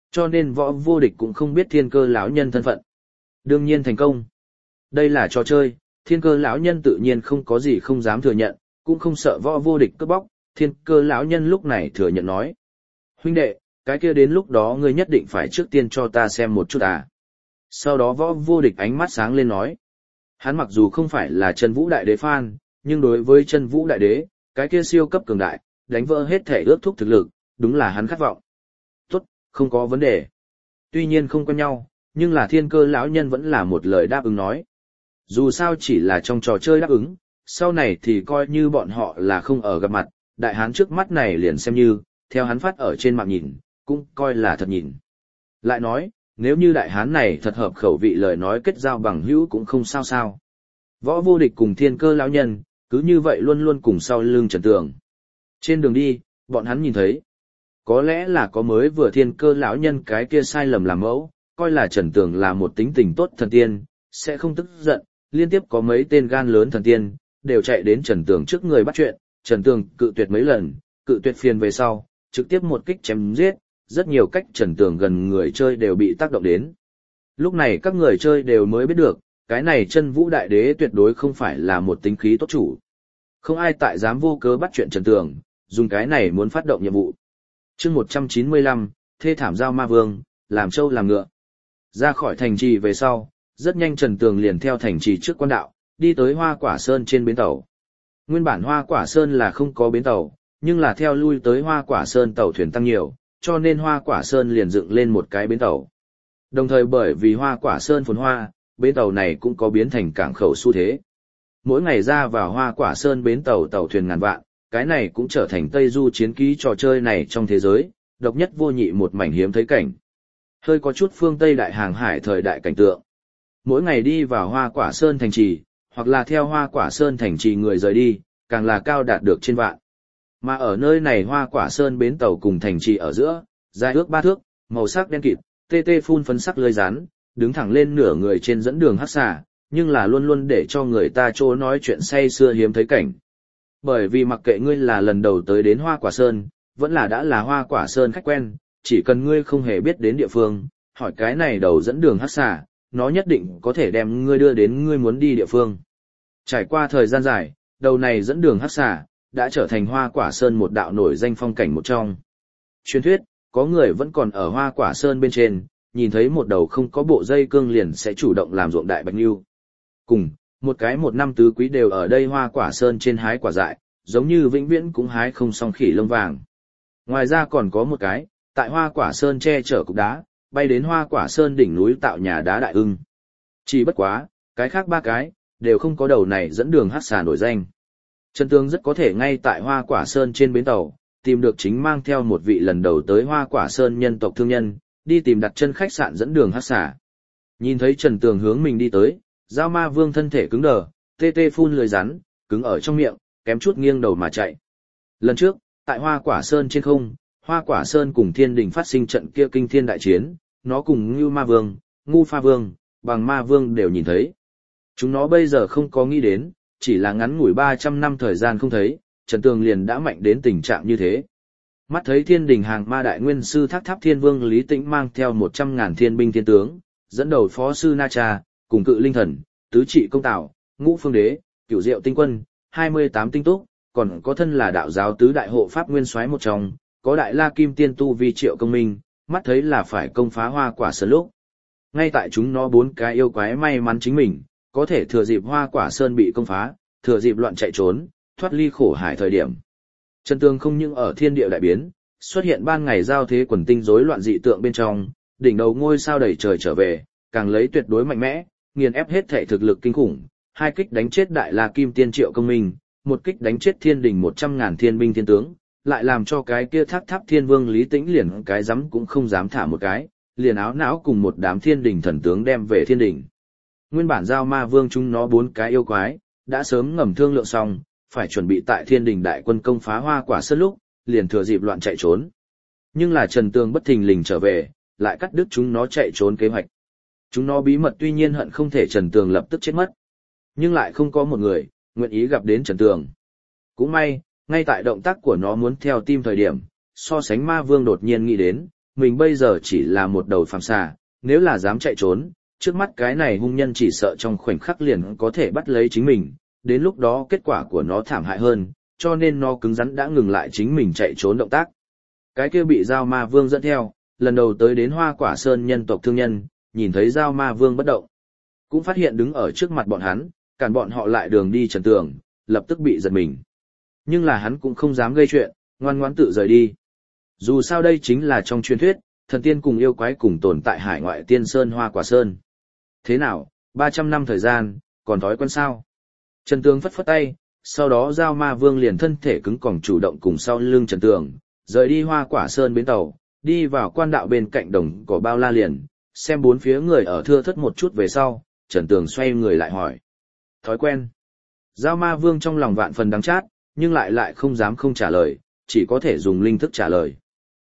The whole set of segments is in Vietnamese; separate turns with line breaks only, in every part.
Cho nên võ vô địch cũng không biết thiên cơ lão nhân thân phận. Đương nhiên thành công. Đây là trò chơi, thiên cơ lão nhân tự nhiên không có gì không dám thừa nhận, cũng không sợ võ vô địch cướp bóc. Thiên cơ lão nhân lúc này thừa nhận nói. Huynh đệ, cái kia đến lúc đó ngươi nhất định phải trước tiên cho ta xem một chút à. Sau đó võ vô địch ánh mắt sáng lên nói. Hắn mặc dù không phải là chân vũ đại đế fan, nhưng đối với chân vũ đại đế, cái kia siêu cấp cường đại, đánh vỡ hết thể ước thúc thực lực, đúng là hắn khát vọng. Tốt, không có vấn đề. Tuy nhiên không quen nhau, nhưng là thiên cơ lão nhân vẫn là một lời đáp ứng nói. Dù sao chỉ là trong trò chơi đáp ứng, sau này thì coi như bọn họ là không ở gặp mặt, đại hán trước mắt này liền xem như, theo hắn phát ở trên mạng nhìn, cũng coi là thật nhìn. Lại nói, nếu như đại hán này thật hợp khẩu vị lời nói kết giao bằng hữu cũng không sao sao. Võ vô địch cùng thiên cơ lão nhân, cứ như vậy luôn luôn cùng sau lưng Trần Tường. Trên đường đi, bọn hắn nhìn thấy, có lẽ là có mới vừa thiên cơ lão nhân cái kia sai lầm làm mẫu, coi là Trần Tường là một tính tình tốt thần tiên, sẽ không tức giận, liên tiếp có mấy tên gan lớn thần tiên, đều chạy đến Trần Tường trước người bắt chuyện, Trần Tường cự tuyệt mấy lần, cự tuyệt phiền về sau, trực tiếp một kích chém giết, rất nhiều cách Trần Tường gần người chơi đều bị tác động đến. Lúc này các người chơi đều mới biết được, cái này chân vũ đại đế tuyệt đối không phải là một tính khí tốt chủ. Không ai tại dám vô cớ bắt chuyện Trần Tường, dùng cái này muốn phát động nhiệm vụ. Chương 195, thê thảm giao ma vương, làm trâu làm ngựa. Ra khỏi thành trì về sau, rất nhanh Trần Tường liền theo thành trì trước quan đạo, đi tới Hoa Quả Sơn trên bến tàu. Nguyên bản Hoa Quả Sơn là không có bến tàu, nhưng là theo lui tới Hoa Quả Sơn tàu thuyền tăng nhiều, cho nên Hoa Quả Sơn liền dựng lên một cái bến tàu. Đồng thời bởi vì Hoa Quả Sơn phồn hoa, bến tàu này cũng có biến thành cảng khẩu xu thế. Mỗi ngày ra vào Hoa Quả Sơn bến tàu tàu thuyền ngàn vạn, cái này cũng trở thành Tây Du chiến ký trò chơi này trong thế giới, độc nhất vô nhị một mảnh hiếm thấy cảnh. Hơi có chút phương Tây đại hàng hải thời đại cảnh tượng. Mỗi ngày đi vào Hoa Quả Sơn thành trì, hoặc là theo Hoa Quả Sơn thành trì người rời đi, càng là cao đạt được trên vạn. Mà ở nơi này Hoa Quả Sơn bến tàu cùng thành trì ở giữa, dài ước 3 thước, màu sắc đen kịt, tê tê phun phấn sắc lưới rắn, đứng thẳng lên nửa người trên dẫn đường hắc xà, nhưng là luôn luôn để cho người ta trô nói chuyện say xưa hiếm thấy cảnh. Bởi vì mặc kệ ngươi là lần đầu tới đến Hoa Quả Sơn, vẫn là đã là Hoa Quả Sơn khách quen, chỉ cần ngươi không hề biết đến địa phương, hỏi cái này đầu dẫn đường hắc xà, nó nhất định có thể đem ngươi đưa đến ngươi muốn đi địa phương. Trải qua thời gian dài, đầu này dẫn đường hắc xà đã trở thành Hoa Quả Sơn một đạo nổi danh phong cảnh một trong. Truyền thuyết, có người vẫn còn ở Hoa Quả Sơn bên trên, nhìn thấy một đầu không có bộ dây cương liền sẽ chủ động làm ruộng đại bạch nưu. Cùng, một cái một năm tứ quý đều ở đây Hoa Quả Sơn trên hái quả dại, giống như vĩnh viễn cũng hái không xong khỉ lông vàng. Ngoài ra còn có một cái, tại Hoa Quả Sơn che chở cục đá, bay đến Hoa Quả Sơn đỉnh núi tạo nhà đá đại ưng. Chỉ bất quá, cái khác 3 cái, đều không có đầu này dẫn đường hắc xà nổi danh. Trần Tường rất có thể ngay tại Hoa Quả Sơn trên bến tàu, tìm được chính mang theo một vị lần đầu tới Hoa Quả Sơn nhân tộc thương nhân, đi tìm đặt chân khách sạn dẫn đường hắc xà. Nhìn thấy Trần Tường hướng mình đi tới, Giao Ma Vương thân thể cứng đờ, tê tê phun lưỡi rắn, cứng ở trong miệng, kém chút nghiêng đầu mà chạy. Lần trước, tại Hoa Quả Sơn trên không, Hoa Quả Sơn cùng Thiên Đình phát sinh trận kia kinh thiên đại chiến, nó cùng Ngưu Ma Vương, Ngu Pha Vương, Bằng Ma Vương đều nhìn thấy. Chúng nó bây giờ không có nghĩ đến, chỉ là ngắn ngủi 300 năm thời gian không thấy, Trần Tường liền đã mạnh đến tình trạng như thế. Mắt thấy Thiên Đình hàng ma đại nguyên sư Thác Tháp Thiên Vương Lý Tĩnh mang theo 100.000 thiên binh thiên tướng, dẫn đầu phó sư Na Cha, cùng cự linh thần, tứ trị công tạo, ngũ phương đế, cửu diệu tinh quân, 28 tinh túc, còn có thân là đạo giáo tứ đại hộ pháp nguyên soái một trong, có đại la kim tiên tu vi Triệu Công Minh, mắt thấy là phải công phá Hoa Quả Sơn lúc. Ngay tại chúng nó 4 cái yêu quái may mắn chính mình, có thể thừa dịp Hoa Quả Sơn bị công phá, thừa dịp loạn chạy trốn, thoát ly khổ hải thời điểm. Trần Tường không những ở thiên địa đại biến, xuất hiện ban ngày giao thế quần tinh rối loạn dị tượng bên trong, đỉnh đầu ngôi sao đầy trời trở về, càng lấy tuyệt đối mạnh mẽ, nghiền ép hết thể thực lực kinh khủng, 2 kích đánh chết đại la kim tiên Triệu Công Minh, 1 kích đánh chết Thiên Đình 100.000 thiên binh thiên tướng, lại làm cho cái kia Thác Tháp Thiên Vương Lý Tĩnh liền cái dám cũng không dám thả một cái, liền áo não cùng một đám Thiên Đình thần tướng đem về Thiên Đình. Nguyên bản Giao Ma Vương chúng nó 4 cái yêu quái, đã sớm ngầm thương lượng xong, phải chuẩn bị tại Thiên Đình đại quân công phá Hoa Quả Sơn lúc, liền thừa dịp loạn chạy trốn. Nhưng là Trần Tường bất thình lình trở về, lại cắt đứt chúng nó chạy trốn kế hoạch. Chúng nó bí mật tuy nhiên hận không thể Trần Tường lập tức chết mất, nhưng lại không có một người nguyện ý gặp đến Trần Tường. Cũng may, ngay tại động tác của nó muốn theo tim thời điểm, so sánh Ma Vương đột nhiên nghĩ đến, mình bây giờ chỉ là một đầu phàm xà, nếu là dám chạy trốn, trước mắt cái này hung nhân chỉ sợ trong khoảnh khắc liền có thể bắt lấy chính mình, đến lúc đó kết quả của nó thảm hại hơn, cho nên nó cứng rắn đã ngừng lại chính mình chạy trốn động tác. Cái kia bị Giao Ma Vương dẫn theo, lần đầu tới đến Hoa Quả Sơn nhân tộc thương nhân, nhìn thấy Giao Ma Vương bất động, cũng phát hiện đứng ở trước mặt bọn hắn, cản bọn họ lại đường đi Trần Tường, lập tức bị giật mình. Nhưng là hắn cũng không dám gây chuyện, ngoan ngoãn tự rời đi. Dù sao đây chính là trong truyền thuyết, thần tiên cùng yêu quái cùng tồn tại hải ngoại tiên sơn Hoa Quả Sơn. Thế nào, 300 năm thời gian, còn thói quen sao? Trần Tường phất phất tay, sau đó Giao Ma Vương liền thân thể cứng còng chủ động cùng sau lưng Trần Tường, rời đi Hoa Quả Sơn bến tàu, đi vào quan đạo bên cạnh đồng cỏ bao la liền, xem bốn phía người ở thưa thớt một chút về sau, Trần Tường xoay người lại hỏi. Thói quen. Giao Ma Vương trong lòng vạn phần đắng chát, nhưng lại không dám không trả lời, chỉ có thể dùng linh thức trả lời.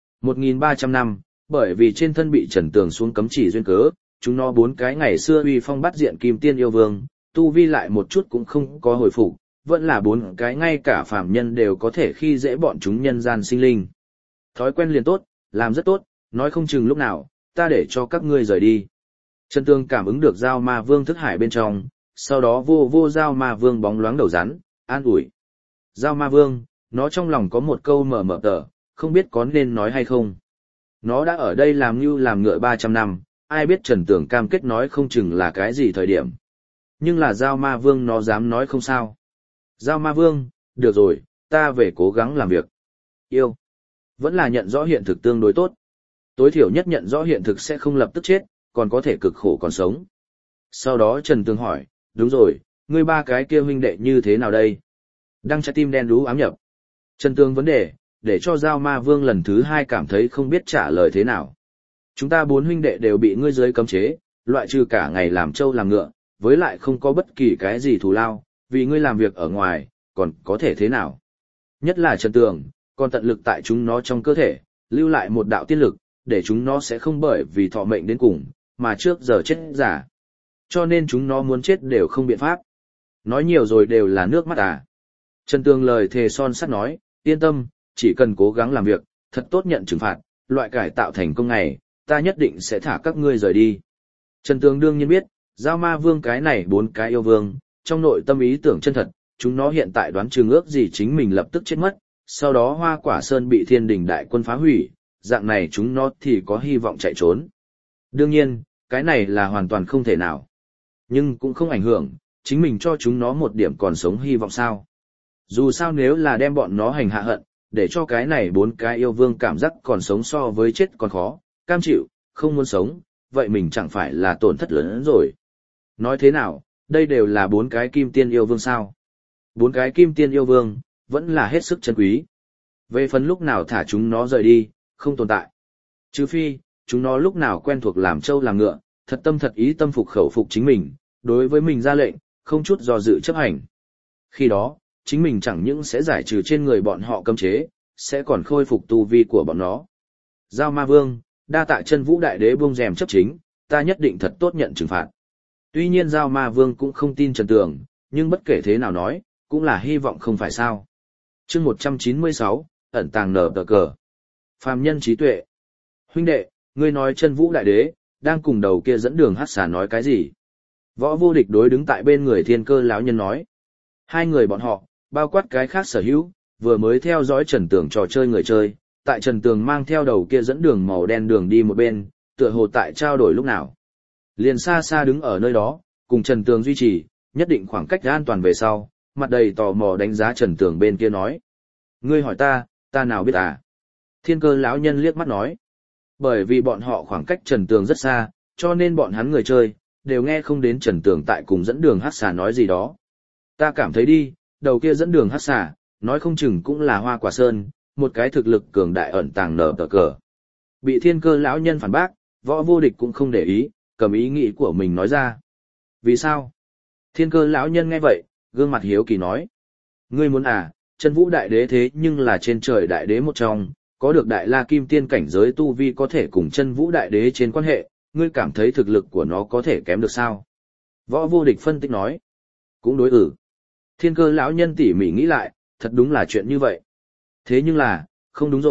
1.300 năm, bởi vì trên thân bị Trần Tường xuống cấm chỉ duyên cớ, chúng nó 4 cái ngày xưa uy phong bắt diện kim tiên yêu vương, tu vi lại một chút cũng không có hồi phục, vẫn là 4 cái ngay cả phàm nhân đều có thể khi dễ bọn chúng nhân gian sinh linh. Thói quen liền tốt, làm rất tốt, nói không chừng lúc nào, ta để cho các ngươi rời đi. Trần Tường cảm ứng được Giao Ma Vương thức hải bên trong, sau đó vô Giao Ma Vương bóng loáng đầu rắn, an ủi. Giao Ma Vương, nó trong lòng có một câu mờ tờ, không biết có nên nói hay không. Nó đã ở đây làm như làm ngựa 300 năm, ai biết Trần Tường cam kết nói không chừng là cái gì thời điểm. Nhưng là Giao Ma Vương nó dám nói không sao. Giao Ma Vương, được rồi, ta về cố gắng làm việc. Yêu. Vẫn là nhận rõ hiện thực tương đối tốt. Tối thiểu nhất nhận rõ hiện thực sẽ không lập tức chết, còn có thể cực khổ còn sống. Sau đó Trần Tường hỏi, đúng rồi, ngươi 3 cái kia huynh đệ như thế nào đây? Đăng trái tim đen đú ám nhập. Trần Tường vấn đề, để cho Giao Ma Vương lần thứ 2 cảm thấy không biết trả lời thế nào. Chúng ta 4 huynh đệ đều bị ngươi dưới cấm chế, loại trừ cả ngày làm trâu làm ngựa, với lại không có bất kỳ cái gì thù lao, vì ngươi làm việc ở ngoài, còn có thể thế nào? Nhất là Trần Tường, còn tận lực tại chúng nó trong cơ thể, lưu lại một đạo tiên lực, để chúng nó sẽ không bởi vì thọ mệnh đến cùng, mà trước giờ chết giả. Cho nên chúng nó muốn chết đều không biện pháp. Nói nhiều rồi đều là nước mắt à. Trần Tường lời thề son sắt nói, yên tâm, chỉ cần cố gắng làm việc, thật tốt nhận trừng phạt, loại cải tạo thành công này, ta nhất định sẽ thả các ngươi rời đi. Trần Tường đương nhiên biết, Giao Ma Vương cái này 4 cái yêu vương, trong nội tâm ý tưởng chân thật, chúng nó hiện tại đoán chừng ước gì chính mình lập tức chết mất, sau đó Hoa Quả Sơn bị Thiên Đình đại quân phá hủy, dạng này chúng nó thì có hy vọng chạy trốn. Đương nhiên, cái này là hoàn toàn không thể nào. Nhưng cũng không ảnh hưởng, chính mình cho chúng nó một điểm còn sống hy vọng sao. Dù sao nếu là đem bọn nó hành hạ hận, để cho cái này 4 cái yêu vương cảm giác còn sống so với chết còn khó, cam chịu, không muốn sống, vậy mình chẳng phải là tổn thất lớn hơn rồi. Nói thế nào, đây đều là 4 cái kim tiên yêu vương sao. 4 cái kim tiên yêu vương, vẫn là hết sức chân quý. Về phần lúc nào thả chúng nó rời đi, không tồn tại. Trừ phi, chúng nó lúc nào quen thuộc làm trâu làm ngựa, thật tâm thật ý tâm phục khẩu phục chính mình, đối với mình ra lệnh, không chút do dự chấp hành. Khi đó, chính mình chẳng những sẽ giải trừ trên người bọn họ cấm chế, sẽ còn khôi phục tu vi của bọn nó. Giao Ma Vương, đa tạ Chân Vũ Đại Đế buông rèm chấp chính, ta nhất định thật tốt nhận trừng phạt. Tuy nhiên Giao Ma Vương cũng không tin Trần Tường, nhưng bất kể thế nào nói, cũng là hy vọng không phải sao. Chương 196, ẩn tàng nở tờ cờ. Phàm nhân trí tuệ. Huynh đệ, ngươi nói Chân Vũ Đại Đế, đang cùng đầu kia dẫn đường hắc xà nói cái gì? Võ Vô Địch đối đứng tại bên người Thiên Cơ lão nhân nói. Hai người bọn họ, bao quát cái khác sở hữu, vừa mới theo dõi Trần Tường trò chơi người chơi, tại Trần Tường mang theo đầu kia dẫn đường màu đen đường đi một bên, tựa hồ tại trao đổi lúc nào. Liền xa xa đứng ở nơi đó, cùng Trần Tường duy trì, nhất định khoảng cách an toàn về sau, mặt đầy tò mò đánh giá Trần Tường bên kia nói. Ngươi hỏi ta nào biết à? Thiên Cơ lão nhân liếc mắt nói. Bởi vì bọn họ khoảng cách Trần Tường rất xa, cho nên bọn hắn người chơi, đều nghe không đến Trần Tường tại cùng dẫn đường hắc xà nói gì đó. Ta cảm thấy đi, đầu kia dẫn đường hắc xà, nói không chừng cũng là Hoa Quả Sơn, một cái thực lực cường đại ẩn tàng nở tờ cờ. Bị Thiên Cơ lão nhân phản bác, Võ Vô Địch cũng không để ý, cầm ý nghĩ của mình nói ra. Vì sao? Thiên Cơ lão nhân nghe vậy, gương mặt hiếu kỳ nói. Ngươi muốn à, Chân Vũ Đại Đế thế nhưng là trên trời đại đế một trong, có được đại la kim tiên cảnh giới tu vi có thể cùng Chân Vũ Đại Đế trên quan hệ, ngươi cảm thấy thực lực của nó có thể kém được sao? Võ Vô Địch phân tích nói. Cũng đối ử. Thiên Cơ lão nhân tỉ mỉ nghĩ lại, thật đúng là chuyện như vậy. Thế nhưng là, không đúng rồi,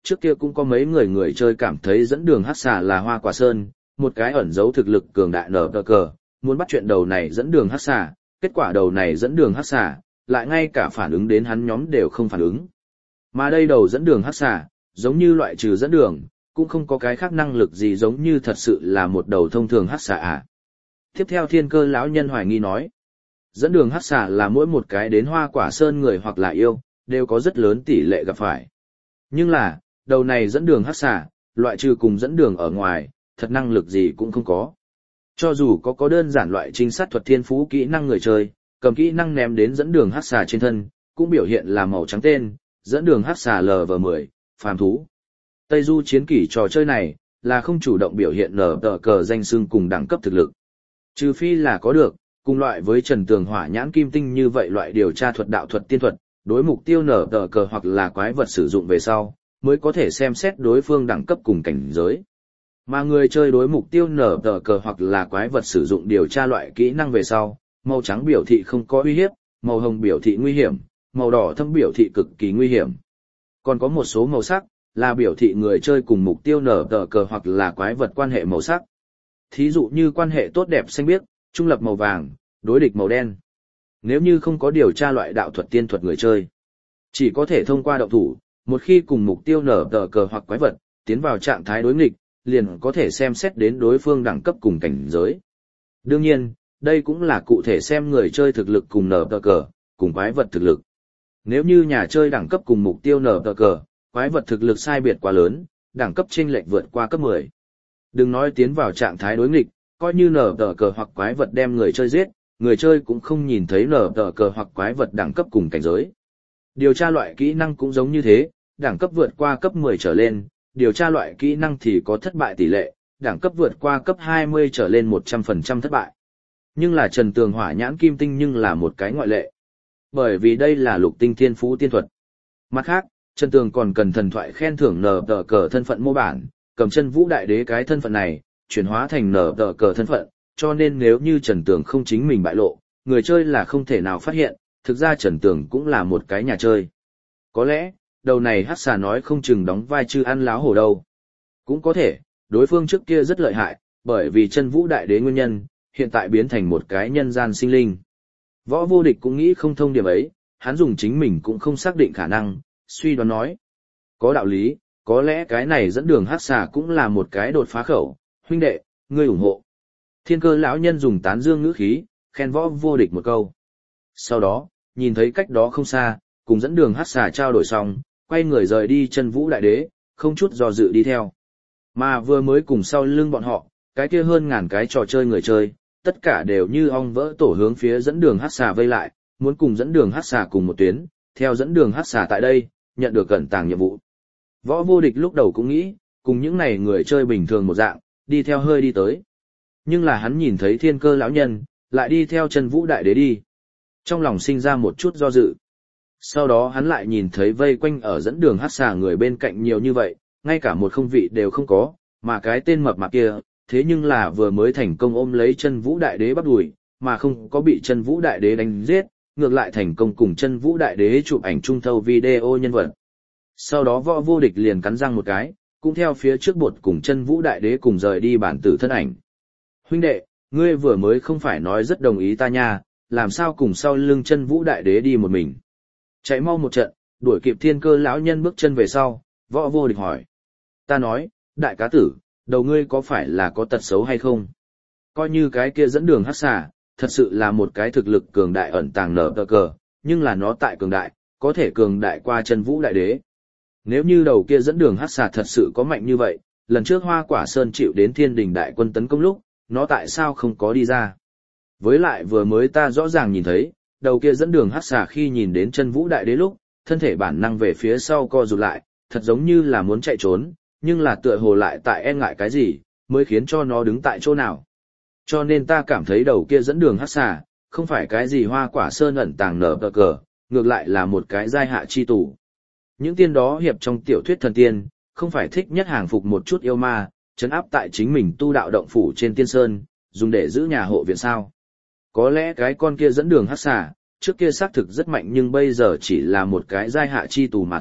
trước kia cũng có mấy người chơi cảm thấy dẫn đường hắc xà là Hoa Quả Sơn, một cái ẩn giấu thực lực cường đại nở tờ cờ, muốn bắt chuyện đầu này dẫn đường hắc xà, kết quả đầu này dẫn đường hắc xà, lại ngay cả phản ứng đến hắn nhóm đều không phản ứng. Mà đây đầu dẫn đường hắc xà, giống như loại trừ dẫn đường, cũng không có cái khác năng lực gì, giống như thật sự là một đầu thông thường hắc xà à. Tiếp theo Thiên Cơ lão nhân hoài nghi nói, dẫn đường hắc xà là mỗi một cái đến Hoa Quả Sơn người hoặc là yêu, đều có rất lớn tỷ lệ gặp phải. Nhưng là, đầu này dẫn đường hắc xà, loại trừ cùng dẫn đường ở ngoài, thật năng lực gì cũng không có. Cho dù có đơn giản loại trinh sát thuật thiên phú kỹ năng người chơi, cầm kỹ năng ném đến dẫn đường hắc xà trên thân, cũng biểu hiện là màu trắng tên, dẫn đường hắc xà LV10, phàm thú. Tây Du chiến kỷ trò chơi này, là không chủ động biểu hiện nở tờ cờ danh xưng cùng đẳng cấp thực lực. Trừ phi là có được, cùng loại với Trần Tường Hỏa Nhãn Kim Tinh như vậy loại điều tra thuật đạo thuật tiên thuật, đối mục tiêu nở tờ cờ hoặc là quái vật sử dụng về sau, mới có thể xem xét đối phương đẳng cấp cùng cảnh giới. Mà người chơi đối mục tiêu nở tờ cờ hoặc là quái vật sử dụng điều tra loại kỹ năng về sau, màu trắng biểu thị không có uy hiếp, màu hồng biểu thị nguy hiểm, màu đỏ thâm biểu thị cực kỳ nguy hiểm. Còn có một số màu sắc, là biểu thị người chơi cùng mục tiêu nở tờ cờ hoặc là quái vật quan hệ màu sắc. Thí dụ như quan hệ tốt đẹp xanh biếc, trung lập màu vàng, đối địch màu đen. Nếu như không có điều tra loại đạo thuật tiên thuật người chơi, chỉ có thể thông qua động thủ, một khi cùng mục tiêu nở tờ cờ hoặc quái vật, tiến vào trạng thái đối nghịch, liền có thể xem xét đến đối phương đẳng cấp cùng cảnh giới. Đương nhiên, đây cũng là cụ thể xem người chơi thực lực cùng nở tờ cờ, cùng quái vật thực lực. Nếu như nhà chơi đẳng cấp cùng mục tiêu nở tờ cờ, quái vật thực lực sai biệt quá lớn, đẳng cấp chênh lệch vượt qua cấp 10. Đừng nói tiến vào trạng thái đối nghịch, coi như nở tờ cờ hoặc quái vật đem người chơi giết, người chơi cũng không nhìn thấy nở tờ cờ hoặc quái vật đẳng cấp cùng cảnh giới. Điều tra loại kỹ năng cũng giống như thế, đẳng cấp vượt qua cấp 10 trở lên, điều tra loại kỹ năng thì có thất bại tỷ lệ, đẳng cấp vượt qua cấp 20 trở lên 100% thất bại. Nhưng là Trần Tường Hỏa Nhãn Kim Tinh nhưng là một cái ngoại lệ. Bởi vì đây là lục tinh thiên phú tiên thuật. Mặt khác, Trần Tường còn cần thần thoại khen thưởng nở tờ cờ thân phận mô bản, cầm chân vũ đại đế cái thân phận này, chuyển hóa thành nở tờ cờ thân phận, cho nên nếu như Trần Tường không chính mình bại lộ, người chơi là không thể nào phát hiện, thực ra Trần Tường cũng là một cái nhà chơi. Có lẽ, đầu này hắc xà nói không chừng đóng vai chư ăn láo hổ đâu. Cũng có thể, đối phương trước kia rất lợi hại, bởi vì chân vũ đại đế nguyên nhân, hiện tại biến thành một cái nhân gian sinh linh. Võ Vô Địch cũng nghĩ không thông điểm ấy, hắn dùng chính mình cũng không xác định khả năng, suy đoán nói. Có đạo lý, có lẽ cái này dẫn đường hắc xà cũng là một cái đột phá khẩu, huynh đệ, ngươi ủng hộ. Thiên Cơ lão nhân dùng tán dương ngữ khí, khen Võ Vô Địch một câu. Sau đó, nhìn thấy cách đó không xa, cùng dẫn đường hắc xà trao đổi xong, quay người rời đi chân vũ đại đế, không chút do dự đi theo. Mà vừa mới cùng sau lưng bọn họ, cái kia hơn ngàn cái trò chơi người chơi, tất cả đều như ong vỡ tổ hướng phía dẫn đường hắc xà vây lại, muốn cùng dẫn đường hắc xà cùng một tuyến, theo dẫn đường hắc xà tại đây, nhận được cẩn tàng nhiệm vụ. Võ Vô Địch lúc đầu cũng nghĩ, cùng những này người chơi bình thường một dạng, đi theo hơi đi tới. Nhưng là hắn nhìn thấy Thiên Cơ lão nhân, lại đi theo chân vũ đại đế đi. Trong lòng sinh ra một chút do dự. Sau đó hắn lại nhìn thấy vây quanh ở dẫn đường hắc xà người bên cạnh nhiều như vậy, ngay cả một không vị đều không có, mà cái tên mập mạp kia, thế nhưng là vừa mới thành công ôm lấy chân vũ đại đế bắt đuổi, mà không có bị chân vũ đại đế đánh giết, ngược lại thành công cùng chân vũ đại đế chụp ảnh chung thâu video nhân vật. Sau đó Võ Vô Địch liền cắn răng một cái, cũng theo phía trước bột cùng chân vũ đại đế cùng rời đi bản tử thân ảnh. Huynh đệ, ngươi vừa mới không phải nói rất đồng ý ta nha, làm sao cùng sau lưng chân vũ đại đế đi một mình. Chạy mau một trận, đuổi kịp Thiên Cơ lão nhân bước chân về sau, Võ Vô Địch hỏi. Ta nói, đại cá tử, đầu ngươi có phải là có tật xấu hay không? Coi như cái kia dẫn đường hắc xà, thật sự là một cái thực lực cường đại ẩn tàng nở tờ cờ, nhưng là nó tại cường đại, có thể cường đại qua chân vũ đại đế. Nếu như đầu kia dẫn đường hắc xà thật sự có mạnh như vậy, lần trước Hoa Quả Sơn chịu đến Thiên Đình đại quân tấn công lúc, nó tại sao không có đi ra? Với lại vừa mới ta rõ ràng nhìn thấy, đầu kia dẫn đường hắc xà khi nhìn đến chân vũ đại đế lúc, thân thể bản năng về phía sau co rụt lại, thật giống như là muốn chạy trốn, nhưng là tựa hồ lại tại e ngại cái gì, mới khiến cho nó đứng tại chỗ nào. Cho nên ta cảm thấy đầu kia dẫn đường hắc xà, không phải cái gì Hoa Quả Sơn ẩn tàng nở tờ cờ, ngược lại là một cái giai hạ chi tù. Những tiên đó hiệp trong tiểu thuyết thần tiên, không phải thích nhất hàng phục một chút yêu ma, trấn áp tại chính mình tu đạo động phủ trên tiên sơn, dùng để giữ nhà hộ viện sao. Có lẽ cái con kia dẫn đường hắc xà, trước kia xác thực rất mạnh nhưng bây giờ chỉ là một cái giai hạ chi tù mà thôi,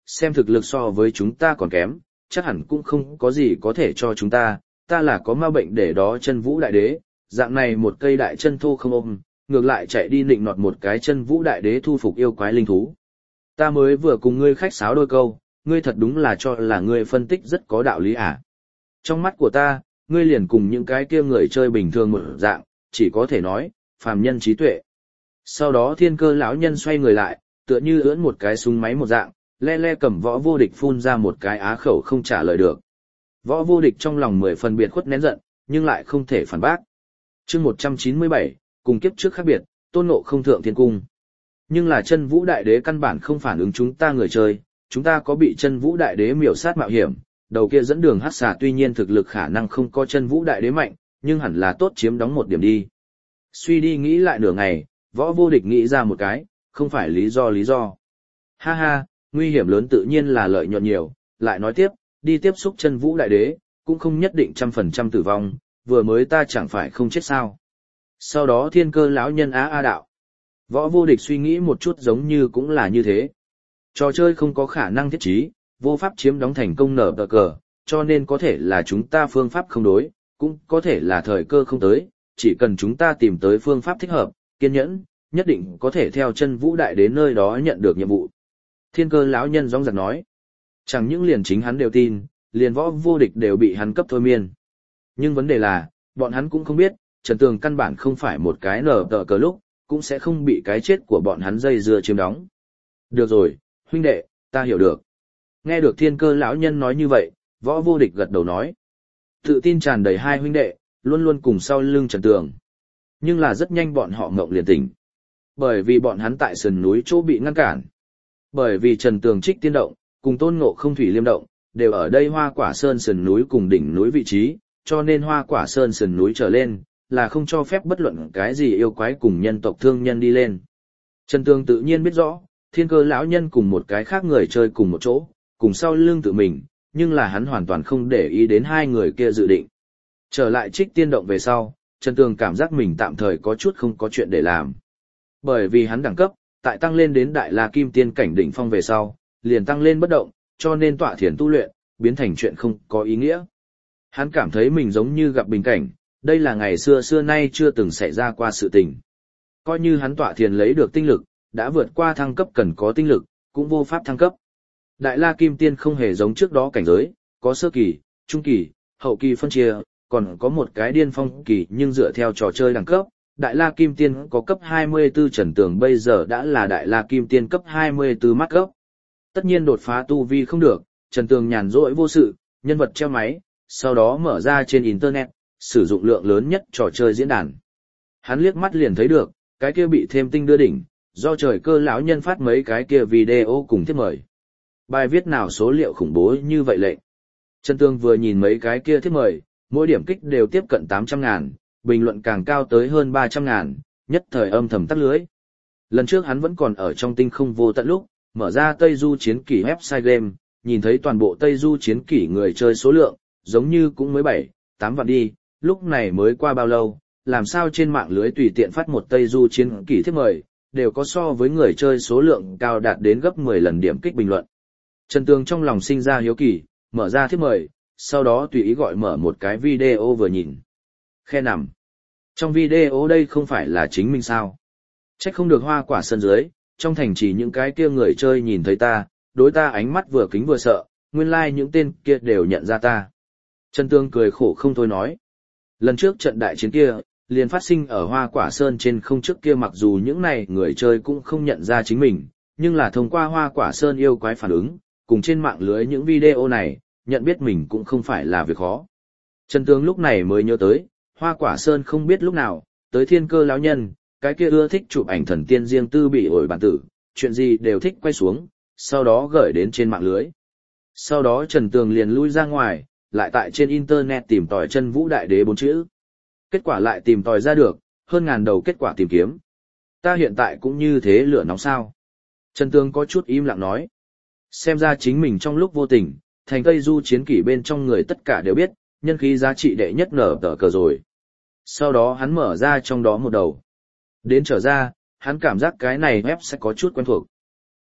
xem thực lực so với chúng ta còn kém, chắc hẳn cũng không có gì có thể cho chúng ta là có ma bệnh để đó chân vũ đại đế, dạng này một cây đại chân thô không ôm, ngược lại chạy đi nịnh nọt một cái chân vũ đại đế thu phục yêu quái linh thú. Ta mới vừa cùng ngươi khách sáo đôi câu, ngươi thật đúng là cho là ngươi phân tích rất có đạo lý à. Trong mắt của ta, ngươi liền cùng những cái kia người chơi bình thường một dạng, chỉ có thể nói, phàm nhân trí tuệ. Sau đó Thiên Cơ lão nhân xoay người lại, tựa như ưỡn một cái súng máy một dạng, le le cầm Võ Vô Địch phun ra một cái á khẩu không trả lời được. Võ Vô Địch trong lòng 10 phần biệt khuất nén giận, nhưng lại không thể phản bác. Chương 197, cùng kiếp trước khác biệt, Tôn Ngộ không thượng thiên cung. Nhưng là chân vũ đại đế căn bản không phản ứng chúng ta người chơi, chúng ta có bị chân vũ đại đế miểu sát mạo hiểm, đầu kia dẫn đường hắc xà tuy nhiên thực lực khả năng không có chân vũ đại đế mạnh, nhưng hẳn là tốt chiếm đóng một điểm đi. Suy đi nghĩ lại nửa ngày, Võ Vô Địch nghĩ ra một cái, không phải lý do. Ha ha, nguy hiểm lớn tự nhiên là lợi nhuận nhiều, lại nói tiếp, đi tiếp xúc chân vũ đại đế, cũng không nhất định 100% tử vong, vừa mới ta chẳng phải không chết sao. Sau đó Thiên Cơ lão nhân á đạo. Võ Vô Địch suy nghĩ một chút giống như cũng là như thế. Trò chơi không có khả năng thiết trí, vô pháp chiếm đóng thành công nở tờ cờ, cho nên có thể là chúng ta phương pháp không đối, cũng có thể là thời cơ không tới, chỉ cần chúng ta tìm tới phương pháp thích hợp, kiên nhẫn, nhất định có thể theo chân vũ đại đến nơi đó nhận được nhiệm vụ. Thiên Cơ lão nhân rõng rạc nói. Chẳng những liền chính hắn đều tin, liền Võ Vô Địch đều bị hắn cấp thôi miên. Nhưng vấn đề là, bọn hắn cũng không biết, Trần Tường căn bản không phải một cái nở tờ cờ lúc, cũng sẽ không bị cái chết của bọn hắn dây dưa chiếm đóng. Được rồi, huynh đệ, ta hiểu được. Nghe được Thiên Cơ lão nhân nói như vậy, Võ Vô Địch gật đầu nói. Tự tin tràn đầy hai huynh đệ, luôn luôn cùng sau lưng Trần Tường. Nhưng là rất nhanh bọn họ ngộng liền tỉnh. Bởi vì bọn hắn tại sườn núi chỗ bị ngăn cản. Bởi vì Trần Tường Trích Tiên Động, cùng Tôn Ngộ không Thủy Liêm Động, đều ở đây Hoa Quả Sơn sườn núi cùng đỉnh núi vị trí, cho nên Hoa Quả Sơn sườn núi trở lên, là không cho phép bất luận cái gì yêu quái cùng nhân tộc thương nhân đi lên. Trần Tường tự nhiên biết rõ, Thiên Cơ lão nhân cùng một cái khác người chơi cùng một chỗ, cùng sau lưng tự mình, nhưng là hắn hoàn toàn không để ý đến hai người kia dự định. Trở lại Trích Tiên Động về sau, Trần Tường cảm giác mình tạm thời có chút không có chuyện để làm. Bởi vì hắn đẳng cấp, tại tăng lên đến Đại La Kim Tiên cảnh đỉnh phong về sau, liền tăng lên bất động, cho nên tọa thiền tu luyện, biến thành chuyện không có ý nghĩa. Hắn cảm thấy mình giống như gặp bình cảnh, đây là ngày xưa nay chưa từng xảy ra qua sự tình. Coi như hắn tọa thiền lấy được tinh lực, đã vượt qua thăng cấp cần có tinh lực, cũng vô pháp thăng cấp. Đại La Kim Tiên không hề giống trước đó cảnh giới, có sơ kỳ, trung kỳ, hậu kỳ phân chia, còn có một cái điên phong kỳ nhưng dựa theo trò chơi đẳng cấp. Đại La Kim Tiên có cấp 24 Trần Tường bây giờ đã là Đại La Kim Tiên cấp 24 mắt gốc. Tất nhiên đột phá tu vi không được, Trần Tường nhàn rỗi vô sự, nhân vật treo máy, sau đó mở ra trên Internet, sử dụng lượng lớn nhất trò chơi diễn đàn. Hắn liếc mắt liền thấy được, cái kia bị thêm tinh đưa đỉnh, do Trời Cơ lão nhân phát mấy cái kia video cùng thiết mời. Bài viết nào số liệu khủng bố như vậy lệnh. Trần Tường vừa nhìn mấy cái kia thiết mời, mỗi điểm kích đều tiếp cận 800.000, bình luận càng cao tới hơn 300.000, nhất thời âm thầm tắt lưới. Lần trước hắn vẫn còn ở trong tinh không vô tận lúc, mở ra Tây Du Chiến Kỷ website game, nhìn thấy toàn bộ Tây Du Chiến Kỷ người chơi số lượng, giống như cũng mới 7-8 vạn đi, lúc này mới qua bao lâu, làm sao trên mạng lưới tùy tiện phát một Tây Du Chiến Kỷ thiết mời, đều có so với người chơi số lượng cao đạt đến gấp 10 lần điểm kích bình luận. Trần Tường trong lòng sinh ra hiếu kỳ, mở ra thiết mời, sau đó tùy ý gọi mở một cái video vừa nhìn. Khe nằm. Trong video đây không phải là chính mình sao? Trách không được Hoa Quả Sơn dưới, trong thành chỉ những cái kia người chơi nhìn thấy ta, đối ta ánh mắt vừa kính vừa sợ, nguyên lai những tên kia đều nhận ra ta. Trần Tường cười khổ không thôi nói. Lần trước trận đại chiến kia, liền phát sinh ở Hoa Quả Sơn trên không trước kia, mặc dù những này người chơi cũng không nhận ra chính mình, nhưng là thông qua Hoa Quả Sơn yêu quái phản ứng, cùng trên mạng lưới những video này, nhận biết mình cũng không phải là việc khó. Trần Tường lúc này mới nhớ tới, Hoa Quả Sơn không biết lúc nào, tới Thiên Cơ lão nhân, cái kia ưa thích chụp ảnh thần tiên riêng tư bị ổi bản tử, chuyện gì đều thích quay xuống, sau đó gửi đến trên mạng lưới. Sau đó Trần Tường liền lui ra ngoài, lại tại trên Internet tìm tòi chân vũ đại đế 4 chữ. Kết quả lại tìm tòi ra được, hơn ngàn đầu kết quả tìm kiếm. Ta hiện tại cũng như thế lửa nóng sao. Trần Tường có chút im lặng nói. Xem ra chính mình trong lúc vô tình, thành Tây Du Chiến Kỷ bên trong người tất cả đều biết, nhân khí giá trị đệ nhất nở tờ cờ rồi. Sau đó hắn mở ra trong đó một đầu. Đến trở ra, hắn cảm giác cái này web sẽ có chút quen thuộc.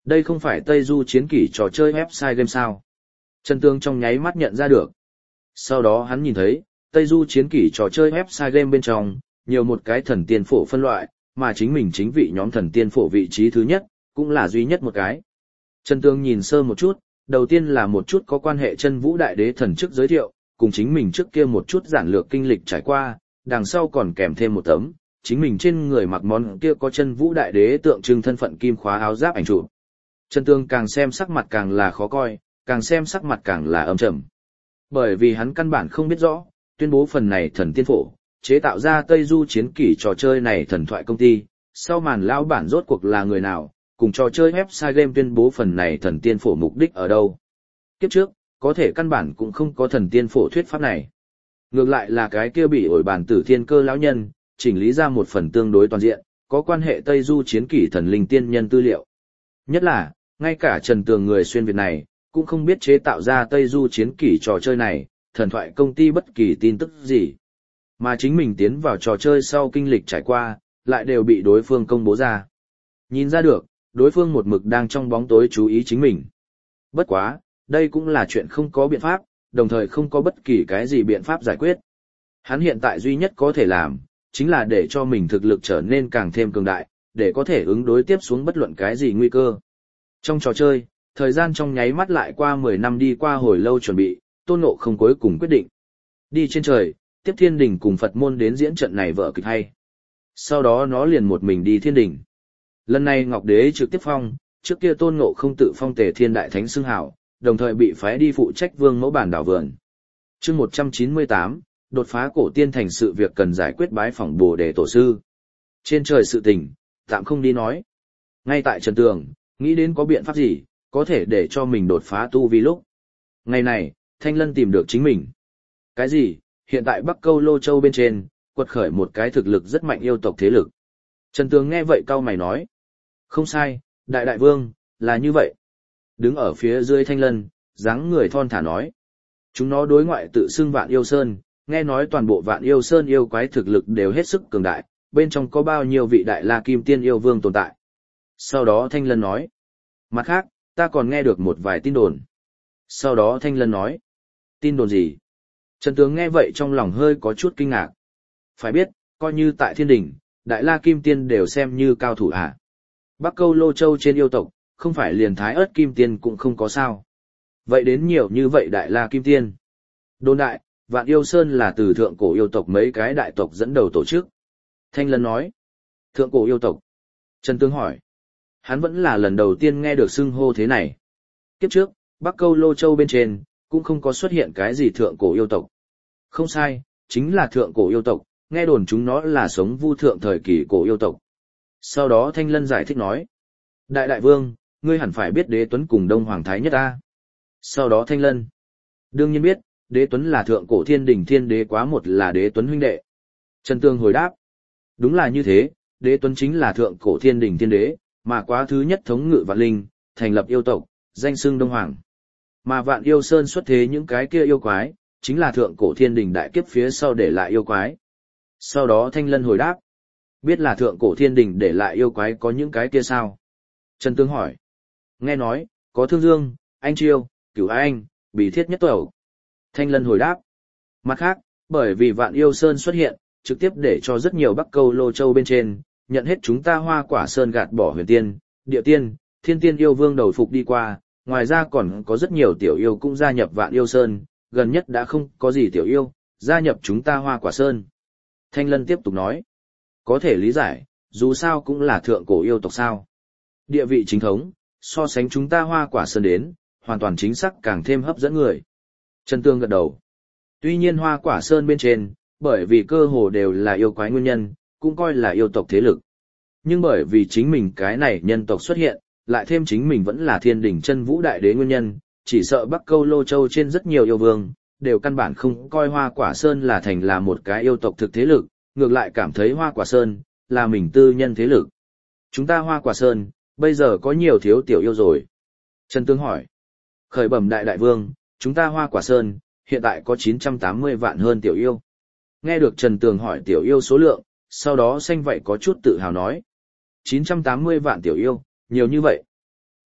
Đây không phải Tây Du chiến kỷ trò chơi website game sao? Trần Tương trong nháy mắt nhận ra được. Sau đó hắn nhìn thấy, Tây Du chiến kỷ trò chơi website game bên trong, nhiều một cái thần tiên phổ phân loại, mà chính mình chính vị nhóm thần tiên phổ vị trí thứ nhất, cũng là duy nhất một cái. Trần Tương nhìn sơ một chút, đầu tiên là một chút có quan hệ chân vũ đại đế thần chức giới thiệu, cùng chính mình trước kia một chút giản lược kinh lịch trải qua, đằng sau còn kèm thêm một tấm, chính mình trên người mặc món kia có chân vũ đại đế tượng trưng thân phận kim khóa áo giáp ảnh chụp. Trần Tương càng xem sắc mặt càng là khó coi, càng xem sắc mặt càng là âm trầm. Bởi vì hắn căn bản không biết rõ, tuyên bố phần này thần tiên phổ, chế tạo ra Tây Du chiến kỷ trò chơi này thần thoại công ty, sau màn lão bản rốt cuộc là người nào, cùng trò chơi website game tuyên bố phần này thần tiên phổ mục đích ở đâu. Kiếp trước, có thể căn bản cũng không có thần tiên phổ thuyết pháp này. Ngược lại là cái kia bị ổi bàn tử thiên cơ lão nhân, chỉnh lý ra một phần tương đối toàn diện, có quan hệ Tây Du chiến kỷ thần linh tiên nhân tư liệu. Nhất là, ngay cả Trần Tường người xuyên Việt này, cũng không biết chế tạo ra Tây Du chiến kỷ trò chơi này, thần thoại công ty bất kỳ tin tức gì. Mà chính mình tiến vào trò chơi sau kinh lịch trải qua, lại đều bị đối phương công bố ra. Nhìn ra được, đối phương một mực đang trong bóng tối chú ý chính mình. Bất quá, đây cũng là chuyện không có biện pháp, đồng thời không có bất kỳ cái gì biện pháp giải quyết. Hắn hiện tại duy nhất có thể làm, chính là để cho mình thực lực trở nên càng thêm cường đại, để có thể ứng đối tiếp xuống bất luận cái gì nguy cơ. Trong trò chơi, thời gian trong nháy mắt lại qua 10 năm đi qua hồi lâu chuẩn bị, Tôn Ngộ Không cuối cùng quyết định. Đi trên trời, tiếp thiên đình cùng Phật môn đến diễn trận này vở kịch hay. Sau đó nó liền một mình đi thiên đình. Lần này Ngọc Đế trực tiếp phong, trước kia Tôn Ngộ Không tự phong Tề Thiên Đại Thánh xưng hảo, đồng thời bị phái đi phụ trách Vương Mẫu Bản đảo vườn. Chương 198, đột phá cổ tiên thành sự việc cần giải quyết bái phỏng Bồ Đề tổ sư. Trên trời sự tình, tạm không đi nói. Ngay tại Trần Tường, nghĩ đến có biện pháp gì, có thể để cho mình đột phá tu vi lúc. Ngày này, Thanh Lân tìm được chính mình. Cái gì? Hiện tại Bắc Câu Lô Châu bên trên, quật khởi một cái thực lực rất mạnh yêu tộc thế lực. Trần Tường nghe vậy cau mày nói. Không sai, Đại Đại Vương, là như vậy. Đứng ở phía dưới Thanh Lân, dáng người thon thả nói. Chúng nó đối ngoại tự xưng Vạn Yêu Sơn, nghe nói toàn bộ Vạn Yêu Sơn yêu quái thực lực đều hết sức cường đại, bên trong có bao nhiêu vị Đại La Kim Tiên yêu vương tồn tại. Sau đó Thanh Lân nói. Mặt khác, ta còn nghe được một vài tin đồn. Sau đó Thanh Lân nói. Tin đồn gì? Trần Tướng nghe vậy trong lòng hơi có chút kinh ngạc. Phải biết, coi như tại thiên đình, Đại La Kim Tiên đều xem như cao thủ à. Bắc Câu Lô Châu trên yêu tộc, không phải liền Thái Ớt Kim Tiên cũng không có sao. Vậy đến nhiều như vậy Đại La Kim Tiên. Đồn đại, Vạn Yêu Sơn là từ thượng cổ yêu tộc mấy cái đại tộc dẫn đầu tổ chức. Thanh Lân nói. Thượng cổ yêu tộc. Trần Tướng hỏi. Hắn vẫn là lần đầu tiên nghe được xưng hô thế này. Kiếp trước, Bắc Câu Lô Châu bên trên, cũng không có xuất hiện cái gì thượng cổ yêu tộc. Không sai, chính là thượng cổ yêu tộc, nghe đồn chúng nó là sống vu thượng thời kỳ cổ yêu tộc. Sau đó Thanh Lân giải thích nói. Đại Đại Vương, ngươi hẳn phải biết Đế Tuấn cùng Đông Hoàng Thái Nhất ta. Sau đó Thanh Lân. Đương nhiên biết, Đế Tuấn là thượng cổ thiên đình thiên đế quá một là Đế Tuấn huynh đệ. Trần Tương hồi đáp. Đúng là như thế, Đế Tuấn chính là thượng cổ thiên đình thiên đế, mà quá thứ nhất thống ngự vạn linh, thành lập yêu tộc, danh xưng Đông Hoàng. Mà Vạn Yêu Sơn xuất thế những cái kia yêu quái, chính là thượng cổ thiên đình đại kiếp phía sau để lại yêu quái. Sau đó Thanh Lân hồi đáp. Biết là thượng cổ thiên đình để lại yêu quái có những cái kia sao? Trần Tương hỏi. Nghe nói, có Thương Dương, Anh Chiêu, Cửu Anh, Bì Thiết Nhất Tẩu. Thanh Lân hồi đáp. Mặt khác, bởi vì Vạn Yêu Sơn xuất hiện, trực tiếp để cho rất nhiều Bắc Câu Lô Châu bên trên, nhận hết chúng ta Hoa Quả Sơn gạt bỏ huyền tiên, địa tiên, thiên tiên yêu vương đầu phục đi qua, ngoài ra còn có rất nhiều tiểu yêu cũng gia nhập Vạn Yêu Sơn, gần nhất đã không có gì tiểu yêu, gia nhập chúng ta Hoa Quả Sơn. Thanh Lân tiếp tục nói. Có thể lý giải, dù sao cũng là thượng cổ yêu tộc sao. Địa vị chính thống, so sánh chúng ta Hoa Quả Sơn đến, hoàn toàn chính xác càng thêm hấp dẫn người. Trần Tương gật đầu. Tuy nhiên Hoa Quả Sơn bên trên, bởi vì cơ hồ đều là yêu quái nguyên nhân, cũng coi là yêu tộc thế lực. Nhưng bởi vì chính mình cái này nhân tộc xuất hiện, lại thêm chính mình vẫn là thiên đỉnh chân vũ đại đế nguyên nhân, chỉ sợ Bắc Câu Lô Châu trên rất nhiều yêu vương, đều căn bản không coi Hoa Quả Sơn là thành là một cái yêu tộc thực thế lực, ngược lại cảm thấy Hoa Quả Sơn là mình tư nhân thế lực. Chúng ta Hoa Quả Sơn, bây giờ có nhiều thiếu tiểu yêu rồi. Trần Tương hỏi. Khởi bẩm Đại Đại Vương, chúng ta Hoa Quả Sơn, hiện tại có 980 vạn hơn tiểu yêu. Nghe được Trần Tường hỏi tiểu yêu số lượng, sau đó Xanh Vậy có chút tự hào nói. 980 vạn tiểu yêu, nhiều như vậy.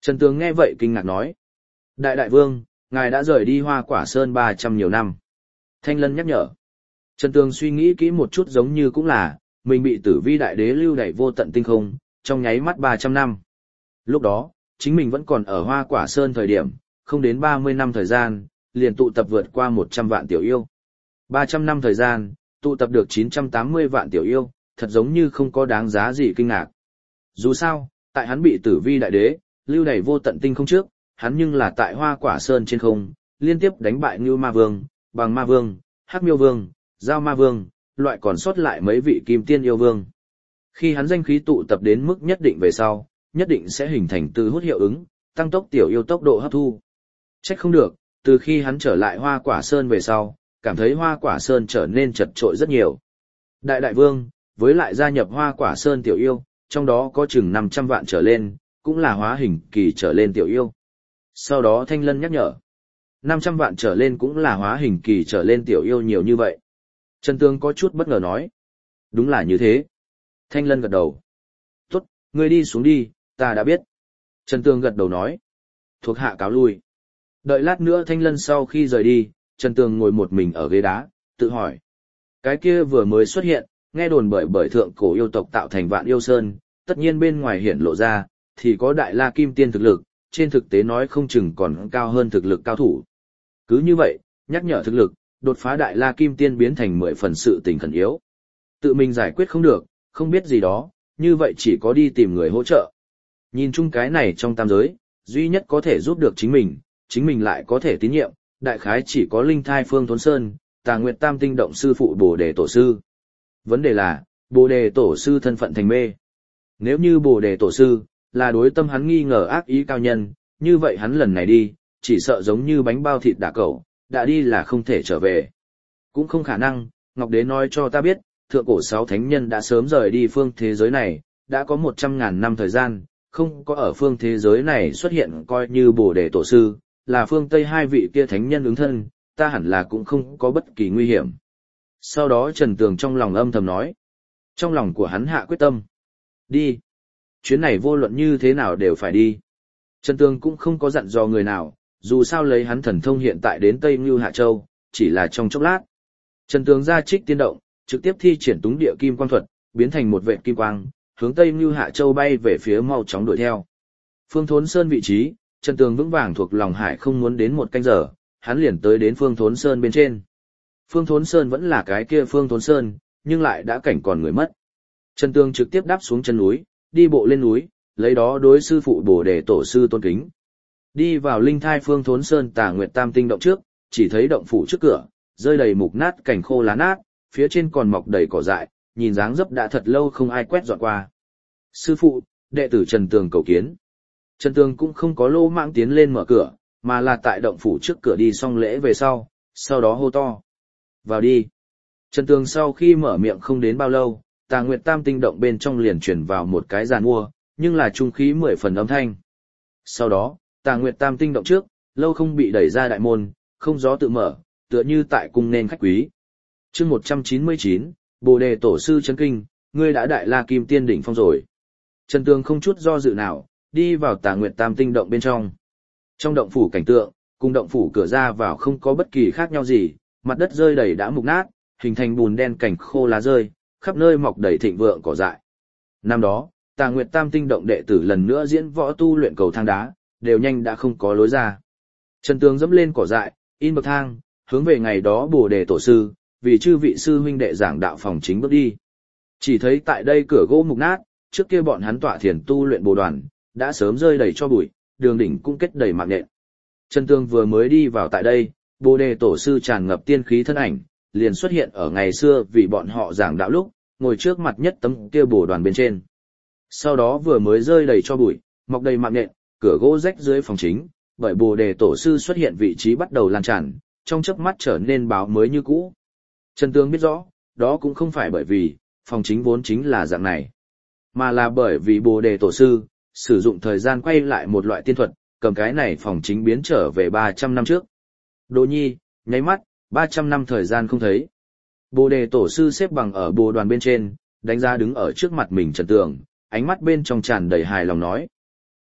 Trần Tường nghe vậy kinh ngạc nói. Đại vương, ngài đã rời đi Hoa Quả Sơn 300 nhiều năm. Thanh Lân nhắc nhở. Trần Tường suy nghĩ kỹ một chút giống như cũng là, mình bị Tử Vi đại đế lưu đày vô tận tinh không, trong nháy mắt 300 năm. Lúc đó, chính mình vẫn còn ở Hoa Quả Sơn thời điểm, không đến 30 năm thời gian, liền tụ tập vượt qua 100 vạn tiểu yêu. 300 năm thời gian, tụ tập được 980 vạn tiểu yêu, thật giống như không có đáng giá gì kinh ngạc. Dù sao, tại hắn bị Tử Vi đại đế lưu đày vô tận tinh không trước, hắn nhưng là tại Hoa Quả Sơn trên không, liên tiếp đánh bại Ngưu Ma Vương, Bằng Ma Vương, Hắc Miêu Vương, Giao Ma Vương, loại còn sót lại mấy vị kim tiên yêu vương. Khi hắn danh khí tụ tập đến mức nhất định về sau, nhất định sẽ hình thành từ hút hiệu ứng, tăng tốc tiểu yêu tốc độ hấp thu. Trách không được, từ khi hắn trở lại Hoa Quả Sơn về sau, cảm thấy Hoa Quả Sơn trở nên chật trội rất nhiều. Đại vương, với lại gia nhập Hoa Quả Sơn tiểu yêu, trong đó có chừng 500 vạn trở lên, cũng là hóa hình kỳ trở lên tiểu yêu. Sau đó Thanh Lân nhắc nhở, 500 vạn trở lên cũng là hóa hình kỳ trở lên tiểu yêu nhiều như vậy. Trần Tường có chút bất ngờ nói. Đúng là như thế. Thanh Lân gật đầu. Tốt, ngươi đi xuống đi, ta đã biết. Trần Tường gật đầu nói. Thuộc hạ cáo lui. Đợi lát nữa Thanh Lân sau khi rời đi, Trần Tường ngồi một mình ở ghế đá, tự hỏi. Cái kia vừa mới xuất hiện, nghe đồn bởi thượng cổ yêu tộc tạo thành Vạn Yêu Sơn, tất nhiên bên ngoài hiển lộ ra, thì có Đại La Kim Tiên thực lực, trên thực tế nói không chừng còn cao hơn thực lực cao thủ. Cứ như vậy, nhắc nhở thực lực, đột phá Đại La Kim Tiên biến thành 10 phần sự tình khẩn yếu. Tự mình giải quyết không được, không biết gì đó, như vậy chỉ có đi tìm người hỗ trợ. Nhìn chung cái này trong tam giới, duy nhất có thể giúp được chính mình lại có thể tín nhiệm, đại khái chỉ có Linh Thai Phương Thốn Sơn, Tà Nguyệt Tam Tinh Động sư phụ Bồ Đề Tổ sư. Vấn đề là, Bồ Đề Tổ sư thân phận thành mê. Nếu như Bồ Đề Tổ sư là đối tâm hắn nghi ngờ ác ý cao nhân, như vậy hắn lần này đi, chỉ sợ giống như bánh bao thịt đả cẩu, đã đi là không thể trở về. Cũng không khả năng, Ngọc Đế nói cho ta biết, thượng cổ 6 thánh nhân đã sớm rời đi phương thế giới này, đã có 100.000 năm thời gian, không có ở phương thế giới này xuất hiện coi như Bồ Đề Tổ sư, là phương Tây 2 vị kia thánh nhân ứng thân, ta hẳn là cũng không có bất kỳ nguy hiểm. Sau đó Trần Tường trong lòng âm thầm nói. Trong lòng của hắn hạ quyết tâm. Đi. Chuyến này vô luận như thế nào đều phải đi. Trần Tường cũng không có dặn dò người nào, dù sao lấy hắn thần thông hiện tại đến Tây Ngưu Hạ Châu, chỉ là trong chốc lát. Trần Tường ra Trích Tiên Động, trực tiếp thi triển Túng Địa Kim Quang thuật, biến thành một vệt kim quang, hướng Tây Ngưu Hạ Châu bay về phía mau chóng đuổi theo. Phương Thốn Sơn vị trí, Trần Tường vững vàng thuộc lòng hải không muốn đến 1 canh giờ, hắn liền tới đến Phương Thốn Sơn bên trên. Phương Thốn Sơn vẫn là cái kia Phương Thốn Sơn, nhưng lại đã cảnh còn người mất. Trần Tường trực tiếp đáp xuống chân núi, đi bộ lên núi, lấy đó đối sư phụ Bồ Đề Tổ sư tôn kính. Đi vào Linh Thai Phương Thốn Sơn Tà Nguyệt Tam Tinh Động trước, chỉ thấy động phủ trước cửa, rơi đầy mục nát cảnh khô lá nát, phía trên còn mọc đầy cỏ dại, nhìn dáng dấp đã thật lâu không ai quét dọn qua. Sư phụ, đệ tử Trần Tường cầu kiến. Trần Tường cũng không có lô mạng tiến lên mở cửa, mà là tại động phủ trước cửa đi xong lễ về sau đó hô to. Vào đi. Trần Tường sau khi mở miệng không đến bao lâu, Tà Nguyệt Tam Tinh Động bên trong liền chuyển vào một cái giàn mua, nhưng là trung khí 10 phần âm thanh. Sau đó, Tà Nguyệt Tam Tinh Động trước, lâu không bị đẩy ra đại môn, không gió tự mở, tựa như tại cung nên khách quý. Chương 199, Bồ Đề Tổ sư chấn kinh, ngươi đã Đại La Kim Tiên đỉnh phong rồi. Trần Tường không chút do dự nào, đi vào Tà Nguyệt Tam Tinh Động bên trong. Trong động phủ cảnh tượng, cùng động phủ cửa ra vào không có bất kỳ khác nhau gì, mặt đất rơi đầy đã mục nát, hình thành bùn đen cảnh khô lá rơi, khắp nơi mọc đầy thịnh vượng cỏ dại. Năm đó, Tà Nguyệt Tam Tinh Động đệ tử lần nữa diễn võ tu luyện cầu thang đá, đều nhanh đã không có lối ra. Trần Tường dẫm lên cỏ dại, in bậc thang, hướng về ngày đó Bồ Đề Tổ sư, vì chư vị sư huynh đệ giảng đạo phòng chính bước đi. Chỉ thấy tại đây cửa gỗ mục nát, trước kia bọn hắn tọa thiền tu luyện bồ đoàn, đã sớm rơi đầy cho bụi, đường đỉnh cũng kết đầy mạng nện. Trần Tường vừa mới đi vào tại đây, Bồ Đề Tổ sư tràn ngập tiên khí thân ảnh, liền xuất hiện ở ngày xưa vì bọn họ giảng đạo lúc, ngồi trước mặt nhất tấm kia bồ đoàn bên trên. Sau đó vừa mới rơi đầy cho bụi, mọc đầy mạng nện, cửa gỗ rách dưới phòng chính, bởi Bồ Đề Tổ sư xuất hiện vị trí bắt đầu lan tràn, trong chớp mắt trở nên báo mới như cũ. Trần Tường biết rõ, đó cũng không phải bởi vì phòng chính vốn chính là dạng này, mà là bởi vì Bồ Đề Tổ sư sử dụng thời gian quay lại một loại tiên thuật, cầm cái này phòng chính biến trở về 300 năm trước. Đỗ Nhi, nháy mắt, 300 năm thời gian không thấy. Bồ Đề Tổ sư xếp bằng ở bồ đoàn bên trên, đánh giá đứng ở trước mặt mình Trần Tường, ánh mắt bên trong tràn đầy hài lòng nói.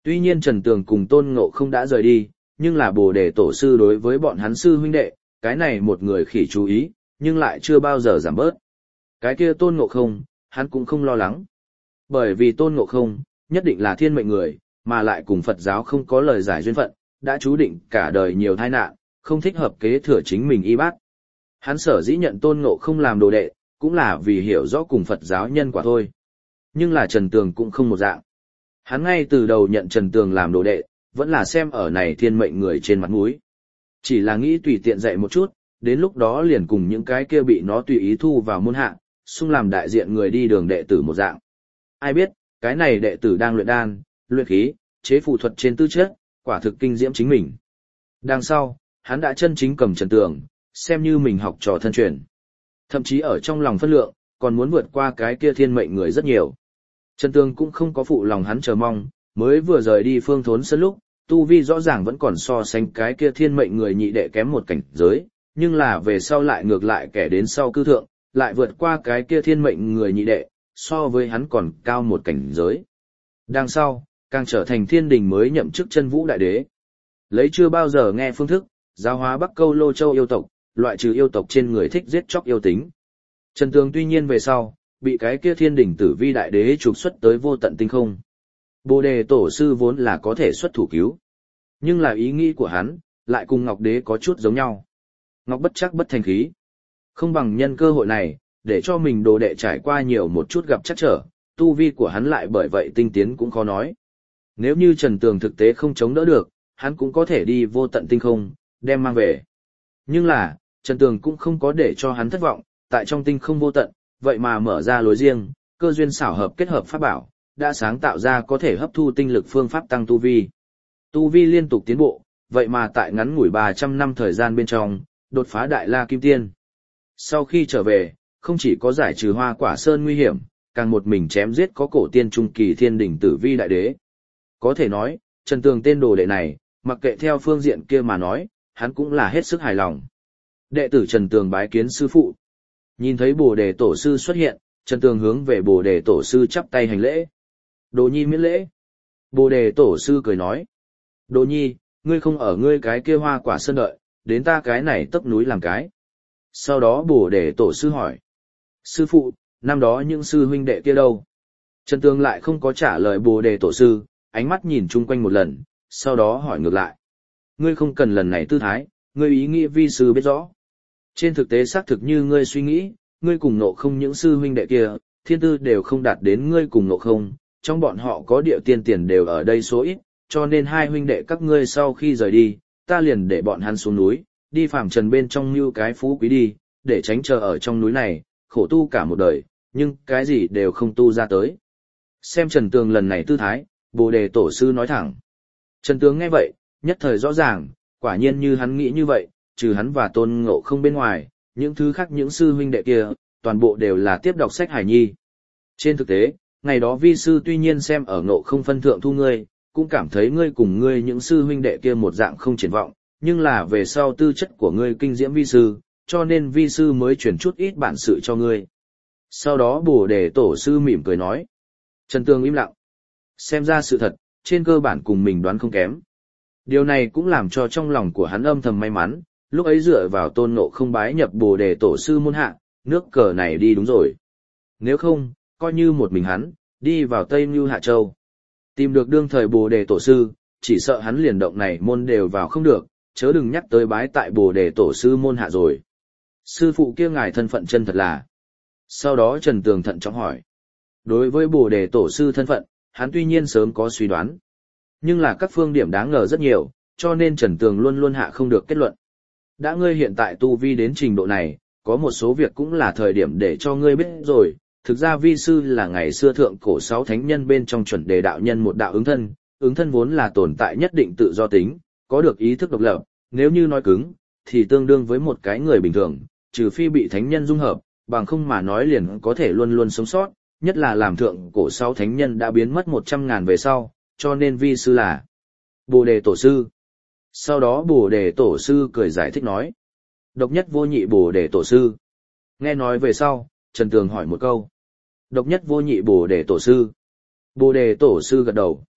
Tuy nhiên Trần Tường cùng Tôn Ngộ không đã rời đi, nhưng là Bồ Đề Tổ sư đối với bọn hắn sư huynh đệ, cái này một người khỉ chú ý, nhưng lại chưa bao giờ giảm bớt. Cái kia Tôn Ngộ không, hắn cũng không lo lắng. Bởi vì Tôn Ngộ không, nhất định là thiên mệnh người, mà lại cùng Phật giáo không có lời giải duyên phận, đã chú định cả đời nhiều tai nạn, không thích hợp kế thừa chính mình y bát. Hắn sở dĩ nhận Tôn Ngộ không làm đồ đệ, cũng là vì hiểu rõ cùng Phật giáo nhân quả thôi. Nhưng là Trần Tường cũng không một dạng. Hắn ngay từ đầu nhận Trần Tường làm đồ đệ, vẫn là xem ở này thiên mệnh người trên mặt mũi. Chỉ là nghĩ tùy tiện dạy một chút, đến lúc đó liền cùng những cái kia bị nó tùy ý thu vào môn hạ, xung làm đại diện người đi đường đệ tử một dạng. Ai biết, cái này đệ tử đang luyện đan, luyện khí, chế phù thuật trên tư chất, quả thực kinh diễm chính mình. Đằng sau, hắn đã chân chính cầm Trần Tường, xem như mình học trò thân truyền. Thậm chí ở trong lòng phân lượng, còn muốn vượt qua cái kia thiên mệnh người rất nhiều. Trần Tường cũng không có phụ lòng hắn chờ mong, mới vừa rời đi Phương Thốn Sơn lúc, tu vi rõ ràng vẫn còn so sánh cái kia thiên mệnh người nhị đệ kém một cảnh giới, nhưng là về sau lại ngược lại kẻ đến sau cư thượng, lại vượt qua cái kia thiên mệnh người nhị đệ, so với hắn còn cao một cảnh giới. Đằng sau, càng trở thành thiên đình mới nhậm chức Chân Vũ Đại Đế. Lấy chưa bao giờ nghe phương thức, giáo hóa Bắc Câu Lô Châu yêu tộc, loại trừ yêu tộc trên người thích giết chóc yêu tính. Trần Tường tuy nhiên về sau, bị cái kia thiên đình Tử Vi Đại Đế trục xuất tới vô tận tinh không. Bồ Đề Tổ sư vốn là có thể xuất thủ cứu. Nhưng là ý nghĩ của hắn, lại cùng Ngọc Đế có chút giống nhau. Ngọc bất chắc bất thành khí. Không bằng nhân cơ hội này, để cho mình đồ đệ trải qua nhiều một chút gặp chắc trở, tu vi của hắn lại bởi vậy tinh tiến cũng khó nói. Nếu như Trần Tường thực tế không chống đỡ được, hắn cũng có thể đi vô tận tinh không, đem mang về. Nhưng là, Trần Tường cũng không có để cho hắn thất vọng, tại trong tinh không vô tận, vậy mà mở ra lối riêng, cơ duyên xảo hợp kết hợp pháp bảo, đã sáng tạo ra có thể hấp thu tinh lực phương pháp tăng tu vi. Tu vi liên tục tiến bộ, vậy mà tại ngắn ngủi 300 năm thời gian bên trong, đột phá Đại La Kim Tiên. Sau khi trở về, không chỉ có giải trừ Hoa Quả Sơn nguy hiểm, càng một mình chém giết có cổ tiên trung kỳ thiên đỉnh Tử Vi Đại Đế. Có thể nói, Trần Tường tên đồ đệ này, mặc kệ theo phương diện kia mà nói, hắn cũng là hết sức hài lòng. Đệ tử Trần Tường bái kiến sư phụ. Nhìn thấy Bồ Đề Tổ sư xuất hiện, Trần Tường hướng về Bồ Đề Tổ sư chắp tay hành lễ. Đồ nhi miễn lễ. Bồ Đề Tổ sư cười nói. Đồ nhi, ngươi không ở ngươi cái kia Hoa Quả Sơn đợi, đến ta cái này tấp núi làm cái. Sau đó Bồ Đề Tổ sư hỏi. Sư phụ, năm đó những sư huynh đệ kia đâu? Trần Tường lại không có trả lời Bồ Đề Tổ sư, ánh mắt nhìn chung quanh một lần, sau đó hỏi ngược lại. Ngươi không cần lần này tư thái, ngươi ý nghĩ vi sư biết rõ. Trên thực tế xác thực như ngươi suy nghĩ, ngươi cùng Ngộ Không những sư huynh đệ kia, thiên tư đều không đạt đến ngươi cùng Ngộ Không, trong bọn họ có địa tiên tiền đều ở đây số ít, cho nên hai huynh đệ các ngươi sau khi rời đi, ta liền để bọn hắn xuống núi, đi phàm trần bên trong như cái phú quý đi, để tránh chờ ở trong núi này, khổ tu cả một đời, nhưng cái gì đều không tu ra tới. Xem Trần Tường lần này tư thái, Bồ Đề Tổ sư nói thẳng. Trần Tường nghe vậy, nhất thời rõ ràng, quả nhiên như hắn nghĩ như vậy, trừ hắn và Tôn Ngộ Không bên ngoài, những thứ khác những sư huynh đệ kia, toàn bộ đều là tiếp đọc sách hài nhi. Trên thực tế, ngày đó vi sư tuy nhiên xem ở Ngộ Không phân thượng thu ngươi, cũng cảm thấy ngươi cùng ngươi những sư huynh đệ kia một dạng không triển vọng, nhưng là về sau tư chất của ngươi kinh diễm vi sư, cho nên vi sư mới chuyển chút ít bản sự cho ngươi. Sau đó Bồ Đề Tổ sư mỉm cười nói. Trần Tường im lặng. Xem ra sự thật, trên cơ bản cùng mình đoán không kém. Điều này cũng làm cho trong lòng của hắn âm thầm may mắn, lúc ấy dựa vào Tôn Ngộ Không bái nhập Bồ Đề Tổ sư môn hạ, nước cờ này đi đúng rồi. Nếu không, coi như một mình hắn, đi vào Tây Nưu Hạ Châu. Tìm được đương thời Bồ Đề Tổ sư, chỉ sợ hắn liền động này môn đều vào không được, chớ đừng nhắc tới bái tại Bồ Đề Tổ sư môn hạ rồi. Sư phụ kia ngài thân phận chân thật là. Sau đó Trần Tường thận trọng hỏi. Đối với Bồ Đề Tổ sư thân phận, hắn tuy nhiên sớm có suy đoán. Nhưng là các phương điểm đáng ngờ rất nhiều, cho nên Trần Tường luôn luôn hạ không được kết luận. Đã ngươi hiện tại tu vi đến trình độ này, có một số việc cũng là thời điểm để cho ngươi biết rồi. Thực ra vi sư là ngày xưa thượng cổ 6 thánh nhân bên trong chuẩn đề đạo nhân một đạo ứng thân vốn là tồn tại nhất định tự do tính, có được ý thức độc lập, nếu như nói cứng, thì tương đương với một cái người bình thường, trừ phi bị thánh nhân dung hợp, bằng không mà nói liền có thể luôn luôn sống sót, nhất là làm thượng cổ 6 thánh nhân đã biến mất 100.000 về sau, cho nên vi sư là Bồ Đề Tổ sư. Sau đó Bồ Đề Tổ sư cười giải thích nói. Độc nhất vô nhị Bồ Đề Tổ sư. Nghe nói về sau, Trần Tường hỏi một câu. Độc nhất vô nhị Bồ Đề Tổ sư. Bồ Đề Tổ sư gật đầu.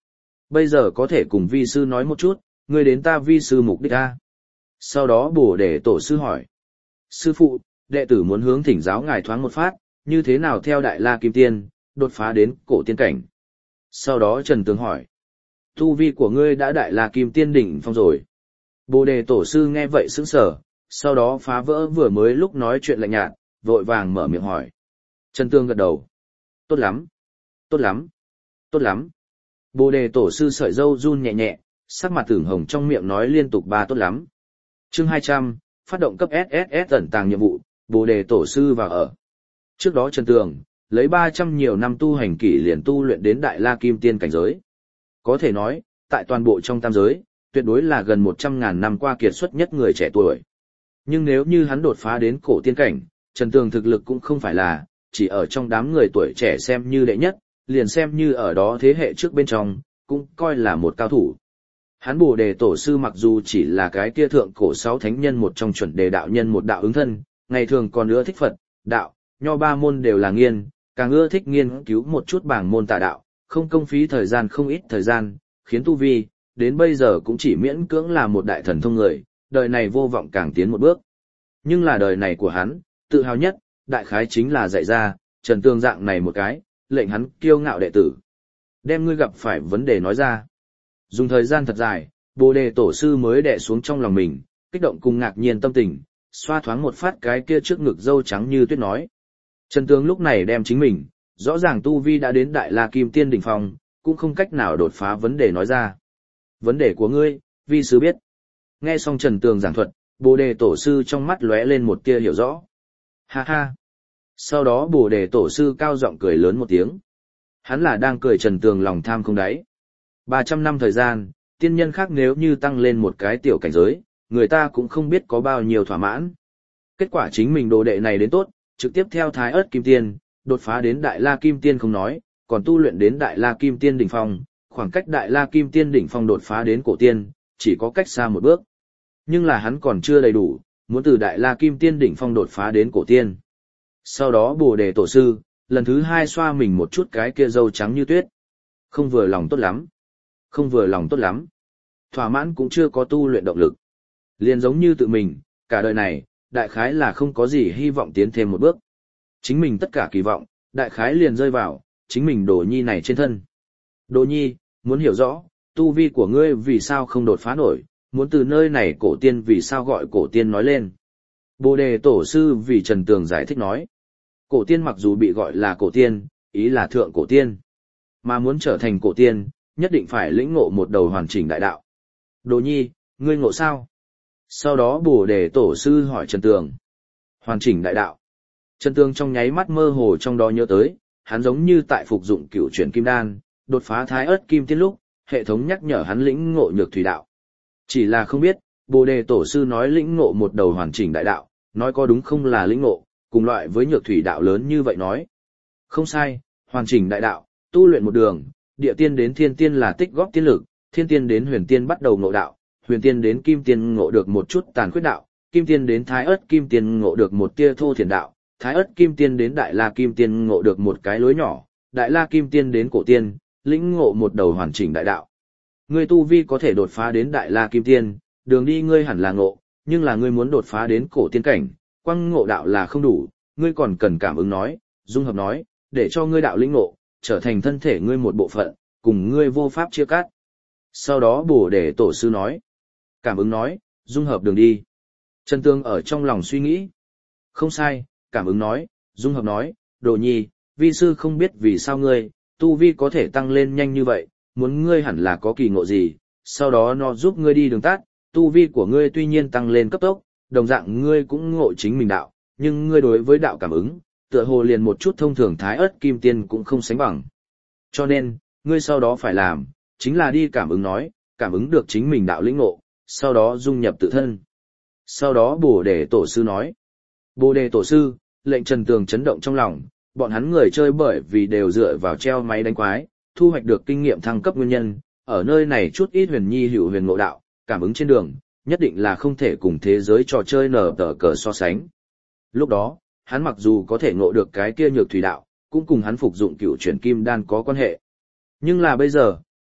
Bây giờ có thể cùng vi sư nói một chút, ngươi đến ta vi sư mục đích a. Sau đó Bồ Đề Tổ sư hỏi. Sư phụ, đệ tử muốn hướng thỉnh giáo ngài thoáng một phát, như thế nào theo Đại La Kim Tiên, đột phá đến cổ tiên cảnh. Sau đó Trần Tường hỏi. Tu vi của ngươi đã Đại La Kim Tiên đỉnh phong rồi. Bồ Đề Tổ sư nghe vậy sững sờ, sau đó phá vỡ vừa mới lúc nói chuyện lạnh nhạt, vội vàng mở miệng hỏi. Trần Tường gật đầu. Tốt lắm, tốt lắm, tốt lắm. Bồ Đề Tổ sư sợi râu run nhẹ nhẹ, sắc mặt ửng hồng trong miệng nói liên tục ba tốt lắm. Chương 200, phát động cấp SSS ẩn tàng nhiệm vụ, Bồ Đề Tổ sư vào ở. Trước đó Trần Tường, lấy 300 nhiều năm tu hành kỷ liền tu luyện đến Đại La Kim Tiên cảnh giới. Có thể nói, tại toàn bộ trong tam giới, tuyệt đối là gần 100.000 năm qua kiệt xuất nhất người trẻ tuổi. Nhưng nếu như hắn đột phá đến cổ tiên cảnh, Trần Tường thực lực cũng không phải là, chỉ ở trong đám người tuổi trẻ xem như đệ nhất, liền xem như ở đó thế hệ trước bên trong, cũng coi là một cao thủ. Hắn Bồ Đề Tổ sư mặc dù chỉ là cái kia thượng cổ 6 thánh nhân một trong chuẩn đề đạo nhân một đạo ứng thân, ngày thường còn ưa thích Phật, đạo, nho ba môn đều là nghiên, càng ưa thích nghiên cứu một chút bảng môn tà đạo, không công phí thời gian không ít thời gian, khiến tu vi, đến bây giờ cũng chỉ miễn cưỡng là một đại thần thông người, đời này vô vọng càng tiến một bước. Nhưng là đời này của hắn, tự hào nhất, đại khái chính là dạy ra, Trần Tường dạng này một cái, lệnh hắn kiêu ngạo đệ tử. Đem ngươi gặp phải vấn đề nói ra. Dùng thời gian thật dài, Bồ Đề Tổ sư mới đè xuống trong lòng mình, kích động cùng ngạc nhiên tâm tình, xoa thoáng một phát cái kia trước ngực râu trắng như tuyết nói. Trần Tường lúc này đem chính mình, rõ ràng tu vi đã đến Đại La Kim Tiên đỉnh phong, cũng không cách nào đột phá vấn đề nói ra. Vấn đề của ngươi, vi sư biết. Nghe xong Trần Tường giảng thuật, Bồ Đề Tổ sư trong mắt lóe lên một tia hiểu rõ. Ha ha. Sau đó Bồ Đề Tổ sư cao giọng cười lớn một tiếng. Hắn là đang cười Trần Tường lòng tham không đáy. 300 năm thời gian, tiên nhân khác nếu như tăng lên một cái tiểu cảnh giới, người ta cũng không biết có bao nhiêu thỏa mãn. Kết quả chính mình đồ đệ này đến tốt, trực tiếp theo Thái Ức Kim Tiên, đột phá đến Đại La Kim Tiên không nói, còn tu luyện đến Đại La Kim Tiên đỉnh phong, khoảng cách Đại La Kim Tiên đỉnh phong đột phá đến cổ tiên, chỉ có cách xa một bước. Nhưng là hắn còn chưa đầy đủ, muốn từ Đại La Kim Tiên đỉnh phong đột phá đến cổ tiên. Sau đó Bồ Đề Tổ sư, lần thứ hai xoa mình một chút cái kia râu trắng như tuyết. Không vừa lòng tốt lắm. Không vừa lòng tốt lắm. Thỏa mãn cũng chưa có tu luyện động lực. Liền giống như tự mình, cả đời này, đại khái là không có gì hy vọng tiến thêm một bước. Chính mình tất cả kỳ vọng, đại khái liền rơi vào, chính mình Đồ Nhi này trên thân. Đồ Nhi, muốn hiểu rõ, tu vi của ngươi vì sao không đột phá nổi, muốn từ nơi này cổ tiên vì sao gọi cổ tiên nói lên. Bồ Đề Tổ sư vì Trần Tường giải thích nói. Cổ tiên mặc dù bị gọi là cổ tiên, ý là thượng cổ tiên. Mà muốn trở thành cổ tiên, nhất định phải lĩnh ngộ một đầu hoàn chỉnh đại đạo. Đồ Nhi, ngươi ngộ sao? Sau đó Bồ Đề Tổ sư hỏi Trần Tường. Hoàn chỉnh đại đạo. Trần Tường trong nháy mắt mơ hồ trong đó nhớ tới, hắn giống như tại phục dụng cửu chuyển kim đan, đột phá Thái Ức Kim Tiên lúc, hệ thống nhắc nhở hắn lĩnh ngộ nhược thủy đạo. Chỉ là không biết, Bồ Đề Tổ sư nói lĩnh ngộ một đầu hoàn chỉnh đại đạo, nói có đúng không là lĩnh ngộ, cùng loại với nhược thủy đạo lớn như vậy nói. Không sai, hoàn chỉnh đại đạo, tu luyện một đường, địa tiên đến thiên tiên là tích góp tiên lực, thiên tiên đến huyền tiên bắt đầu ngộ đạo, huyền tiên đến kim tiên ngộ được một chút tàn khuyết đạo, kim tiên đến thái ớt kim tiên ngộ được một tia thô thiền đạo, thái ớt kim tiên đến đại la kim tiên ngộ được một cái lối nhỏ, đại la kim tiên đến cổ tiên, lĩnh ngộ một đầu hoàn chỉnh đại đạo. Ngươi tu vi có thể đột phá đến đại la kim tiên, đường đi ngươi hẳn là ngộ, nhưng là ngươi muốn đột phá đến cổ tiên cảnh, quang ngộ đạo là không đủ, ngươi còn cần cảm ứng nói, dung hợp nói, để cho ngươi đạo lĩnh ngộ, trở thành thân thể ngươi một bộ phận, cùng ngươi vô pháp chia cắt. Sau đó Bồ Đề Tổ sư nói, cảm ứng nói, dung hợp đường đi. Trần Tường ở trong lòng suy nghĩ. Không sai, cảm ứng nói, dung hợp nói, Đồ Nhi, vi sư không biết vì sao ngươi, tu vi có thể tăng lên nhanh như vậy, muốn ngươi hẳn là có kỳ ngộ gì, sau đó nó giúp ngươi đi đường tắt, tu vi của ngươi tuy nhiên tăng lên cấp tốc, đồng dạng ngươi cũng ngộ chính mình đạo, nhưng ngươi đối với đạo cảm ứng, tựa hồ liền một chút thông thường thái ớt kim tiên cũng không sánh bằng. Cho nên, ngươi sau đó phải làm, chính là đi cảm ứng nói, cảm ứng được chính mình đạo lĩnh ngộ, sau đó dung nhập tự thân. Sau đó Bồ Đề Tổ sư nói. Bồ Đề Tổ sư, lệnh Trần Tường chấn động trong lòng, bọn hắn người chơi bởi vì đều dựa vào treo máy đánh quái, thu hoạch được kinh nghiệm thăng cấp nguyên nhân, ở nơi này chút ít huyền nhi hữu huyền ngộ đạo, cảm ứng trên đường, nhất định là không thể cùng thế giới trò chơi nở tờ cờ so sánh. Lúc đó, hắn mặc dù có thể ngộ được cái kia nhược thủy đạo, cũng cùng hắn phục dụng cửu chuyển kim đan có quan hệ. Nhưng là bây giờ,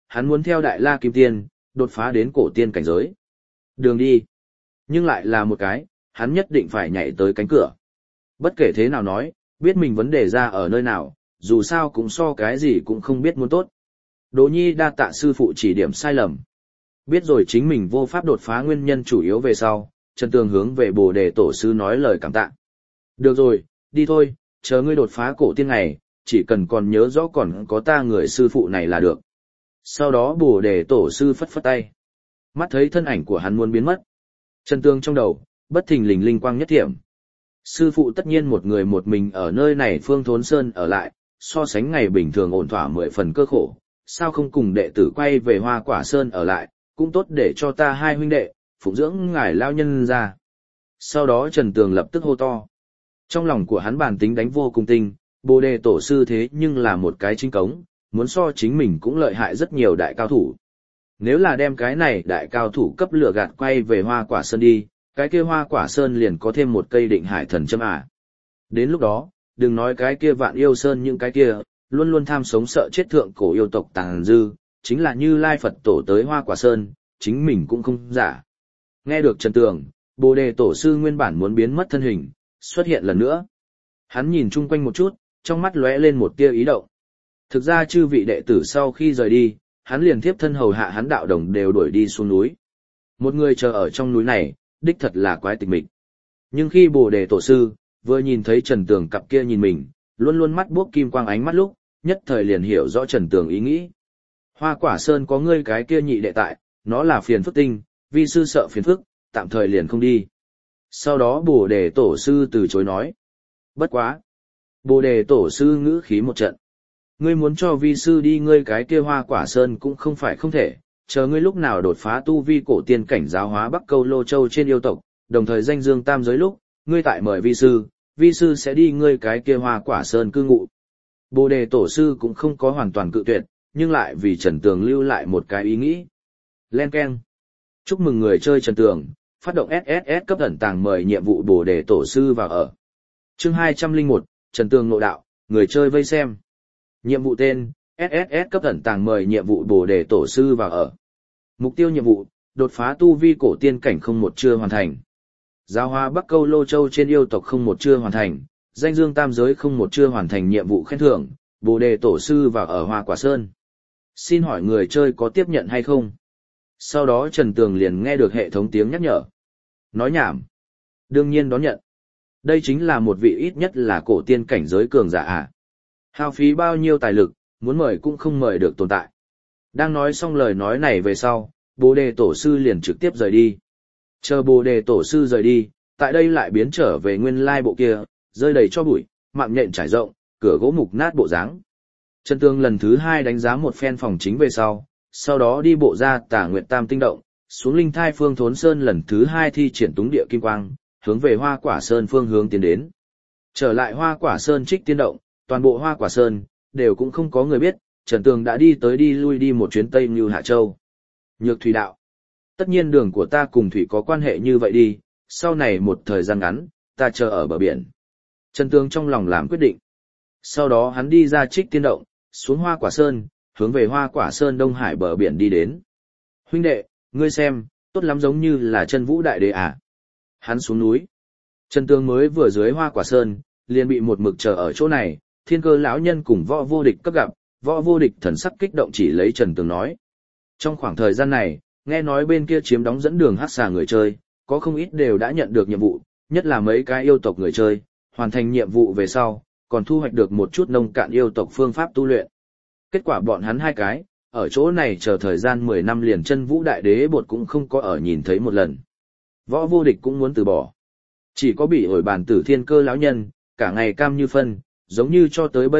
hắn muốn theo Đại La Kim Tiên, đột phá đến cổ tiên cảnh giới. Đường đi. Nhưng lại là một cái, hắn nhất định phải nhảy tới cánh cửa. Bất kể thế nào nói, biết mình vấn đề ra ở nơi nào, dù sao cũng so cái gì cũng không biết muốn tốt. Đỗ Nhi đa tạ sư phụ chỉ điểm sai lầm. Biết rồi chính mình vô pháp đột phá nguyên nhân chủ yếu về sau, Trần Tường hướng về Bồ Đề Tổ sư nói lời cảm tạ. Được rồi, đi thôi, chờ ngươi đột phá cổ tiên ngày, chỉ cần còn nhớ rõ còn có ta người sư phụ này là được. Sau đó Bồ Đề Tổ sư phất phất tay. Mắt thấy thân ảnh của hắn muốn biến mất. Trần Tường trong đầu, bất thình lình linh quang nhất thiểm. Sư phụ tất nhiên một người một mình ở nơi này Phương Thốn Sơn ở lại, so sánh ngày bình thường ổn thỏa 10 phần cơ khổ, sao không cùng đệ tử quay về Hoa Quả Sơn ở lại, cũng tốt để cho ta hai huynh đệ, phụng dưỡng ngài lao nhân ra. Sau đó Trần Tường lập tức hô to. Trong lòng của hắn bản tính đánh vô cùng tinh, Bồ Đề Tổ sư thế nhưng là một cái chính cống, muốn so chính mình cũng lợi hại rất nhiều đại cao thủ. Nếu là đem cái này đại cao thủ cấp lửa gạt quay về Hoa Quả Sơn đi, cái kia Hoa Quả Sơn liền có thêm một cây Định Hải Thần Châm à. Đến lúc đó, đừng nói cái kia Vạn Yêu Sơn những cái kia, luôn luôn tham sống sợ chết thượng cổ yêu tộc tàng dư, chính là Như Lai Phật Tổ tới Hoa Quả Sơn, chính mình cũng không giả. Nghe được Trần Tường, Bồ Đề Tổ sư nguyên bản muốn biến mất thân hình, xuất hiện lần nữa. Hắn nhìn chung quanh một chút, trong mắt lóe lên một tia ý động. Thực ra chư vị đệ tử sau khi rời đi, hắn liền tiếp thân hầu hạ hắn đạo đồng đều đuổi đi xuống núi. Một người chờ ở trong núi này, đích thật là quái tịch mịch. Nhưng khi Bồ Đề Tổ sư vừa nhìn thấy Trần Tường cặp kia nhìn mình, luôn luôn mắt buốc kim quang ánh mắt lúc, nhất thời liền hiểu rõ Trần Tường ý nghĩ. Hoa Quả Sơn có ngươi cái kia nhị đệ tại, nó là phiền phức tinh, vi sư sợ phiền phức, tạm thời liền không đi. Sau đó Bồ Đề Tổ sư từ chối nói. Bất quá. Bồ Đề Tổ sư ngữ khí một trận. Ngươi muốn cho vi sư đi ngươi cái kia Hoa Quả Sơn cũng không phải không thể, chờ ngươi lúc nào đột phá tu vi cổ tiên cảnh giáo hóa Bắc Câu Lô Châu trên yêu tộc, đồng thời danh dương tam giới lúc, ngươi tại mời vi sư sẽ đi ngươi cái kia Hoa Quả Sơn cư ngụ. Bồ Đề Tổ sư cũng không có hoàn toàn cự tuyệt, nhưng lại vì Trần Tường lưu lại một cái ý nghĩ. Len keng. Chúc mừng người chơi Trần Tường, phát động SSS cấp ẩn tàng mời nhiệm vụ Bồ Đề Tổ sư vào ở. Chương 201, Trần Tường nội đạo, người chơi vây xem. Nhiệm vụ tên, SSS cấp ẩn tàng mời nhiệm vụ Bồ Đề Tổ sư vào ở. Mục tiêu nhiệm vụ, đột phá tu vi cổ tiên cảnh 01 chưa hoàn thành. Giáo hóa Bắc Câu Lô Châu trên yêu tộc 01 chưa hoàn thành, danh dương tam giới 01 chưa hoàn thành nhiệm vụ khen thưởng, Bồ Đề Tổ sư vào ở Hoa Quả Sơn. Xin hỏi người chơi có tiếp nhận hay không? Sau đó Trần Tường liền nghe được hệ thống tiếng nhắc nhở. Nói nhảm. Đương nhiên đón nhận. Đây chính là một vị ít nhất là cổ tiên cảnh giới cường giả à. Hao phí bao nhiêu tài lực, muốn mời cũng không mời được tồn tại. Đang nói xong lời nói này về sau, Bồ Đề Tổ sư liền trực tiếp rời đi. Chờ Bồ Đề Tổ sư rời đi, tại đây lại biến trở về nguyên lai bộ kia, rơi đầy cho bụi, mạng nhện trải rộng, cửa gỗ mục nát bộ dáng. Trần Tường lần thứ 2 đánh giá một phen phòng chính về sau đó đi bộ ra Tả Nguyệt Tam Tinh Động, xuống Linh Thai Phương Thốn Sơn lần thứ 2 thi triển túng địa kim quang, hướng về Hoa Quả Sơn phương hướng tiến đến. Trở lại Hoa Quả Sơn Trích Tiên Động, toàn bộ Hoa Quả Sơn đều cũng không có người biết, Trần Tường đã đi tới đi lui đi một chuyến Tây Như Hạ Châu. Nhược Thủy đạo. Tất nhiên đường của ta cùng Thủy có quan hệ như vậy đi, sau này một thời gian ngắn, ta chờ ở bờ biển. Trần Tường trong lòng làm quyết định. Sau đó hắn đi ra Trích Tiên Động, xuống Hoa Quả Sơn, hướng về Hoa Quả Sơn Đông Hải bờ biển đi đến. Huynh đệ, ngươi xem, tốt lắm giống như là Chân Vũ Đại Đế à. Hắn xuống núi. Trần Tường mới vừa dưới Hoa Quả Sơn, liền bị một mực chờ ở chỗ này, Thiên Cơ lão nhân cùng Võ Vô Địch cấp gặp, Võ Vô Địch thần sắc kích động chỉ lấy Trần Tường nói. Trong khoảng thời gian này, nghe nói bên kia chiếm đóng dẫn đường hắc xà người chơi, có không ít đều đã nhận được nhiệm vụ, nhất là mấy cái yêu tộc người chơi, hoàn thành nhiệm vụ về sau, còn thu hoạch được một chút nông cạn yêu tộc phương pháp tu luyện. Kết quả bọn hắn hai cái, ở chỗ này chờ thời gian 10 năm liền Chân Vũ Đại Đế bột cũng không có ở nhìn thấy một lần. Võ Vô Địch cũng muốn từ bỏ. Chỉ có bị ổi bàn tử Thiên Cơ lão nhân, cả ngày cam như phân, giống như cho tới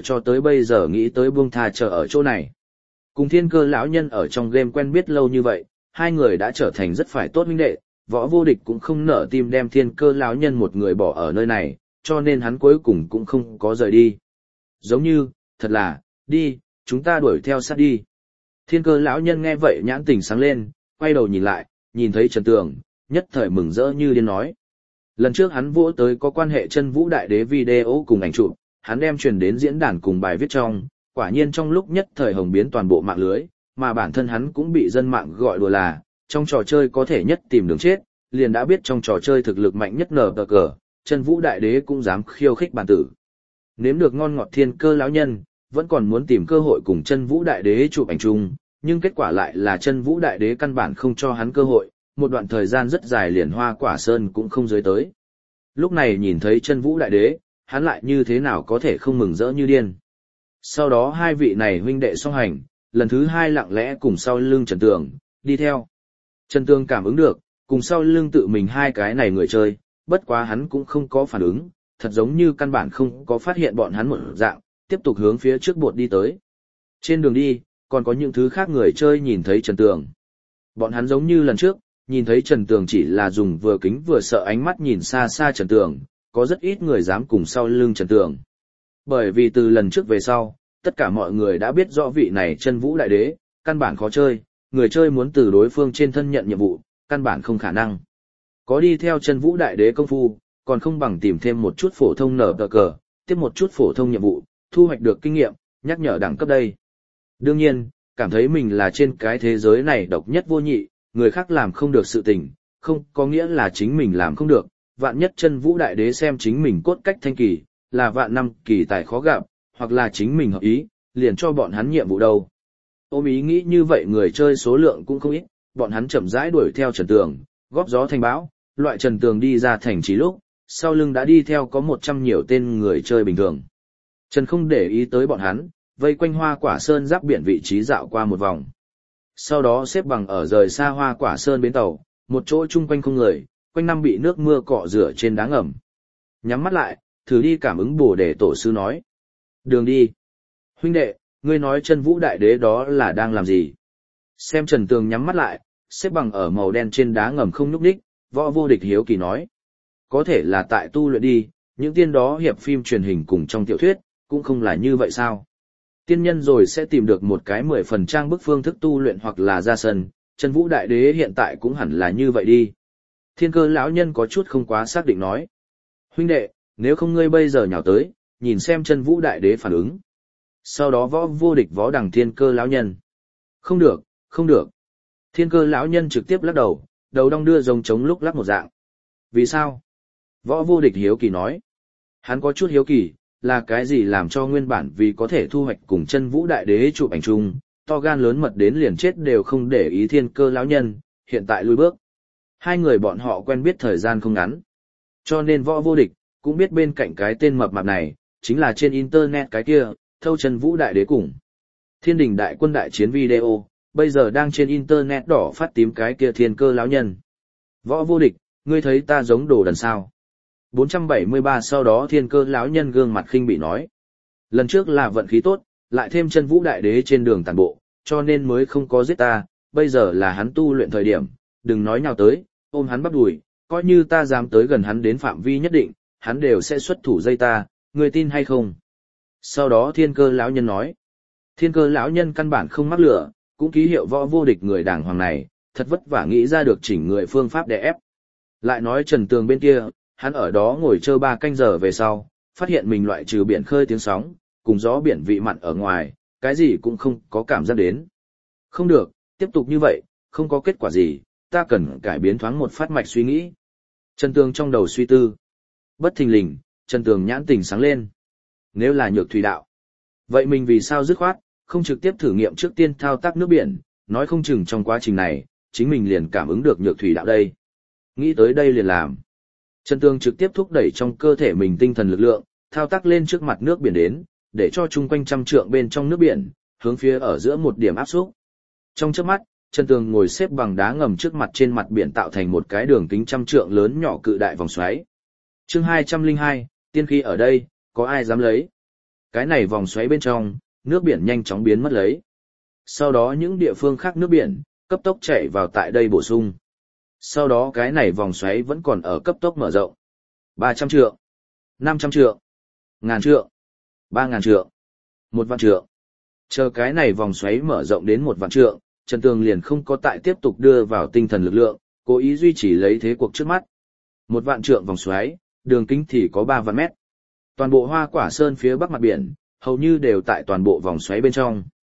bây giờ nghĩ tới buông tha chờ ở chỗ này. Cùng Thiên Cơ lão nhân ở trong game quen biết lâu như vậy, hai người đã trở thành rất phải tốt huynh đệ, Võ Vô Địch cũng không nỡ tim đem Thiên Cơ lão nhân một người bỏ ở nơi này, cho nên hắn cuối cùng cũng không có rời đi. Giống như, thật là, đi, chúng ta đuổi theo sát đi. Thiên Cơ lão nhân nghe vậy nhãn tình sáng lên, quay đầu nhìn lại, nhìn thấy Trần Tường, nhất thời mừng rỡ như điên nói. Lần trước hắn vỗ tới có quan hệ Chân Vũ Đại Đế video cùng ảnh chụp, hắn đem truyền đến diễn đàn cùng bài viết trong, quả nhiên trong lúc nhất thời hồng biến toàn bộ mạng lưới, mà bản thân hắn cũng bị dân mạng gọi đùa là, trong trò chơi có thể nhất tìm đường chết, liền đã biết trong trò chơi thực lực mạnh nhất nở cờ, chân vũ đại đế cũng dám khiêu khích bản tử. Nếm được ngon ngọt thiên cơ lão nhân, vẫn còn muốn tìm cơ hội cùng chân vũ đại đế chụp ảnh chung, nhưng kết quả lại là chân vũ đại đế căn bản không cho hắn cơ hội, một đoạn thời gian rất dài liền Hoa Quả Sơn cũng không dưới tới. Lúc này nhìn thấy chân vũ đại đế, hắn lại như thế nào có thể không mừng rỡ như điên. Sau đó hai vị này huynh đệ song hành, lần thứ hai lặng lẽ cùng sau lưng Trần Tường, đi theo. Trần Tường cảm ứng được, cùng sau lưng tự mình hai cái này người chơi, bất quá hắn cũng không có phản ứng, thật giống như căn bản không có phát hiện bọn hắn một dạng, tiếp tục hướng phía trước bột đi tới. Trên đường đi, còn có những thứ khác người chơi nhìn thấy Trần Tường. Bọn hắn giống như lần trước, nhìn thấy Trần Tường chỉ là dùng vừa kính vừa sợ ánh mắt nhìn xa xa Trần Tường, có rất ít người dám cùng sau lưng Trần Tường. Bởi vì từ lần trước về sau, tất cả mọi người đã biết rõ vị này chân vũ đại đế, căn bản khó chơi, người chơi muốn từ đối phương trên thân nhận nhiệm vụ, căn bản không khả năng. Có đi theo chân vũ đại đế công phu, còn không bằng tìm thêm một chút phổ thông nở cờ, tiếp một chút phổ thông nhiệm vụ, thu hoạch được kinh nghiệm, nhắc nhở đẳng cấp đây. Đương nhiên, cảm thấy mình là trên cái thế giới này độc nhất vô nhị, người khác làm không được sự tình, không có nghĩa là chính mình làm không được, vạn nhất chân vũ đại đế xem chính mình cốt cách thanh kỳ, là vạn năm kỳ tài khó gặp, hoặc là chính mình hợp ý, liền cho bọn hắn nhiệm vụ đâu. Ôm ý nghĩ như vậy người chơi số lượng cũng không ít, bọn hắn chậm rãi đuổi theo Trần Tường, góp gió thành bão, loại Trần Tường đi ra thành trì lúc, sau lưng đã đi theo có 100 nhiều tên người chơi bình thường. Trần không để ý tới bọn hắn, vây quanh Hoa Quả Sơn giáp biển vị trí dạo qua một vòng. Sau đó xếp bằng ở rời xa Hoa Quả Sơn bến tàu, một chỗ chung quanh không người, quanh năm bị nước mưa cọ rửa trên đá ngầm. Nhắm mắt lại, thử đi cảm ứng Bồ Đề tổ sư nói. Đường đi. Huynh đệ, ngươi nói chân vũ đại đế đó là đang làm gì? Xem Trần Tường nhắm mắt lại, xếp bằng ở màu đen trên đá ngầm không nhúc nhích, Võ Vô Địch hiếu kỳ nói. Có thể là tại tu luyện đi, những tiên đó hiệp phim truyền hình cùng trong tiểu thuyết, cũng không là như vậy sao? Tiên nhân rồi sẽ tìm được một cái 10 trang bức phương thức tu luyện hoặc là ra sân, chân vũ đại đế hiện tại cũng hẳn là như vậy đi. Thiên Cơ lão nhân có chút không quá xác định nói. Huynh đệ, nếu không ngươi bây giờ nhào tới, nhìn xem chân vũ đại đế phản ứng. Sau đó Võ Vô Địch võ đằng Thiên Cơ lão nhân. Không được, không được. Thiên Cơ lão nhân trực tiếp lắc đầu, đầu đong đưa giống trống lúc lắc một dạng. Vì sao? Võ Vô Địch hiếu kỳ nói. Hắn có chút hiếu kỳ, là cái gì làm cho nguyên bản vì có thể thu hoạch cùng chân vũ đại đế chụp ảnh chung, to gan lớn mật đến liền chết đều không để ý Thiên Cơ lão nhân, hiện tại lùi bước. Hai người bọn họ quen biết thời gian không ngắn. Cho nên Võ Vô Địch cũng biết bên cạnh cái tên mập mạp này, chính là trên internet cái kia, thâu chân vũ đại đế cùng. Thiên đình đại quân đại chiến video, bây giờ đang trên internet đỏ phát tím cái kia Thiên Cơ lão nhân. Võ Vô Địch, ngươi thấy ta giống đồ đần sao? 473 sau đó Thiên Cơ lão nhân gương mặt khinh bị nói. Lần trước là vận khí tốt, lại thêm chân vũ đại đế trên đường tàn bộ, cho nên mới không có giết ta, bây giờ là hắn tu luyện thời điểm, đừng nói nhào tới, ôm hắn bắt đùi, coi như ta dám tới gần hắn đến phạm vi nhất định, hắn đều sẽ xuất thủ dây ta, người tin hay không? Sau đó Thiên Cơ lão nhân nói. Thiên Cơ lão nhân căn bản không mắc lửa, cũng ký hiệu Võ Vô Địch người đàng hoàng này, thật vất vả nghĩ ra được chỉnh người phương pháp để ép. Lại nói Trần Tường bên kia, hắn ở đó ngồi chơi 3 canh giờ về sau, phát hiện mình loại trừ biển khơi tiếng sóng, cùng gió biển vị mặn ở ngoài, cái gì cũng không có cảm giác đến. Không được, tiếp tục như vậy, không có kết quả gì, ta cần cải biến thoáng một phát mạch suy nghĩ. Trần Tường trong đầu suy tư. Bất thình lình, Trần Tường nhãn tình sáng lên. Nếu là nhược thủy đạo, vậy mình vì sao dứt khoát, không trực tiếp thử nghiệm trước tiên thao tác nước biển, nói không chừng trong quá trình này, chính mình liền cảm ứng được nhược thủy đạo đây. Nghĩ tới đây liền làm. Trần Tường trực tiếp thúc đẩy trong cơ thể mình tinh thần lực lượng, thao tác lên trước mặt nước biển đến, để cho chung quanh trăm trượng bên trong nước biển, hướng phía ở giữa một điểm áp xúc. Trong chớp mắt, Trần Tường ngồi xếp bằng đá ngầm trước mặt trên mặt biển tạo thành một cái đường kính trăm trượng lớn nhỏ cự đại vòng xoáy. Chương 202, tiên khí ở đây, có ai dám lấy? Cái này vòng xoáy bên trong, nước biển nhanh chóng biến mất lấy. Sau đó những địa phương khác nước biển, cấp tốc chảy vào tại đây bổ sung. Sau đó cái này vòng xoáy vẫn còn ở cấp tốc mở rộng. 300 trượng, 500 trượng, 1000 trượng, 3000 trượng, 1 vạn trượng. Chờ cái này vòng xoáy mở rộng đến 1 vạn trượng, Trần Tường liền không có tại tiếp tục đưa vào tinh thần lực lượng, cố ý duy trì lấy thế cuộc trước mắt. 1 vạn trượng vòng xoáy, đường kính thì có 3 vạn mét. Toàn bộ Hoa Quả Sơn phía bắc mặt biển, hầu như đều tại toàn bộ vòng xoáy bên trong.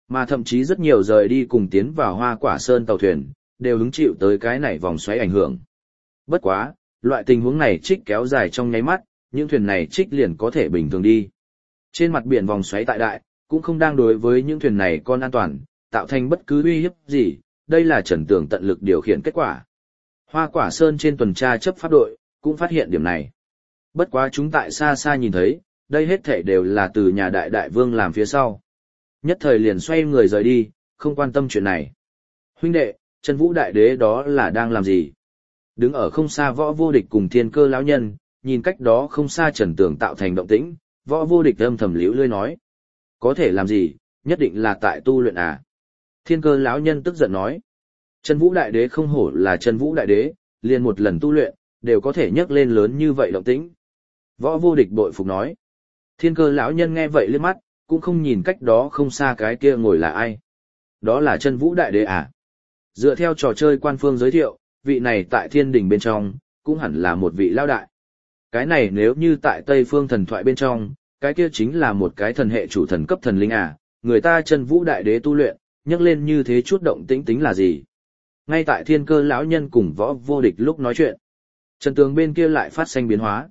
Mà thậm chí rất nhiều rời đi cùng tiến vào Hoa Quả Sơn tàu thuyền, đều hứng chịu tới cái này vòng xoáy ảnh hưởng. Bất quá, loại tình huống này trích kéo dài trong nháy mắt, những thuyền này trích liền có thể bình thường đi. Trên mặt biển vòng xoáy tại đại, cũng không đang đối với những thuyền này con an toàn, tạo thành bất cứ uy hiếp gì, đây là Trần Tường tận lực điều khiển kết quả. Hoa Quả Sơn trên tuần tra chấp pháp đội, cũng phát hiện điểm này. Bất quá chúng tại xa xa nhìn thấy, đây hết thể đều là từ nhà đại đại vương làm phía sau. Nhất thời liền xoay người rời đi, không quan tâm chuyện này. Huynh đệ, Trần Vũ Đại Đế đó là đang làm gì? Đứng ở không xa Võ Vô Địch cùng Thiên Cơ lão nhân, nhìn cách đó không xa Trần Tường tạo thành động tĩnh, Võ Vô Địch âm thầm liễu lươi nói. Có thể làm gì, nhất định là tại tu luyện à? Thiên Cơ lão nhân tức giận nói. Trần Vũ Đại Đế không hổ là Trần Vũ Đại Đế, liền một lần tu luyện, đều có thể nhấc lên lớn như vậy động tĩnh. Võ Vô Địch bội phục nói. Thiên Cơ lão nhân nghe vậy liếc mắt, cũng không nhìn cách đó không xa cái kia ngồi là ai. Đó là Trần Vũ Đại Đế à? Dựa theo trò chơi quan phương giới thiệu, vị này tại thiên đình bên trong, cũng hẳn là một vị lao đại. Cái này nếu như tại Tây phương thần thoại bên trong, cái kia chính là một cái thần hệ chủ thần cấp thần linh à, người ta Trần Vũ Đại Đế tu luyện, nhắc lên như thế chút động tĩnh tính là gì? Ngay tại Thiên Cơ lão nhân cùng Võ Vô Địch lúc nói chuyện, Trần Tường bên kia lại phát sinh biến hóa.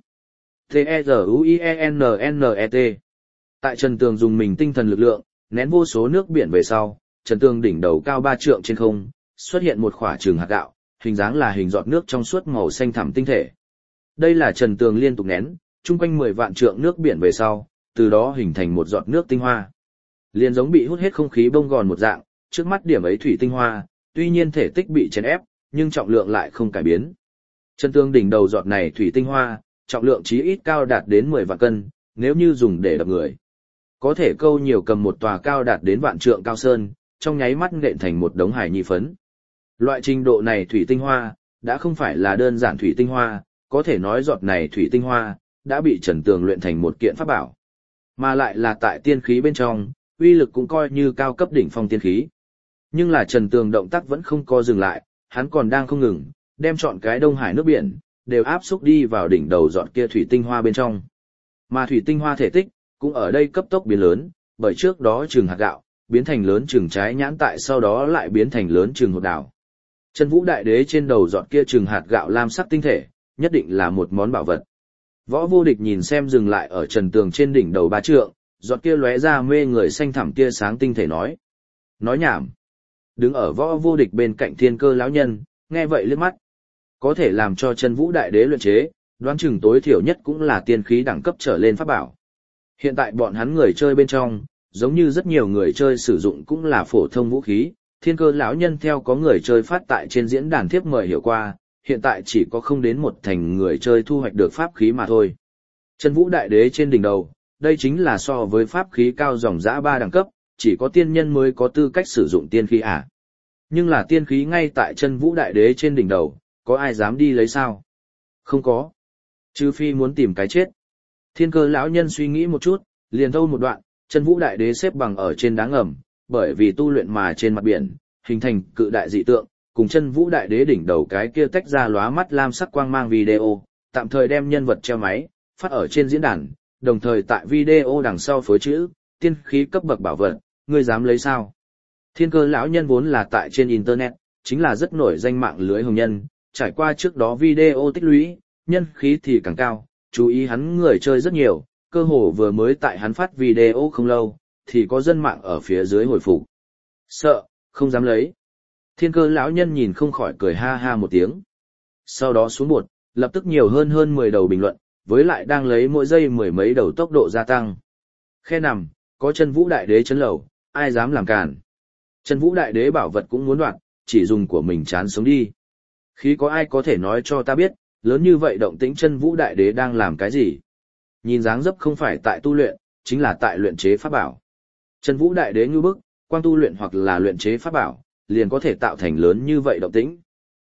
T-E-Z-U-I-E-N-N-E-T. Tại Trần Tường dùng mình tinh thần lực lượng, nén vô số nước biển về sau, Trần Tường đỉnh đầu cao 3 trượng trên không, xuất hiện một quả trường hạt gạo, hình dáng là hình giọt nước trong suốt màu xanh thẳm tinh thể. Đây là Trần Tường liên tục nén, chung quanh 10 vạn trượng nước biển về sau, từ đó hình thành một giọt nước tinh hoa. Liền giống bị hút hết không khí bông gòn một dạng, trước mắt điểm ấy thủy tinh hoa, tuy nhiên thể tích bị chèn ép, nhưng trọng lượng lại không cải biến. Trần Tường đỉnh đầu giọt này thủy tinh hoa, trọng lượng chí ít cao đạt đến 10 vạn cân, nếu như dùng để đập người. Có thể câu nhiều cầm một tòa cao đạt đến vạn trượng cao sơn, trong nháy mắt nện thành một đống hải nhi phấn. Loại trình độ này thủy tinh hoa, đã không phải là đơn giản thủy tinh hoa, có thể nói giọt này thủy tinh hoa, đã bị Trần Tường luyện thành một kiện pháp bảo. Mà lại là tại tiên khí bên trong, uy lực cũng coi như cao cấp đỉnh phong tiên khí. Nhưng là Trần Tường động tác vẫn không co dừng lại, hắn còn đang không ngừng, đem trọn cái Đông Hải nước biển, đều áp xúc đi vào đỉnh đầu giọt kia thủy tinh hoa bên trong. Mà thủy tinh hoa thể tích, cũng ở đây cấp tốc biến lớn, bởi trước đó chừng hạt gạo, biến thành lớn chừng trái nhãn tại sau đó lại biến thành lớn chừng hột đào. Trần Vũ Đại Đế trên đầu giọt kia chừng hạt gạo lam sắc tinh thể, nhất định là một món bảo vật. Võ Vô Địch nhìn xem dừng lại ở Trần Tường trên đỉnh đầu 3 trượng, giọt kia lóe ra mê người xanh thẳm tia sáng tinh thể nói. Nói nhảm. Đứng ở Võ Vô Địch bên cạnh Thiên Cơ lão nhân, nghe vậy liếc mắt. Có thể làm cho Trần Vũ Đại Đế luyện chế, đoán chừng tối thiểu nhất cũng là tiên khí đẳng cấp trở lên pháp bảo. Hiện tại bọn hắn người chơi bên trong, giống như rất nhiều người chơi sử dụng cũng là phổ thông vũ khí, Thiên Cơ lão nhân theo có người chơi phát tại trên diễn đàn thiếp mời hiểu qua, hiện tại chỉ có không đến một thành người chơi thu hoạch được pháp khí mà thôi. Trần Vũ Đại Đế trên đỉnh đầu, đây chính là so với pháp khí cao dòng dã 3 đẳng cấp, chỉ có tiên nhân mới có tư cách sử dụng tiên khí à. Nhưng là tiên khí ngay tại Trần Vũ Đại Đế trên đỉnh đầu, có ai dám đi lấy sao? Không có. Trừ phi muốn tìm cái chết. Thiên Cơ lão nhân suy nghĩ một chút, liền thâu một đoạn, Trần Vũ Đại Đế xếp bằng ở trên đá ngầm, bởi vì tu luyện mà trên mặt biển, hình thành cự đại dị tượng, cùng Trần Vũ Đại Đế đỉnh đầu cái kia tách ra lóa mắt lam sắc quang mang video, tạm thời đem nhân vật treo máy, phát ở trên diễn đàn, đồng thời tại video đằng sau phối chữ, tiên khí cấp bậc bảo vật, ngươi dám lấy sao? Thiên Cơ lão nhân vốn là tại trên internet, chính là rất nổi danh mạng lưới hồng nhân, trải qua trước đó video tích lũy, nhân khí thì càng cao, chú ý hắn người chơi rất nhiều, cơ hồ vừa mới tại hắn phát video không lâu, thì có dân mạng ở phía dưới hồi phục. Sợ, không dám lấy. Thiên Cơ lão nhân nhìn không khỏi cười ha ha một tiếng. Sau đó xuống bột, lập tức nhiều hơn 10 đầu bình luận, với lại đang lấy mỗi giây 10 mấy đầu tốc độ gia tăng. Khe nằm, có Trần Vũ Đại Đế chấn lầu, ai dám làm cản. Trần Vũ Đại Đế bảo vật cũng muốn đoạt, chỉ dùng của mình chán sống đi. Khi có ai có thể nói cho ta biết, lớn như vậy động tĩnh Trần Vũ Đại Đế đang làm cái gì? Nhìn dáng dấp không phải tại tu luyện, chính là tại luyện chế pháp bảo. Trần Vũ Đại Đế như bức, quan tu luyện hoặc là luyện chế pháp bảo, liền có thể tạo thành lớn như vậy động tĩnh.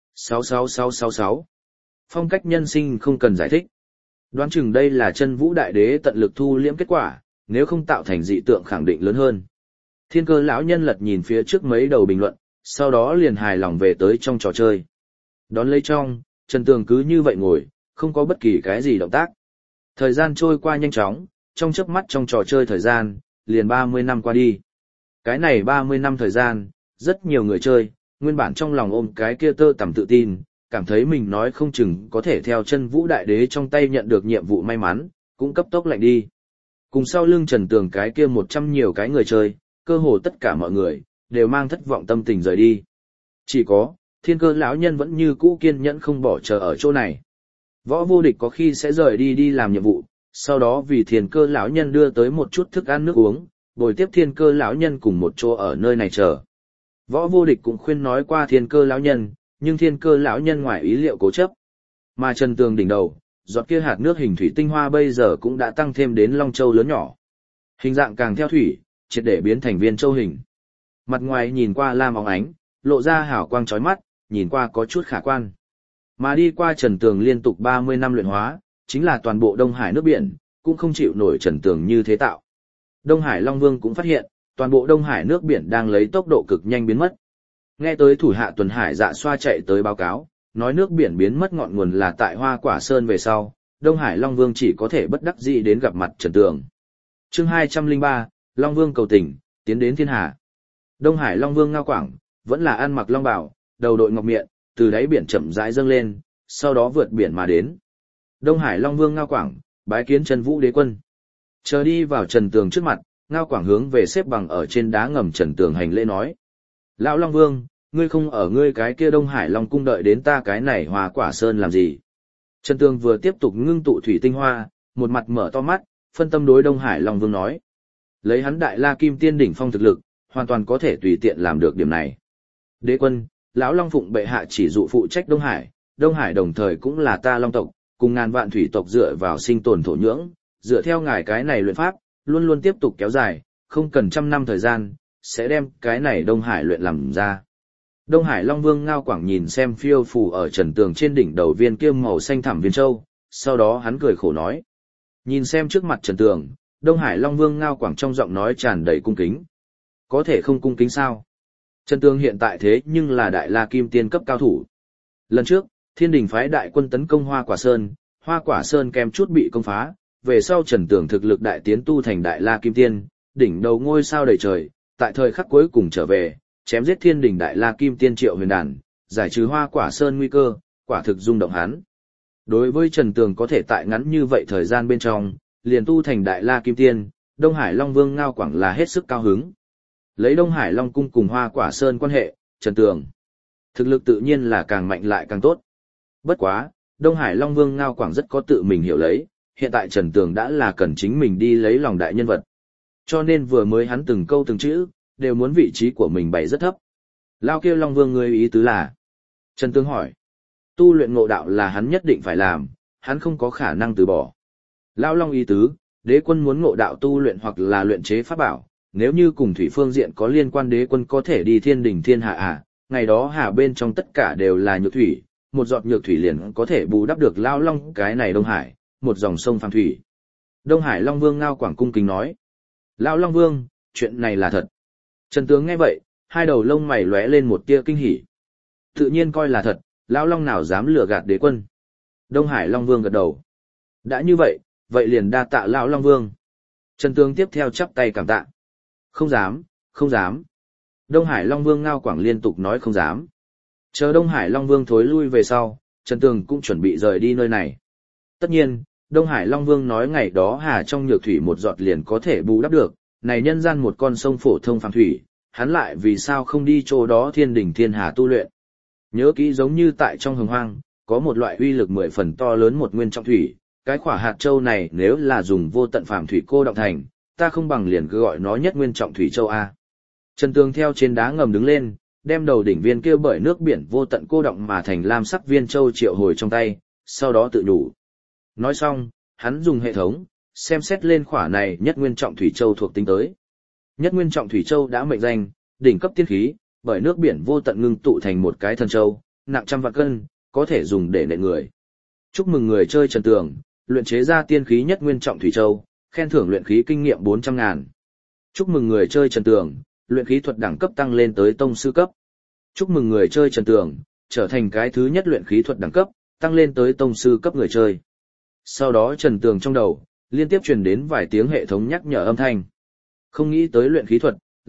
66666 Phong cách nhân sinh không cần giải thích. Đoán chừng đây là Trần Vũ Đại Đế tận lực thu liễm kết quả, nếu không tạo thành dị tượng khẳng định lớn hơn. Thiên Cơ lão nhân lật nhìn phía trước mấy đầu bình luận, sau đó liền hài lòng về tới trong trò chơi. Đón lấy trong, Trần Tường cứ như vậy ngồi, không có bất kỳ cái gì động tác. Thời gian trôi qua nhanh chóng, trong chớp mắt trong trò chơi thời gian, liền 30 năm qua đi. Cái này 30 năm thời gian, rất nhiều người chơi, nguyên bản trong lòng ôm cái kia tơ tằm tự tin, cảm thấy mình nói không chừng có thể theo chân Vũ Đại Đế trong tay nhận được nhiệm vụ may mắn, cũng cấp tốc lạnh đi. Cùng sau lưng Trần Tường cái kia 100 nhiều cái người chơi, cơ hồ tất cả mọi người, đều mang thất vọng tâm tình rời đi. Chỉ có, Thiên Cơ lão nhân vẫn như cũ kiên nhẫn không bỏ chờ ở chỗ này. Võ Vô Địch có khi sẽ rời đi đi làm nhiệm vụ, sau đó vì Thiên Cơ lão nhân đưa tới một chút thức ăn nước uống, bồi tiếp Thiên Cơ lão nhân cùng một chỗ ở nơi này chờ. Võ Vô Địch cũng khuyên nói qua Thiên Cơ lão nhân, nhưng Thiên Cơ lão nhân ngoài ý liệu cố chấp. Mà Trần Tường đỉnh đầu, giọt kia hạt nước hình thủy tinh hoa bây giờ cũng đã tăng thêm đến long châu lớn nhỏ. Hình dạng càng theo thủy, triệt để biến thành viên châu hình. Mặt ngoài nhìn qua lam óng ánh, lộ ra hào quang chói mắt, nhìn qua có chút khả quan. Mà đi qua Trần Tường liên tục 30 năm luyện hóa, chính là toàn bộ Đông Hải nước biển, cũng không chịu nổi Trần Tường như thế tạo. Đông Hải Long Vương cũng phát hiện, toàn bộ Đông Hải nước biển đang lấy tốc độ cực nhanh biến mất. Nghe tới thủ hạ tuần hải dạ xoa chạy tới báo cáo, nói nước biển biến mất ngọn nguồn là tại Hoa Quả Sơn về sau, Đông Hải Long Vương chỉ có thể bất đắc dĩ đến gặp mặt Trần Tường. Chương 203, Long Vương cầu tình, tiến đến thiên hà. Đông Hải Long Vương Ngao Quảng, vẫn là ăn mặc long bào, đầu đội ngọc miện, từ đáy biển chậm rãi dâng lên, sau đó vượt biển mà đến. Đông Hải Long Vương Ngao Quảng, bái kiến Trần Vũ Đế quân. Chờ đi vào Trần Tường trước mặt, Ngao Quảng hướng về xếp bằng ở trên đá ngầm Trần Tường hành lễ nói: "Lão Long Vương, ngươi không ở ngươi cái kia Đông Hải Long cung đợi đến ta cái này Hoa Quả Sơn làm gì?" Trần Tường vừa tiếp tục ngưng tụ thủy tinh hoa, một mặt mở to mắt, phân tâm đối Đông Hải Long Vương nói: "Lấy hắn Đại La Kim Tiên đỉnh phong thực lực, hoàn toàn có thể tùy tiện làm được điểm này. Đế quân, lão Long phụng bệ hạ chỉ dụ phụ trách Đông Hải đồng thời cũng là ta Long tộc, cùng ngàn vạn thủy tộc dựa vào sinh tồn thổ nhưỡng, dựa theo ngài cái này luyện pháp, luôn luôn tiếp tục kéo dài, không cần 100 năm thời gian, sẽ đem cái này Đông Hải luyện làm ra." Đông Hải Long Vương Ngao Quảng nhìn xem phiêu phù ở Trần Tường trên đỉnh đầu viên kia màu xanh thẳm viên châu, sau đó hắn cười khổ nói. Nhìn xem trước mặt Trần Tường, Đông Hải Long Vương Ngao Quảng trong giọng nói tràn đầy cung kính. Có thể không cung kính sao? Trần Tường hiện tại thế nhưng là Đại La Kim Tiên cấp cao thủ. Lần trước, Thiên Đình phái đại quân tấn công Hoa Quả Sơn kèm chút bị công phá, về sau Trần Tường thực lực đại tiến tu thành Đại La Kim Tiên, đỉnh đầu ngôi sao đầy trời, tại thời khắc cuối cùng trở về, chém giết Thiên Đình Đại La Kim Tiên Triệu Huyền Đàn, giải trừ Hoa Quả Sơn nguy cơ, quả thực rung động hắn. Đối với Trần Tường có thể tại ngắn như vậy thời gian bên trong, liền tu thành Đại La Kim Tiên, Đông Hải Long Vương Ngao Quảng là hết sức cao hứng. Lấy Đông Hải Long Cung cùng Hoa Quả Sơn quan hệ, Trần Tường thực lực tự nhiên là càng mạnh lại càng tốt. Bất quá, Đông Hải Long Vương Ngao Quảng rất có tự mình hiểu lấy, hiện tại Trần Tường đã là cần chính mình đi lấy lòng đại nhân vật. Cho nên vừa mới hắn từng câu từng chữ, đều muốn vị trí của mình bày rất thấp. Lao kia Long Vương ngươi ý tứ là? Trần Tường hỏi. Tu luyện ngộ đạo là hắn nhất định phải làm, hắn không có khả năng từ bỏ. Lao Long ý tứ, đế quân muốn ngộ đạo tu luyện hoặc là luyện chế pháp bảo, nếu như cùng thủy phương diện có liên quan đế quân có thể đi thiên đình thiên hạ ngày đó hà bên trong tất cả đều là nhược thủy, một giọt nhược thủy liền có thể bù đắp được Lao Long cái này Đông Hải, một dòng sông phàm thủy. Đông Hải Long Vương Ngao Quảng cung kính nói. Lao Long Vương, chuyện này là thật. Trần Tướng nghe vậy, hai đầu lông mày lóe lên một tia kinh hỉ. Tự nhiên coi là thật, Lão Long nào dám lừa gạt đế quân. Đông Hải Long Vương gật đầu. Đã như vậy, vậy liền đa tạ Lão Long Vương. Trần Tướng tiếp theo chắp tay cảm tạ. Không dám, không dám. Đông Hải Long Vương Ngao Quảng liên tục nói không dám. Chờ Đông Hải Long Vương thối lui về sau, Trần Tường cũng chuẩn bị rời đi nơi này. Tất nhiên, Đông Hải Long Vương nói ngày đó hà trong nhược thủy một giọt liền có thể bù đắp được, này nhân gian một con sông phổ thông phàm thủy, hắn lại vì sao không đi chỗ đó thiên đỉnh thiên hà tu luyện. Nhớ kỹ giống như tại trong hồng hoang, có một loại uy lực 10 phần to lớn một nguyên trọng thủy, cái khỏa hạt châu này nếu là dùng vô tận phàm thủy cô động thành, ta không bằng liền cứ gọi nó nhất nguyên trọng thủy châu A. Trần Tường theo trên đá ngầm đứng lên, đem đầu đỉnh viên kia bởi nước biển vô tận cô động mà thành lam sắc viên châu triệu hồi trong tay, sau đó tự đủ. Nói xong, hắn dùng hệ thống, xem xét lên khỏa này nhất nguyên trọng thủy châu thuộc tính tới. Nhất nguyên trọng thủy châu đã mệnh danh, đỉnh cấp tiên khí, bởi nước biển vô tận ngưng tụ thành một cái thần châu, nặng trăm vạn cân, có thể dùng để nện người. Chúc mừng người chơi Trần Tường, luyện chế ra tiên khí nhất nguyên trọng thủy châu, khen thưởng luyện khí kinh nghiệm 400.000. Chúc mừng người chơi Trần Tường, luyện khí thuật đẳng cấp tăng lên tới tông sư cấp. Chúc mừng người chơi Trần Tường, trở thành cái thứ nhất luyện khí thuật đẳng cấp, tăng lên tới tông sư cấp người chơi. Sau đó Trần Tường trong đầu, liên tiếp truyền đến vài tiếng hệ thống nhắc nhở âm thanh. Không nghĩ tới luyện khí thuật,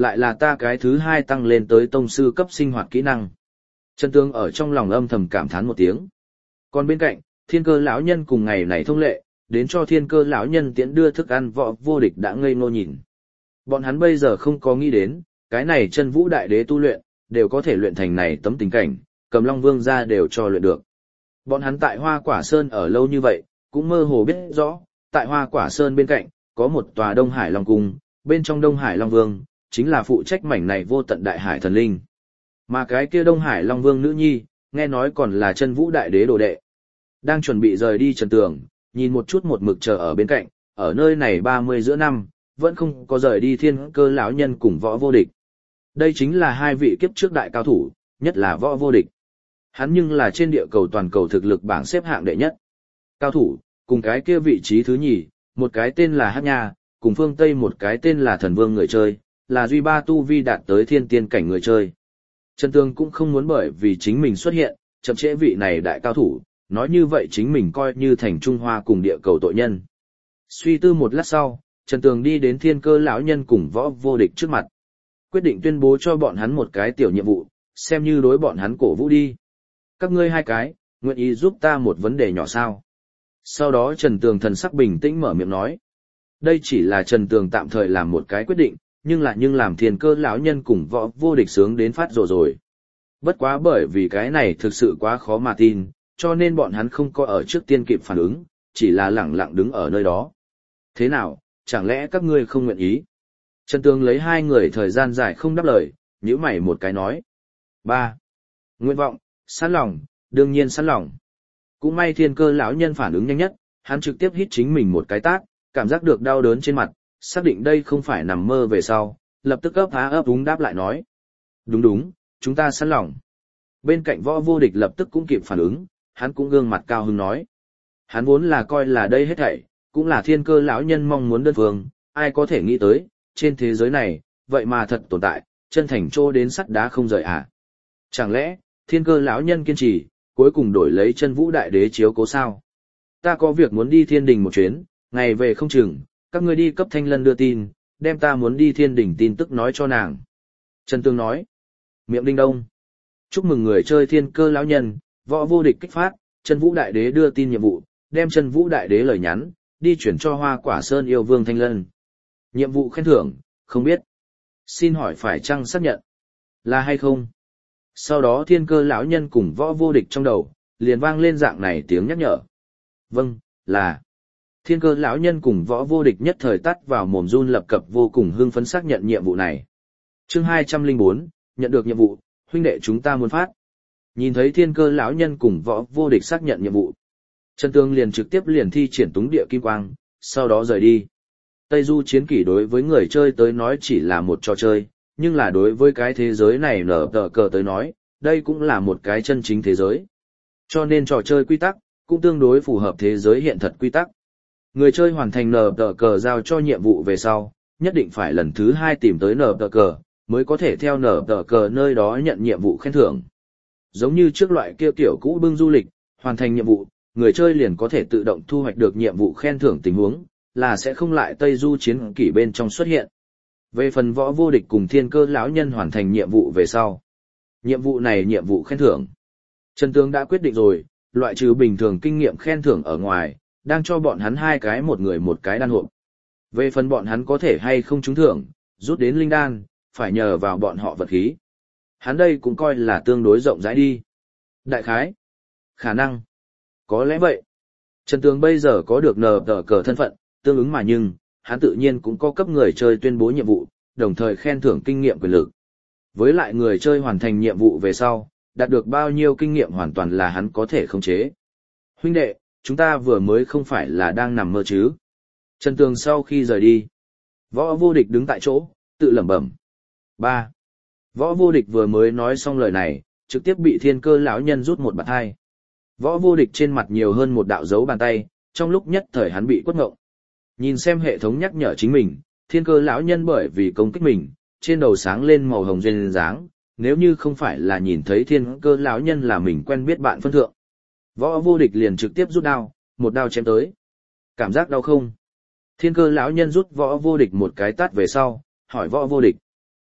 lại là ta cái thứ hai tăng lên tới tông sư cấp sinh hoạt kỹ năng. Trần Tương ở trong lòng âm thầm cảm thán một tiếng. Còn bên cạnh, Thiên Cơ lão nhân cùng ngày này thông lệ, đến cho Thiên Cơ lão nhân tiễn đưa thức ăn Võ Vô Địch đã ngây ngô nhìn. Bọn hắn bây giờ không có nghĩ đến, cái này Chân Vũ đại đế tu luyện, đều có thể luyện thành này tấm tình cảnh, Cầm Long Vương ra đều cho luyện được. Bọn hắn tại Hoa Quả Sơn ở lâu như vậy, cũng mơ hồ biết rõ, tại Hoa Quả Sơn bên cạnh, có một tòa Đông Hải Long Cung, bên trong Đông Hải Long Vương, chính là phụ trách mảnh này vô tận đại hải thần linh. Mà cái kia Đông Hải Long Vương nữ nhi, nghe nói còn là Chân Vũ đại đế đồ đệ. Đang chuẩn bị rời đi Trần Tường, nhìn một chút một mực chờ ở bên cạnh, ở nơi này 30 giữa năm, vẫn không có rời đi Thiên Cơ lão nhân cùng Võ Vô Địch. Đây chính là hai vị kiếp trước đại cao thủ, nhất là Võ Vô Địch. Hắn nhưng là trên địa cầu toàn cầu thực lực bảng xếp hạng đệ nhất. Cao thủ, cùng cái kia vị trí thứ nhì, một cái tên là Hắc Nha, cùng phương Tây một cái tên là Thần Vương người chơi, là duy ba tu vi đạt tới thiên tiên cảnh người chơi. Trần Tương cũng không muốn bởi vì chính mình xuất hiện, chậm trễ vị này đại cao thủ, nói như vậy chính mình coi như thành Trung Hoa cùng địa cầu tội nhân. Suy tư một lát sau, Trần Tường đi đến Thiên Cơ lão nhân cùng Võ Vô Địch trước mặt. Quyết định tuyên bố cho bọn hắn một cái tiểu nhiệm vụ, xem như đối bọn hắn cổ vũ đi. Các ngươi hai cái, nguyện ý giúp ta một vấn đề nhỏ sao? Sau đó Trần Tường thần sắc bình tĩnh mở miệng nói. Đây chỉ là Trần Tường tạm thời làm một cái quyết định, nhưng làm Thiên Cơ lão nhân cùng Võ Vô Địch sướng đến phát rồi. Bất quá bởi vì cái này thực sự quá khó mà tin, cho nên bọn hắn không có ở trước tiên kịp phản ứng, chỉ là lẳng lặng đứng ở nơi đó. Thế nào, chẳng lẽ các ngươi không nguyện ý? Trần Tường lấy hai người thời gian dài không đáp lời, nhíu mày một cái nói. 3. Nguyện vọng, sẵn lòng, đương nhiên sẵn lòng. Cũng may Thiên Cơ lão nhân phản ứng nhanh nhất, hắn trực tiếp hít chính mình một cái tát, cảm giác được đau đớn trên mặt, xác định đây không phải nằm mơ về sau, lập tức ấp úng đáp lại nói. Đúng, chúng ta sẵn lòng. Bên cạnh Võ Vô Địch lập tức cũng kịp phản ứng, hắn cũng gương mặt cao hứng nói. Hắn vốn là coi là đây hết thảy, cũng là Thiên Cơ lão nhân mong muốn đơn phương, ai có thể nghĩ tới, trên thế giới này, vậy mà thật tồn tại, chân thành trô đến sắt đá không rời à. Chẳng lẽ, Thiên Cơ lão nhân kiên trì, cuối cùng đổi lấy Chân Vũ đại đế chiếu cố sao? Ta có việc muốn đi Thiên Đình một chuyến, ngày về không chừng, các ngươi đi cấp Thanh Lân đưa tin, đem ta muốn đi Thiên Đình tin tức nói cho nàng. Trần Tương nói, miệng đinh đông. Chúc mừng người chơi Thiên Cơ lão nhân, Võ Vô Địch kích phát, Chân Vũ đại đế đưa tin nhiệm vụ, đem Chân Vũ đại đế lời nhắn, đi chuyển cho Hoa Quả Sơn yêu vương Thanh Lân. Nhiệm vụ khen thưởng, không biết. Xin hỏi phải chăng xác nhận? Là hay không? Sau đó Thiên Cơ lão nhân cùng Võ Vô Địch trong đầu, liền vang lên dạng này tiếng nhắc nhở. Vâng, là. Thiên Cơ lão nhân cùng Võ Vô Địch nhất thời tắt vào mồm run lập cập vô cùng hưng phấn xác nhận nhiệm vụ này. Chương 204, nhận được nhiệm vụ, huynh đệ chúng ta muốn phát. Nhìn thấy Thiên Cơ lão nhân cùng Võ Vô Địch xác nhận nhiệm vụ, Trần Tương liền trực tiếp liền thi triển túng địa kim quang, sau đó rời đi. Tây Du chiến kỷ đối với người chơi tới nói chỉ là một trò chơi, nhưng là đối với cái thế giới này nở tờ cờ tới nói, đây cũng là một cái chân chính thế giới. Cho nên trò chơi quy tắc, cũng tương đối phù hợp thế giới hiện thật quy tắc. Người chơi hoàn thành nở tờ cờ giao cho nhiệm vụ về sau, nhất định phải lần thứ 2 tìm tới nở tờ cờ, mới có thể theo nở tờ cờ nơi đó nhận nhiệm vụ khen thưởng. Giống như trước loại kia kiểu cũ bưng du lịch, hoàn thành nhiệm vụ, người chơi liền có thể tự động thu hoạch được nhiệm vụ khen thưởng tình huống, là sẽ không lại Tây Du chiến kỷ bên trong xuất hiện. Về phần Võ Vô Địch cùng Thiên Cơ lão nhân hoàn thành nhiệm vụ về sau. Nhiệm vụ này nhiệm vụ khen thưởng. Trần Tướng đã quyết định rồi, loại trừ bình thường kinh nghiệm khen thưởng ở ngoài, đang cho bọn hắn hai cái một người một cái đan hộp. Về phần bọn hắn có thể hay không trúng thưởng, rút đến linh đan, phải nhờ vào bọn họ vật khí. Hắn đây cũng coi là tương đối rộng rãi đi. Đại khái. Khả năng. Có lẽ vậy. Trần Tướng bây giờ có được nờ tờ cờ thân phận, tương ứng mà nhưng, hắn tự nhiên cũng có cấp người chơi tuyên bố nhiệm vụ, đồng thời khen thưởng kinh nghiệm quyền lực. Với lại người chơi hoàn thành nhiệm vụ về sau, đạt được bao nhiêu kinh nghiệm hoàn toàn là hắn có thể khống chế. Huynh đệ, chúng ta vừa mới không phải là đang nằm mơ chứ. Trần Tường sau khi rời đi, Võ Vô Địch đứng tại chỗ, tự lẩm bẩm. 3. Võ Vô Địch vừa mới nói xong lời này, trực tiếp bị Thiên Cơ lão nhân rút một bạt hai. Võ Vô Địch trên mặt nhiều hơn một đạo dấu bàn tay, trong lúc nhất thời hắn bị quất ngộng. Nhìn xem hệ thống nhắc nhở chính mình, Thiên Cơ lão nhân bởi vì công kích mình, trên đầu sáng lên màu hồng duyên dáng, nếu như không phải là nhìn thấy Thiên Cơ lão nhân là mình quen biết bạn phân thượng. Võ Vô Địch liền trực tiếp rút đao, một đao chém tới. Cảm giác đau không? Thiên Cơ lão nhân rút Võ Vô Địch một cái tát về sau, hỏi Võ Vô Địch.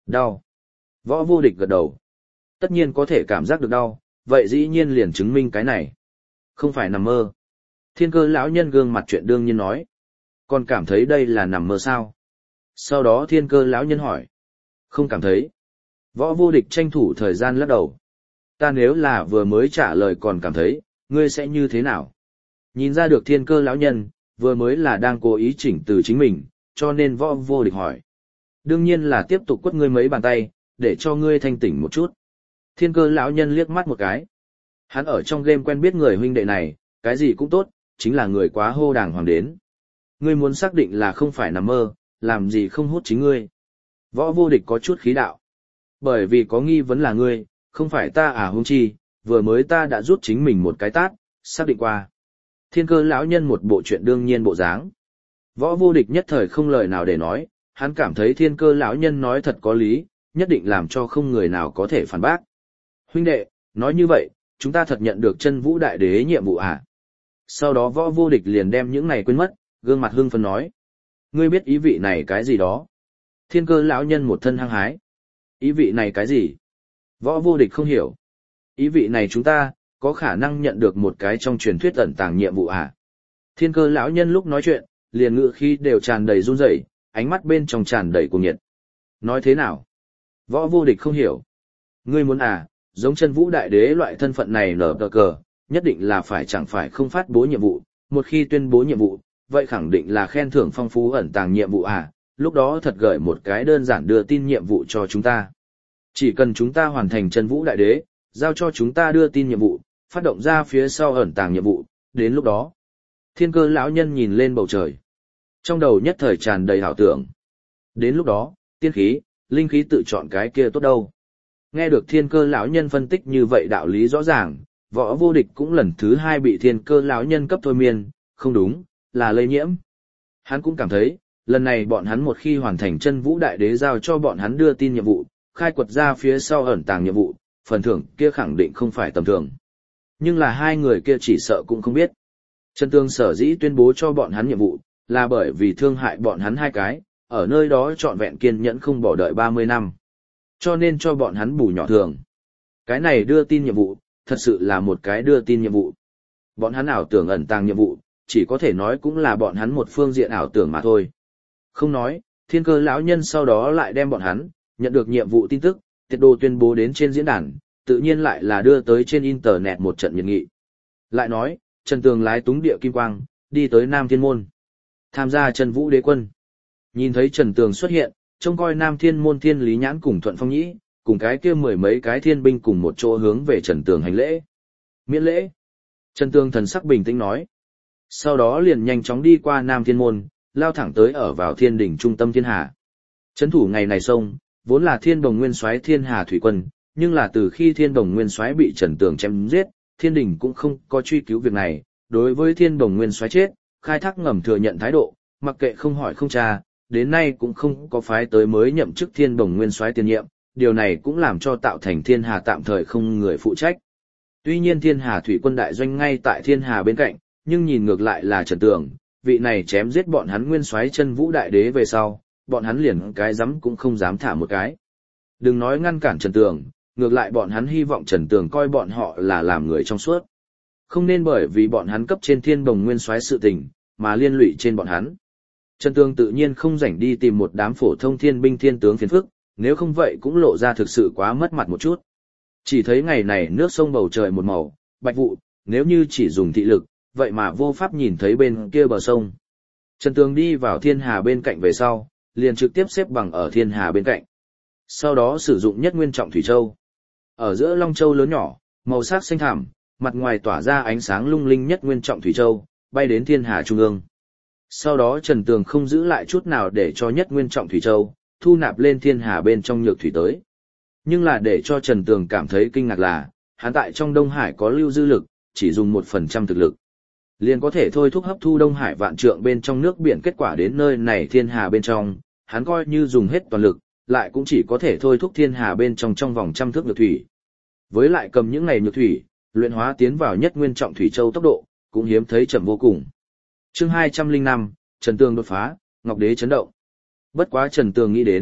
Đau. Võ Vô Địch gật đầu. Tất nhiên có thể cảm giác được đau, vậy dĩ nhiên liền chứng minh cái này không phải nằm mơ. Thiên Cơ lão nhân gương mặt chuyện đương nhiên nói. Còn cảm thấy đây là nằm mơ sao? Sau đó Thiên Cơ lão nhân hỏi. Không cảm thấy. Võ Vô Địch tranh thủ thời gian lắc đầu. Ta nếu là vừa mới trả lời còn cảm thấy, ngươi sẽ như thế nào? Nhìn ra được Thiên Cơ lão nhân, vừa mới là đang cố ý chỉnh từ chính mình, cho nên Võ Vô Địch hỏi. Đương nhiên là tiếp tục quất ngươi mấy bàn tay, để cho ngươi thanh tỉnh một chút. Thiên Cơ lão nhân liếc mắt một cái. Hắn ở trong game quen biết người huynh đệ này, cái gì cũng tốt, chính là người quá hô đàng hoàng đến. Ngươi muốn xác định là không phải nằm mơ, làm gì không hút chính ngươi. Võ Vô Địch có chút khí đạo. Bởi vì có nghi vấn là ngươi, không phải ta à huống chi, vừa mới ta đã rút chính mình một cái tát, xác định qua. Thiên Cơ lão nhân một bộ chuyện đương nhiên bộ dáng. Võ Vô Địch nhất thời không lời nào để nói, hắn cảm thấy Thiên Cơ lão nhân nói thật có lý, nhất định làm cho không người nào có thể phản bác. Huynh đệ, nói như vậy, chúng ta thật nhận được Chân Vũ Đại Đế nhiệm vụ à? Sau đó Võ Vô Địch liền đem những này quên mất, gương mặt hưng phấn nói. Ngươi biết ý vị này cái gì đó? Thiên Cơ lão nhân một thân hăng hái. Ý vị này cái gì? Võ Vô Địch không hiểu. Ý vị này chúng ta, có khả năng nhận được một cái trong truyền thuyết ẩn tàng nhiệm vụ à? Thiên Cơ lão nhân lúc nói chuyện, liền ngữ khí đều tràn đầy run rẩy, ánh mắt bên trong tràn đầy cuồng nhiệt. Nói thế nào? Võ Vô Địch không hiểu. Ngươi muốn à, giống Chân Vũ Đại Đế loại thân phận này nở cờ, nhất định là phải chẳng phải không phát bố nhiệm vụ, một khi tuyên bố nhiệm vụ, vậy khẳng định là khen thưởng phong phú ẩn tàng nhiệm vụ à, lúc đó thật gửi một cái đơn giản đưa tin nhiệm vụ cho chúng ta. Chỉ cần chúng ta hoàn thành Chân Vũ Đại Đế, giao cho chúng ta đưa tin nhiệm vụ, phát động ra phía sau ẩn tàng nhiệm vụ, đến lúc đó. Thiên Cơ lão nhân nhìn lên bầu trời. Trong đầu nhất thời tràn đầy ảo tưởng. Đến lúc đó, tiên khí, linh khí tự chọn cái kia tốt đâu. Nghe được Thiên Cơ lão nhân phân tích như vậy đạo lý rõ ràng, Võ Vô Địch cũng lần thứ hai bị Thiên Cơ lão nhân cấp thôi miên, không đúng, là lây nhiễm. Hắn cũng cảm thấy, lần này bọn hắn một khi hoàn thành Chân Vũ Đại Đế giao cho bọn hắn đưa tin nhiệm vụ, khai quật ra phía sau ẩn tàng nhiệm vụ, phần thưởng kia khẳng định không phải tầm thường. Nhưng là hai người kia chỉ sợ cũng không biết. Trần Tương sở dĩ tuyên bố cho bọn hắn nhiệm vụ, là bởi vì thương hại bọn hắn hai cái, ở nơi đó trọn vẹn kiên nhẫn không bỏ đợi 30 năm. Cho nên cho bọn hắn bù nhỏ thường. Cái này đưa tin nhiệm vụ, thật sự là một cái đưa tin nhiệm vụ. Bọn hắn ảo tưởng ẩn tàng nhiệm vụ, chỉ có thể nói cũng là bọn hắn một phương diện ảo tưởng mà thôi. Không nói, Thiên Cơ lão nhân sau đó lại đem bọn hắn, nhận được nhiệm vụ tin tức, tiệt đồ tuyên bố đến trên diễn đàn, tự nhiên lại là đưa tới trên internet một trận nhiệt nghị. Lại nói, Trần Tường lái túng địa kim quang, đi tới Nam Thiên Môn. Tham gia Chân Vũ Đế quân. Nhìn thấy Trần Tường xuất hiện, trông coi Nam Thiên Môn Thiên Lý Nhãn cùng Thuận Phong Nhĩ, cùng cái kia mười mấy cái thiên binh cùng một chỗ hướng về Trần Tường hành lễ. Miễn lễ. Trần Tường thần sắc bình tĩnh nói. Sau đó liền nhanh chóng đi qua Nam Thiên Môn, lao thẳng tới ở vào thiên đỉnh trung tâm thiên hà. Trấn thủ ngày này sông, vốn là Thiên Đồng Nguyên Soái Thiên Hà thủy quân, nhưng là từ khi Thiên Đồng Nguyên Soái bị Trần Tường chém giết, Thiên Đình cũng không có truy cứu việc này, đối với Thiên Đồng Nguyên Soái chết, khai thác ngầm thừa nhận thái độ, mặc kệ không hỏi không tra, đến nay cũng không có phái tới mới nhậm chức Thiên Đồng Nguyên Soái tiền nhiệm, điều này cũng làm cho tạo thành Thiên Hà tạm thời không người phụ trách. Tuy nhiên Thiên Hà thủy quân đại doanh ngay tại Thiên Hà bên cạnh, nhưng nhìn ngược lại là Trần Tường, vị này chém giết bọn hắn Nguyên Soái Chân Vũ Đại Đế về sau, bọn hắn liền cái dám cũng không dám thả một cái. Đừng nói ngăn cản Trần Tường, ngược lại bọn hắn hy vọng Trần Tường coi bọn họ là làm người trong suốt. Không nên bởi vì bọn hắn cấp trên Thiên Đồng Nguyên Soái sự tình, mà liên lụy trên bọn hắn. Trần Tường tự nhiên không rảnh đi tìm một đám phổ thông thiên binh thiên tướng phiền phức, nếu không vậy cũng lộ ra thực sự quá mất mặt một chút. Chỉ thấy ngày này nước sông bầu trời một màu, bạch vụ, nếu như chỉ dùng thị lực, vậy mà vô pháp nhìn thấy bên kia bờ sông. Trần Tường đi vào Thiên Hà bên cạnh về sau, liền trực tiếp xếp bằng ở Thiên Hà bên cạnh. Sau đó sử dụng Nhất Nguyên Trọng Thủy Châu. Ở giữa Long Châu lớn nhỏ, màu sắc xanh thẳm, mặt ngoài tỏa ra ánh sáng lung linh Nhất Nguyên Trọng Thủy Châu, bay đến Thiên Hà trung ương. Sau đó Trần Tường không giữ lại chút nào để cho Nhất Nguyên Trọng Thủy Châu thu nạp lên Thiên Hà bên trong nhược thủy tới. Nhưng là để cho Trần Tường cảm thấy kinh ngạc là, hắn tại trong Đông Hải có lưu dư lực, chỉ dùng 1% thực lực, liền có thể thôi thúc hấp thu Đông Hải vạn trượng bên trong nước biển, kết quả đến nơi này Thiên Hà bên trong, hắn coi như dùng hết toàn lực, lại cũng chỉ có thể thôi thúc Thiên Hà bên trong vòng 100 thước nhược thủy. Với lại cầm những này nhược thủy, luyện hóa tiến vào Nhất Nguyên Trọng Thủy Châu tốc độ, cũng hiếm thấy chậm vô cùng. Chương 205, Trần Tường đột phá, Ngọc Đế chấn động. Bất quá Trần Tường nghĩ đến,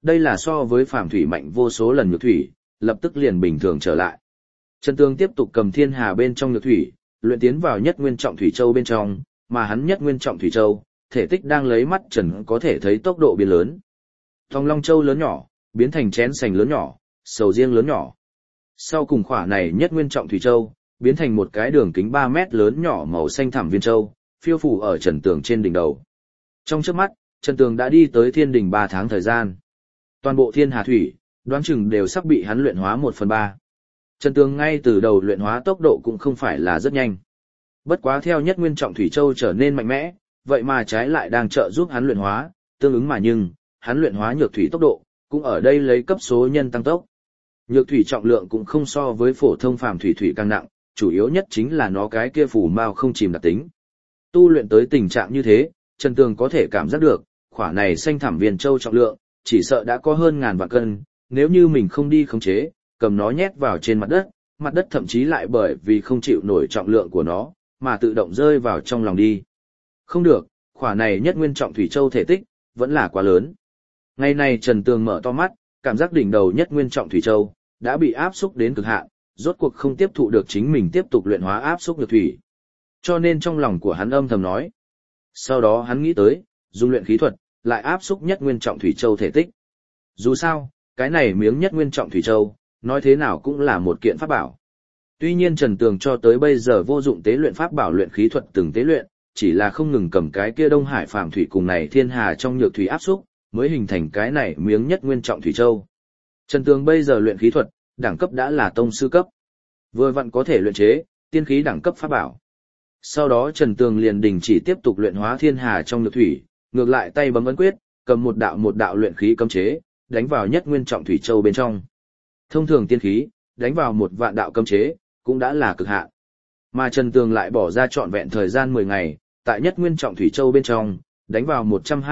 đây là so với phàm thủy mạnh vô số lần nhược thủy, lập tức liền bình thường trở lại. Trần Tường tiếp tục cầm thiên hà bên trong nhược thủy, luyện tiến vào nhất nguyên trọng thủy châu bên trong, mà hắn nhất nguyên trọng thủy châu, thể tích đang lấy mắt trần có thể thấy tốc độ biến lớn. Thòng long châu lớn nhỏ, biến thành chén sành lớn nhỏ, sầu riêng lớn nhỏ. Sau cùng khỏa này nhất nguyên trọng thủy châu, biến thành một cái đường kính 3 mét lớn nhỏ màu xanh thẳm viên châu, phiêu phù ở Trần Tường trên đỉnh đầu. Trong chớp mắt, Trần Tường đã đi tới thiên đỉnh 3 tháng thời gian. Toàn bộ thiên hà thủy, đoán chừng đều sắp bị hắn luyện hóa 1/3. Trần Tường ngay từ đầu luyện hóa tốc độ cũng không phải là rất nhanh. Bất quá theo nhất nguyên trọng thủy châu trở nên mạnh mẽ, vậy mà trái lại đang trợ giúp hắn luyện hóa, tương ứng mà nhưng, hắn luyện hóa nhược thủy tốc độ, cũng ở đây lấy cấp số nhân tăng tốc. Nhược thủy trọng lượng cũng không so với phổ thông phàm thủy càng nặng, chủ yếu nhất chính là nó cái kia phù mao không chìm đặc tính. Tu luyện tới tình trạng như thế, Trần Tường có thể cảm giác được, khỏa này xanh thẳm viên châu trọng lượng, chỉ sợ đã có hơn ngàn vạn cân, nếu như mình không đi khống chế, cầm nó nhét vào trên mặt đất thậm chí lại bởi vì không chịu nổi trọng lượng của nó, mà tự động rơi vào trong lòng đi. Không được, khỏa này nhất nguyên trọng thủy châu thể tích, vẫn là quá lớn. Ngày này Trần Tường mở to mắt, cảm giác đỉnh đầu nhất nguyên trọng thủy châu, đã bị áp xúc đến cực hạn, rốt cuộc không tiếp thụ được chính mình tiếp tục luyện hóa áp xúc nhược thủy. Cho nên trong lòng của hắn âm thầm nói. Sau đó hắn nghĩ tới, dùng luyện khí thuật, lại áp xúc nhất nguyên trọng thủy châu thể tích. Dù sao, cái này miếng nhất nguyên trọng thủy châu, nói thế nào cũng là một kiện pháp bảo. Tuy nhiên Trần Tường cho tới bây giờ vô dụng tế luyện pháp bảo luyện khí thuật từng tế luyện, chỉ là không ngừng cầm cái kia Đông Hải phàm thủy cùng này thiên hà trong nhược thủy áp xúc, mới hình thành cái này miếng nhất nguyên trọng thủy châu. Trần Tường bây giờ luyện khí thuật, đẳng cấp đã là tông sư cấp. Vừa vặn có thể luyện chế tiên khí đẳng cấp pháp bảo. Sau đó Trần Tường liền đình chỉ tiếp tục luyện hóa thiên hà trong nhược thủy, ngược lại tay bấm ấn quyết, cầm một đạo luyện khí cấm chế, đánh vào nhất nguyên trọng thủy châu bên trong. Thông thường tiên khí, đánh vào 1 vạn đạo cấm chế, cũng đã là cực hạn. Mà Trần Tường lại bỏ ra trọn vẹn thời gian 10 ngày, tại nhất nguyên trọng thủy châu bên trong, đánh vào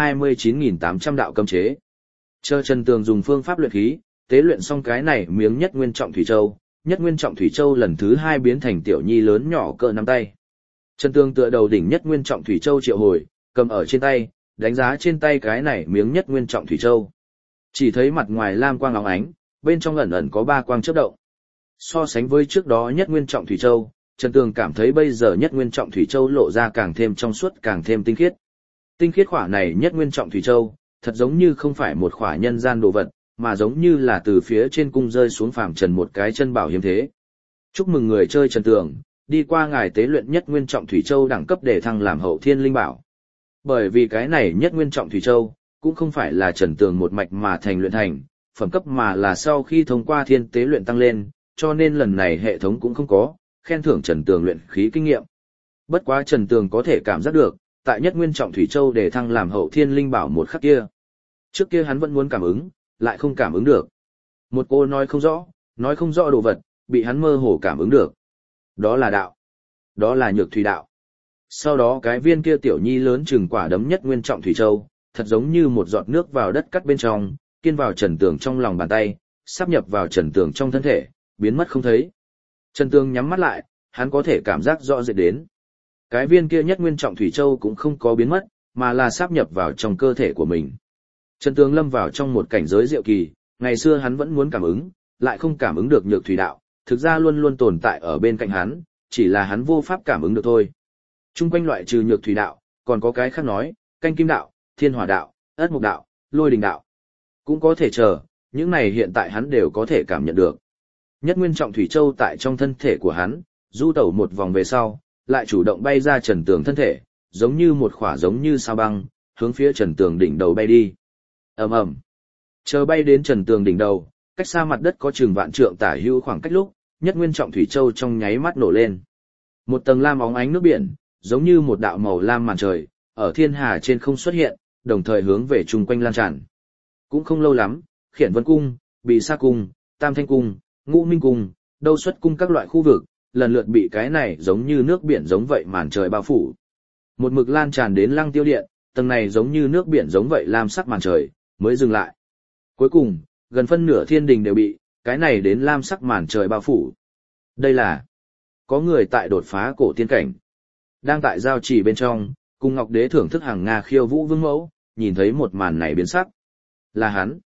129.800 đạo cấm chế. Chờ Trần Tường dùng phương pháp luyện khí, tế luyện xong cái này miếng nhất nguyên trọng thủy châu, nhất nguyên trọng thủy châu lần thứ 2 biến thành tiểu nhi lớn nhỏ cỡ nắm tay. Trần Tường tựa đầu đỉnh nhất nguyên trọng thủy châu triệu hồi, cầm ở trên tay, đánh giá trên tay cái này miếng nhất nguyên trọng thủy châu. Chỉ thấy mặt ngoài lam quang óng ánh, bên trong ẩn ẩn có 3 quang chớp động. So sánh với trước đó nhất nguyên trọng thủy châu, Trần Tường cảm thấy bây giờ nhất nguyên trọng thủy châu lộ ra càng thêm trong suốt, càng thêm tinh khiết. Tinh khiết khỏa này nhất nguyên trọng thủy châu, thật giống như không phải một khỏa nhân gian đồ vật, mà giống như là từ phía trên cung rơi xuống phàm trần một cái chân bảo hiếm thế. Chúc mừng người chơi Trần Tường, đi qua ngài tế luyện nhất nguyên trọng thủy châu đẳng cấp để thăng làm hậu thiên linh bảo. Bởi vì cái này nhất nguyên trọng thủy châu, cũng không phải là Trần Tường một mạch mà thành luyện thành, phẩm cấp mà là sau khi thông qua thiên tế luyện tăng lên, cho nên lần này hệ thống cũng không có, khen thưởng Trần Tường luyện khí kinh nghiệm. Bất quá Trần Tường có thể cảm giác được, tại nhất nguyên trọng thủy châu để thăng làm hậu thiên linh bảo một khắc kia. Trước kia hắn vẫn muốn cảm ứng, lại không cảm ứng được. Một cô nói không rõ đồ vật, bị hắn mơ hồ cảm ứng được. Đó là đạo. Đó là nhược thủy đạo. Sau đó cái viên kia tiểu nhi lớn chừng quả đấm nhất nguyên trọng thủy châu, thật giống như một giọt nước vào đất cắt bên trong, kiên vào Trần Tường trong lòng bàn tay, sắp nhập vào Trần Tường trong thân thể, biến mất không thấy. Trần Tường nhắm mắt lại, hắn có thể cảm giác rõ rệt đến. Cái viên kia nhất nguyên trọng thủy châu cũng không có biến mất, mà là sáp nhập vào trong cơ thể của mình. Trần Tường lâm vào trong một cảnh giới diệu kỳ, ngày xưa hắn vẫn muốn cảm ứng, lại không cảm ứng được nhược thủy đạo, thực ra luôn luôn tồn tại ở bên cạnh hắn, chỉ là hắn vô pháp cảm ứng được thôi. Trung quanh loại trừ nhược thủy đạo, còn có cái khác nói, canh kim đạo, thiên hỏa đạo, ất mục đạo, lôi đình đạo. Cũng có thể chờ, những này hiện tại hắn đều có thể cảm nhận được. Nhất nguyên trọng thủy châu tại trong thân thể của hắn, du tẩu một vòng về sau, lại chủ động bay ra Trần Tường thân thể, giống như một khỏa giống như sao băng, hướng phía Trần Tường đỉnh đầu bay đi. Ầm ầm. Chờ bay đến Trần Tường đỉnh đầu, cách xa mặt đất có chừng vạn trượng tả hữu khoảng cách lúc, nhất nguyên trọng thủy châu trong nháy mắt nổ lên. Một tầng lam óng ánh nước biển, giống như một đạo màu lam màn trời, ở thiên hà trên không xuất hiện, đồng thời hướng về chung quanh lan tràn. Cũng không lâu lắm, Khiển Vân Cung, Bì Sa Cung, Tam Thanh Cung, Ngũ Minh Cung, Đâu Xuất Cung các loại khu vực, lần lượt bị cái này giống như nước biển giống vậy màn trời bao phủ. Một mực lan tràn đến Lăng Tiêu Điện, tầng này giống như nước biển giống vậy lam sắc màn trời, mới dừng lại. Cuối cùng, gần phân nửa thiên đình đều bị cái này đến lam sắc màn trời bao phủ. Đây là có người tại đột phá cổ tiên cảnh. Đang tại giao trì bên trong, cùng Ngọc Đế thưởng thức hàng Nga khiêu vũ vương mẫu, nhìn thấy một màn này biến sắc. Là hắn.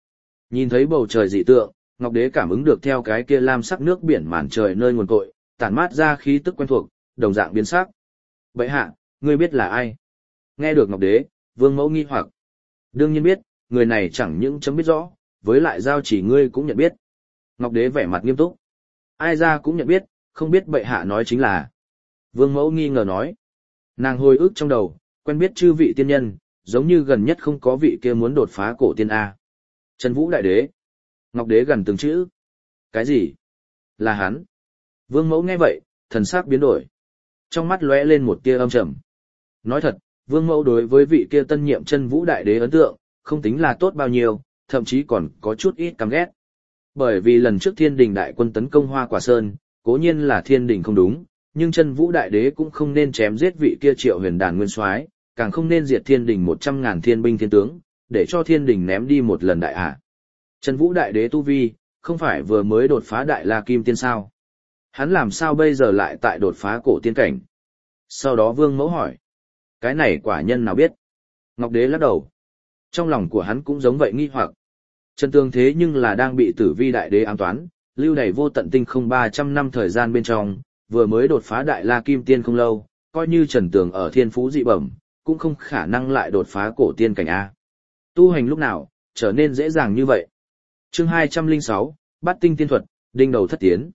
Nhìn thấy bầu trời dị tượng, Ngọc Đế cảm ứng được theo cái kia lam sắc nước biển màn trời nơi nguồn cội, tản mát ra khí tức quen thuộc, đồng dạng biến sắc. Bệ hạ, ngươi biết là ai? Nghe được Ngọc Đế, Vương Mẫu nghi hoặc. Đương nhiên biết, người này chẳng những chấm biết rõ, với lại giao chỉ ngươi cũng nhận biết. Ngọc Đế vẻ mặt nghiêm túc. Ai ra cũng nhận biết, không biết bệ hạ nói chính là. Vương Mẫu nghi ngờ nói. Nàng hồi ức trong đầu, quen biết chư vị tiên nhân, giống như gần nhất không có vị kia muốn đột phá cổ tiên A. Trần Vũ Đại Đế. Ngọc Đế gần từng chữ. Cái gì? Là hắn. Vương Mẫu nghe vậy, thần sắc biến đổi. Trong mắt lóe lên một tia âm trầm. Nói thật, Vương Mẫu đối với vị kia tân nhiệm Trần Vũ Đại Đế ấn tượng, không tính là tốt bao nhiêu, thậm chí còn có chút ít căm ghét. Bởi vì lần trước Thiên Đình đại quân tấn công Hoa Quả Sơn, cố nhiên là Thiên Đình không đúng, nhưng Trần Vũ Đại Đế cũng không nên chém giết vị kia Triệu Huyền Đàn nguyên soái, càng không nên diệt Thiên Đình 100.000 thiên binh thiên tướng, để cho Thiên Đình ném đi một lần đại hạ. Trần Vũ Đại Đế tu vi, không phải vừa mới đột phá Đại La Kim Tiên sao? Hắn làm sao bây giờ lại tại đột phá cổ tiên cảnh? Sau đó Vương Mẫu hỏi. Cái này quả nhân nào biết? Ngọc Đế lắc đầu. Trong lòng của hắn cũng giống vậy nghi hoặc. Trần Tường thế nhưng là đang bị Tử Vi Đại Đế ám toán, lưu đày vô tận tinh không 300 năm thời gian bên trong, vừa mới đột phá Đại La Kim Tiên không lâu, coi như Trần Tường ở thiên phú dị bẩm, cũng không khả năng lại đột phá cổ tiên cảnh A. Tu hành lúc nào, trở nên dễ dàng như vậy. Chương 206, Bát Tinh Tiên Thuật, đinh đầu thất tiến.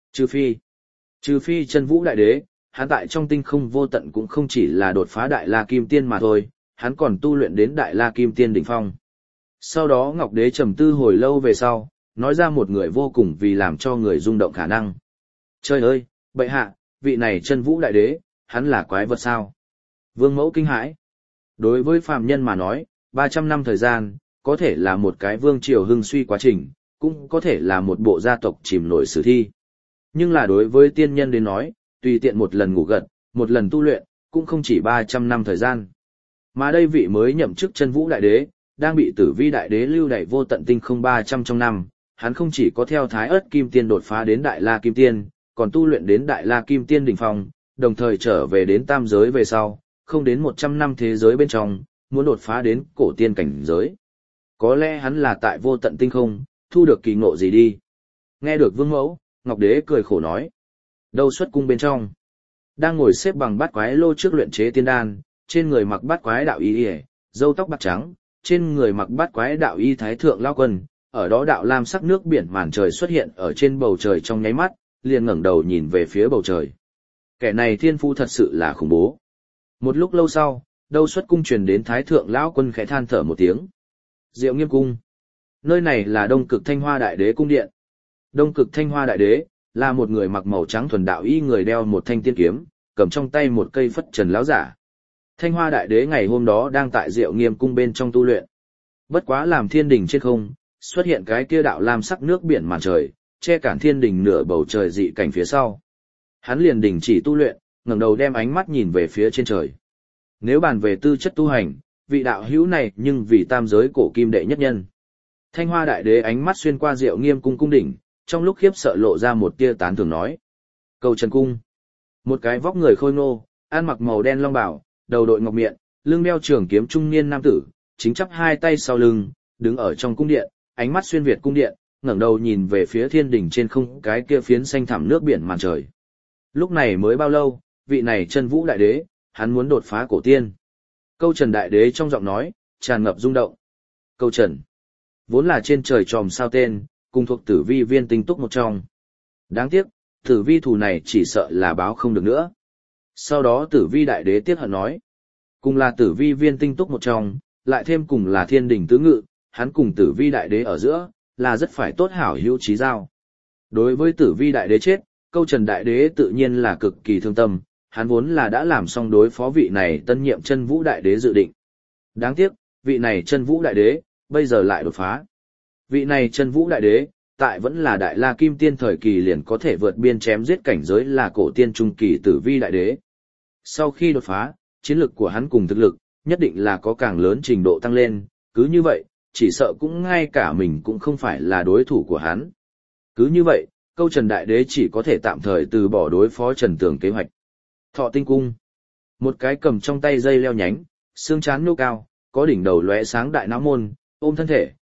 Trừ phi Trần Vũ Đại Đế, hắn tại trong tinh không vô tận cũng không chỉ là đột phá Đại La Kim Tiên mà thôi, hắn còn tu luyện đến Đại La Kim Tiên đỉnh phong. Sau đó Ngọc Đế trầm tư hồi lâu về sau, nói ra một người vô cùng vì làm cho người rung động khả năng. Trời ơi, bệ hạ, vị này Trần Vũ Đại Đế, hắn là quái vật sao? Vương Mẫu kinh hãi. Đối với phàm nhân mà nói, 300 năm thời gian, có thể là một cái vương triều hưng suy quá trình, cũng có thể là một bộ gia tộc chìm nổi sử thi. Nhưng là đối với tiên nhân đến nói, tùy tiện một lần ngủ gật, một lần tu luyện, cũng không chỉ 300 năm thời gian. Mà đây vị mới nhậm chức Trần Vũ Đại Đế, đang bị Tử Vi Đại Đế lưu đày vô tận tinh không 300 trong năm, hắn không chỉ có theo Thái Ức Kim Tiên đột phá đến Đại La Kim Tiên, còn tu luyện đến Đại La Kim Tiên đỉnh phong, đồng thời trở về đến tam giới về sau, không đến 100 năm thế giới bên trong, muốn đột phá đến cổ tiên cảnh giới. Có lẽ hắn là tại vô tận tinh không, thu được kỳ ngộ gì đi. Nghe được Vương Mẫu, Ngọc Đế cười khổ nói. Đâu xuất cung bên trong, đang ngồi xếp bằng bát quái lô trước luyện chế tiên đan, trên người mặc bát quái đạo y, râu tóc bạc trắng, trên người mặc bát quái đạo y thái thượng lao quân, ở đó đạo lam sắc nước biển màn trời xuất hiện ở trên bầu trời trong nháy mắt, liền ngẩng đầu nhìn về phía bầu trời. Kẻ này thiên phu thật sự là khủng bố. Một lúc lâu sau, đâu xuất cung truyền đến thái thượng lão quân khẽ than thở một tiếng. Diệu Nghiêm cung. Nơi này là Đông Cực Thanh Hoa Đại Đế cung điện. Đông Cực Thanh Hoa Đại Đế là một người mặc màu trắng thuần đạo y, người đeo một thanh tiên kiếm, cầm trong tay một cây phất trần lão giả. Thanh Hoa Đại Đế ngày hôm đó đang tại Diệu Nghiêm cung bên trong tu luyện. Bất quá làm thiên đình trên không, xuất hiện cái kia đạo lam sắc nước biển màn trời, che cản thiên đình nửa bầu trời dị cảnh phía sau. Hắn liền đình chỉ tu luyện, ngẩng đầu đem ánh mắt nhìn về phía trên trời. Nếu bàn về tư chất tu hành, vị đạo hữu này nhưng vì tam giới cổ kim đệ nhất nhân. Thanh Hoa Đại Đế ánh mắt xuyên qua Diệu Nghiêm cung cung đỉnh, trong lúc khiếp sợ lộ ra một tia tán thưởng nói. Cầu Trần cung. Một cái vóc người khôi ngô, ăn mặc màu đen long bào, đầu đội ngọc miện, lưng đeo trường kiếm trung niên nam tử, chính chắp hai tay sau lưng, đứng ở trong cung điện, ánh mắt xuyên việt cung điện, ngẩng đầu nhìn về phía thiên đỉnh trên không cái kia phiến xanh thẳm nước biển màn trời. Lúc này mới bao lâu, vị này Trần Vũ Đại Đế, hắn muốn đột phá cổ tiên. Câu Trần Đại Đế trong giọng nói, tràn ngập rung động. Câu Trần, vốn là trên trời tròm sao tên, cùng thuộc Tử Vi viên tinh túc một trong. Đáng tiếc, Tử Vi thù này chỉ sợ là báo không được nữa. Sau đó Tử Vi Đại Đế tiếc hận nói, cùng là Tử Vi viên tinh túc một trong, lại thêm cùng là thiên đình tứ ngự, hắn cùng Tử Vi Đại Đế ở giữa, là rất phải tốt hảo hữu chí giao. Đối với Tử Vi Đại Đế chết, Câu Trần Đại Đế tự nhiên là cực kỳ thương tâm, hắn vốn là đã làm xong đối phó vị này tân nhiệm Chân Vũ Đại Đế dự định. Đáng tiếc, vị này Chân Vũ Đại Đế, bây giờ lại đột phá. Vị này Chân Vũ Đại Đế, tại vẫn là Đại La Kim Tiên thời kỳ liền có thể vượt biên chém giết cảnh giới là cổ tiên trung kỳ Tử Vi Đại Đế. Sau khi đột phá, chiến lực của hắn cùng thực lực, nhất định là có càng lớn trình độ tăng lên, cứ như vậy, chỉ sợ cũng ngay cả mình cũng không phải là đối thủ của hắn. Cứ như vậy, Câu Trần Đại Đế chỉ có thể tạm thời từ bỏ đối phó Trần Tường kế hoạch. Thọ Tinh Cung. Một cái cầm trong tay dây leo nhánh, xương trán nhô cao, có đỉnh đầu lóe sáng đại não môn, ôm thân thể,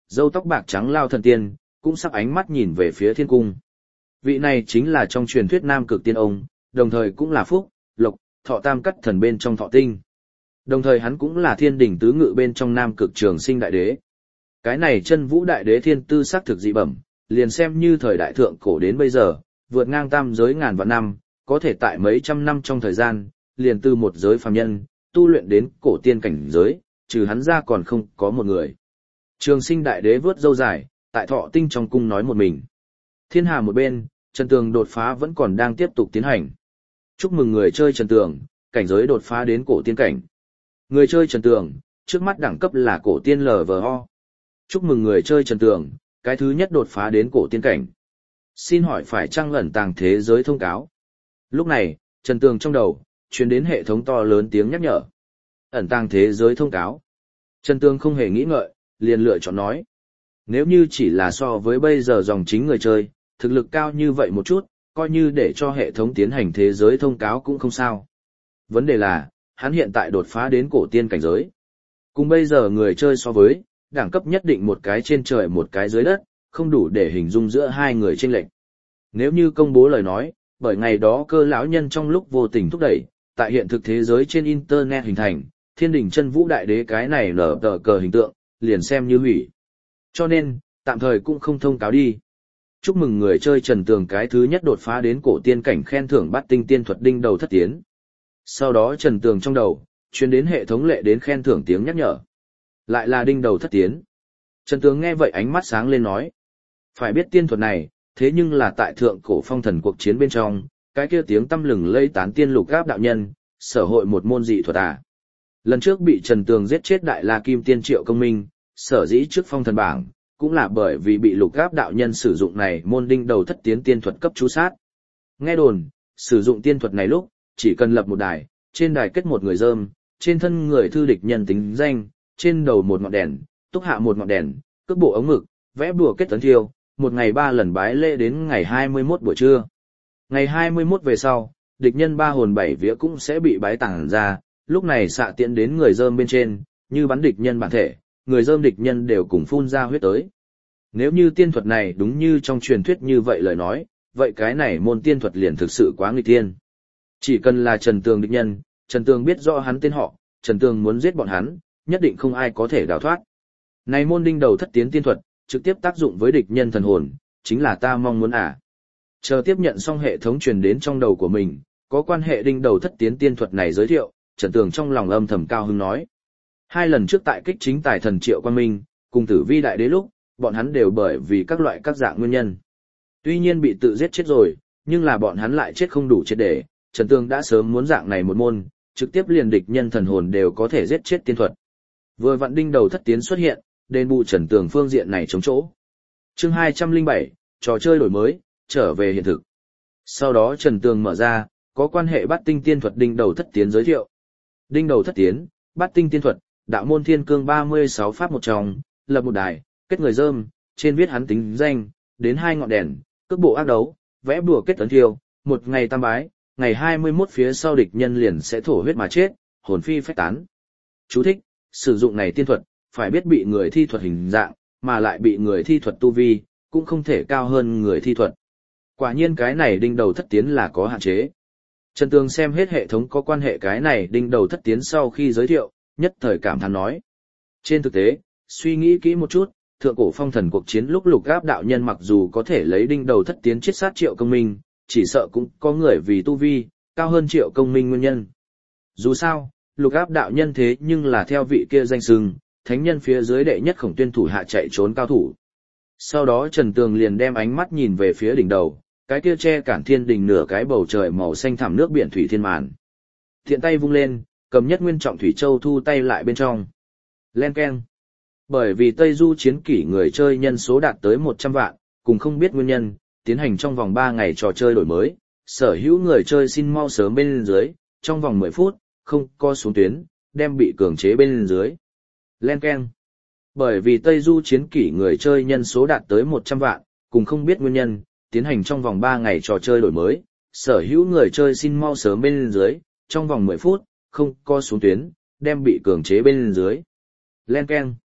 râu tóc bạc trắng lao thần tiên, cũng sắp ánh mắt nhìn về phía thiên cung. Vị này chính là trong truyền thuyết Nam Cực Tiên ông, đồng thời cũng là Phúc, Lộc, Thọ tam cắt thần bên trong Thọ Tinh. Đồng thời hắn cũng là Thiên Đình tứ ngự bên trong Nam Cực Trường Sinh Đại Đế. Cái này Chân Vũ Đại Đế thiên tư sắc thực dị bẩm, liền xem như thời đại thượng cổ đến bây giờ, vượt ngang tam giới ngàn vạn năm, có thể tại mấy trăm năm trong thời gian, liền từ một giới phàm nhân, tu luyện đến cổ tiên cảnh giới, trừ hắn ra còn không có một người. Trường Sinh Đại Đế vớt râu dài, tại Thọ Tinh trong cung nói một mình. Thiên Hà một bên, Trần Tường đột phá vẫn còn đang tiếp tục tiến hành. Chúc mừng người chơi Trần Tường, cảnh giới đột phá đến cổ tiên cảnh. Người chơi Trần Tường, trước mắt đẳng cấp là cổ tiên LVO. Chúc mừng người chơi Trần Tường, cái thứ nhất đột phá đến cổ tiên cảnh. Xin hỏi phải chăng ẩn tàng thế giới thông cáo? Lúc này, Trần Tường trong đầu, truyền đến hệ thống to lớn tiếng nhắc nhở. Ẩn tàng thế giới thông cáo. Trần Tường không hề nghĩ ngợi, liền lựa chọn nói. Nếu như chỉ là so với bây giờ dòng chính người chơi, thực lực cao như vậy một chút, coi như để cho hệ thống tiến hành thế giới thông cáo cũng không sao. Vấn đề là, hắn hiện tại đột phá đến cổ tiên cảnh giới. Cùng bây giờ người chơi so với, đẳng cấp nhất định một cái trên trời một cái dưới đất, không đủ để hình dung giữa hai người chênh lệch. Nếu như công bố lời nói, bởi ngày đó Cơ lão nhân trong lúc vô tình thúc đẩy, tại hiện thực thế giới trên internet hình thành, Thiên Đình Chân Vũ Đại Đế cái này nở tờ cờ hình tượng, liền xem như hủy. Cho nên, tạm thời cũng không thông cáo đi. Chúc mừng người chơi Trần Tường cái thứ nhất đột phá đến cổ tiên cảnh, khen thưởng Bát Tinh tiên thuật đinh đầu thất tiến. Sau đó Trần Tường trong đầu, truyền đến hệ thống lệ đến khen thưởng tiếng nhắc nhở. Lại là đinh đầu thất tiến. Trần Tường nghe vậy ánh mắt sáng lên nói. Phải biết tiên thuật này, thế nhưng là tại thượng cổ phong thần cuộc chiến bên trong, cái kia tiếng tăm lừng lây tán tiên Lục Áp đạo nhân, sở hội một môn dị thuật à. Lần trước bị Trần Tường giết chết Đại La Kim Tiên Triệu Công Minh, sở dĩ trước phong thần bảng, cũng là bởi vì bị Lục Áp đạo nhân sử dụng này môn đinh đầu thất tiến tiên thuật cấp chú sát. Nghe đồn, sử dụng tiên thuật này lúc, chỉ cần lập một đài, trên đài kết một người dơm, trên thân người thư địch nhân tính danh, trên đầu một ngọn đèn, túc hạ một ngọn đèn, cước bộ ống mực, vẽ bùa kết tấn thiêu, một ngày 3 lần bái lễ đến ngày 21 buổi trưa. Ngày 21 về sau, địch nhân 3 hồn 7 vía cũng sẽ bị bái tàng ra, lúc này xạ tiễn đến người dơm bên trên, như bắn địch nhân bản thể, người dơm địch nhân đều cùng phun ra huyết tới. Nếu như tiên thuật này đúng như trong truyền thuyết như vậy lời nói, vậy cái này môn tiên thuật liền thực sự quá nghịch tiên. Chỉ cần là Trần Tường địch nhân, Trần Tường biết rõ hắn tên họ, Trần Tường muốn giết bọn hắn, nhất định không ai có thể đào thoát. Này môn đinh đầu thất tiến tiên thuật, trực tiếp tác dụng với địch nhân thần hồn, chính là ta mong muốn à. Chờ tiếp nhận xong hệ thống truyền đến trong đầu của mình, có quan hệ đinh đầu thất tiến tiên thuật này giới thiệu, Trần Tường trong lòng âm thầm cao hứng nói. 2 lần trước tại kích chính tài thần Triệu Quang Minh, cùng Tử Vi Đại Đế lúc, bọn hắn đều bởi vì các loại các dạng nguyên nhân. Tuy nhiên bị tự giết chết rồi, nhưng là bọn hắn lại chết không đủ triệt để, Trần Tường đã sớm muốn dạng này một môn, trực tiếp liền địch nhân thần hồn đều có thể giết chết tiên thuật. Vừa vặn đinh đầu thất tiến xuất hiện, đền bù Trần Tường phương diện này chống chỗ. Chương 207, trò chơi đổi mới, trở về hiện thực. Sau đó Trần Tường mở ra, có quan hệ Bát Tinh tiên thuật đinh đầu thất tiến giới thiệu. Đinh đầu thất tiến, Bát Tinh tiên thuật, đạo môn thiên cương 36 pháp một trong, lập một đài, kết người dơm, trên viết hắn tính danh, đến 2 ngọn đèn, cước bộ ác đấu, vẽ bùa kết tấn thiêu, một ngày tam bái, ngày 21 phía sau địch nhân liền sẽ thổ huyết mà chết, hồn phi phách tán. Chú thích, sử dụng này tiên thuật, phải biết bị người thi thuật hình dạng, mà lại bị người thi thuật tu vi, cũng không thể cao hơn người thi thuật. Quả nhiên cái này đinh đầu thất tiến là có hạn chế. Trần Tường xem hết hệ thống có quan hệ cái này đinh đầu thất tiến sau khi giới thiệu, nhất thời cảm thán nói. Trên thực tế, suy nghĩ kỹ một chút, thượng cổ phong thần cuộc chiến lúc Lục Áp đạo nhân mặc dù có thể lấy đinh đầu thất tiến chết sát Triệu Công Minh, chỉ sợ cũng có người vì tu vi, cao hơn Triệu Công Minh nguyên nhân. Dù sao, Lục Áp đạo nhân thế nhưng là theo vị kia danh xưng, thánh nhân phía dưới đệ nhất Khổng Tuyên thủ hạ chạy trốn cao thủ. Sau đó Trần Tường liền đem ánh mắt nhìn về phía đỉnh đầu, cái kia che cản thiên đình nửa cái bầu trời màu xanh thẳm nước biển thủy thiên màn. Thiện tay vung lên, cầm nhất nguyên trọng thủy châu thu tay lại bên trong. Len keng. Bởi vì Tây Du chiến kỷ người chơi nhân số đạt tới 100 vạn, cùng không biết nguyên nhân, tiến hành trong vòng 3 ngày trò chơi đổi mới, sở hữu người chơi xin mau sớm bên dưới, trong vòng 10 phút, không co xuống tuyến, đem bị cưỡng chế bên dưới. Len keng. Bởi vì Tây Du chiến kỷ người chơi nhân số đạt tới 100 vạn, cùng không biết nguyên nhân, tiến hành trong vòng 3 ngày trò chơi đổi mới, sở hữu người chơi xin mau sớm bên dưới, trong vòng 10 phút, không co xuống tuyến, đem bị cưỡng chế bên dưới. Len keng.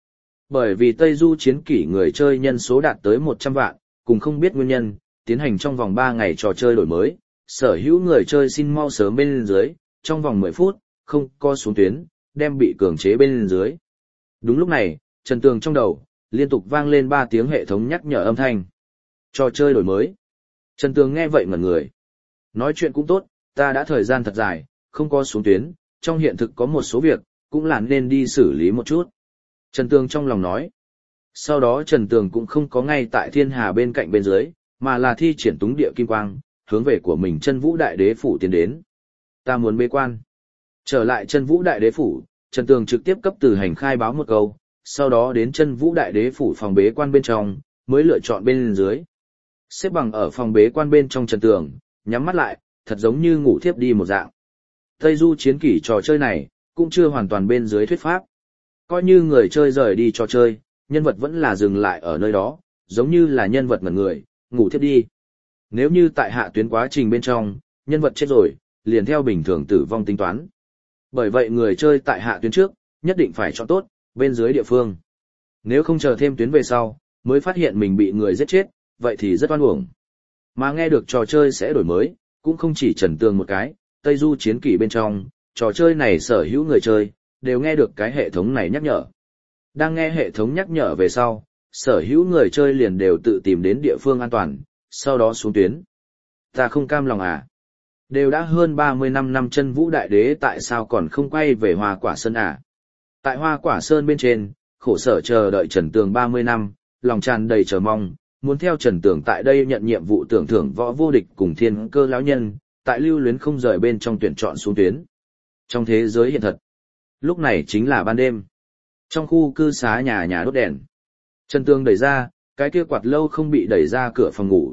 Bởi vì Tây Du chiến kỷ người chơi nhân số đạt tới 100 vạn, cùng không biết nguyên nhân, tiến hành trong vòng 3 ngày trò chơi đổi mới, sở hữu người chơi xin mau sớm bên dưới, trong vòng 10 phút, không co xuống tuyến, đem bị cường chế bên dưới. Đúng lúc này, Trần Tường trong đầu, liên tục vang lên 3 tiếng hệ thống nhắc nhở âm thanh. Trò chơi đổi mới. Trần Tường nghe vậy ngẩn người. Nói chuyện cũng tốt, ta đã thời gian thật dài, không có xuống tuyến, trong hiện thực có một số việc, cũng là nên đi xử lý một chút. Trần Tường trong lòng nói. Sau đó Trần Tường cũng không có ngay tại thiên hà bên cạnh bên dưới, mà là thi triển túng địa kim quang, hướng về của mình Chân Vũ Đại Đế Phủ tiến đến. Ta muốn bế quan. Trở lại Chân Vũ Đại Đế Phủ, Trần Tường trực tiếp cấp Từ Hành khai báo một câu, sau đó đến Chân Vũ Đại Đế Phủ phòng bế quan bên trong, mới lựa chọn bên dưới. Xếp bằng ở phòng bế quan bên trong Trần Tường, nhắm mắt lại, thật giống như ngủ thiếp đi một dạng. Tây Du chiến kỷ trò chơi này, cũng chưa hoàn toàn bên dưới thuyết pháp. Coi như người chơi rời đi trò chơi, nhân vật vẫn là dừng lại ở nơi đó, giống như là nhân vật ngẩn người, ngủ thiếp đi. Nếu như tại hạ tuyến quá trình bên trong, nhân vật chết rồi, liền theo bình thường tử vong tính toán. Bởi vậy người chơi tại hạ tuyến trước, nhất định phải chọn tốt, bên dưới địa phương. Nếu không chờ thêm tuyến về sau, mới phát hiện mình bị người giết chết, vậy thì rất oan uổng. Mà nghe được trò chơi sẽ đổi mới, cũng không chỉ Trần Tường một cái, Tây Du chiến kỷ bên trong, trò chơi này sở hữu người chơi, đều nghe được cái hệ thống này nhắc nhở. Đang nghe hệ thống nhắc nhở về sau, sở hữu người chơi liền đều tự tìm đến địa phương an toàn, sau đó xuống tuyến. Ta không cam lòng à? Đều đã hơn 30 năm Chân Vũ Đại Đế tại sao còn không quay về Hoa Quả Sơn à? Tại Hoa Quả Sơn bên trên, khổ sở chờ đợi Trần Tường 30 năm, lòng tràn đầy chờ mong, muốn theo Trần Tường tại đây nhận nhiệm vụ tưởng thưởng võ vô địch cùng Thiên Cơ lão nhân, tại lưu luyến không rời bên trong tuyển chọn xuống tuyến. Trong thế giới hiện thật, lúc này chính là ban đêm. Trong khu cư xá nhà nhà đốt đèn. Trần Tường đẩy ra, cái kia quạt lâu không bị đẩy ra cửa phòng ngủ.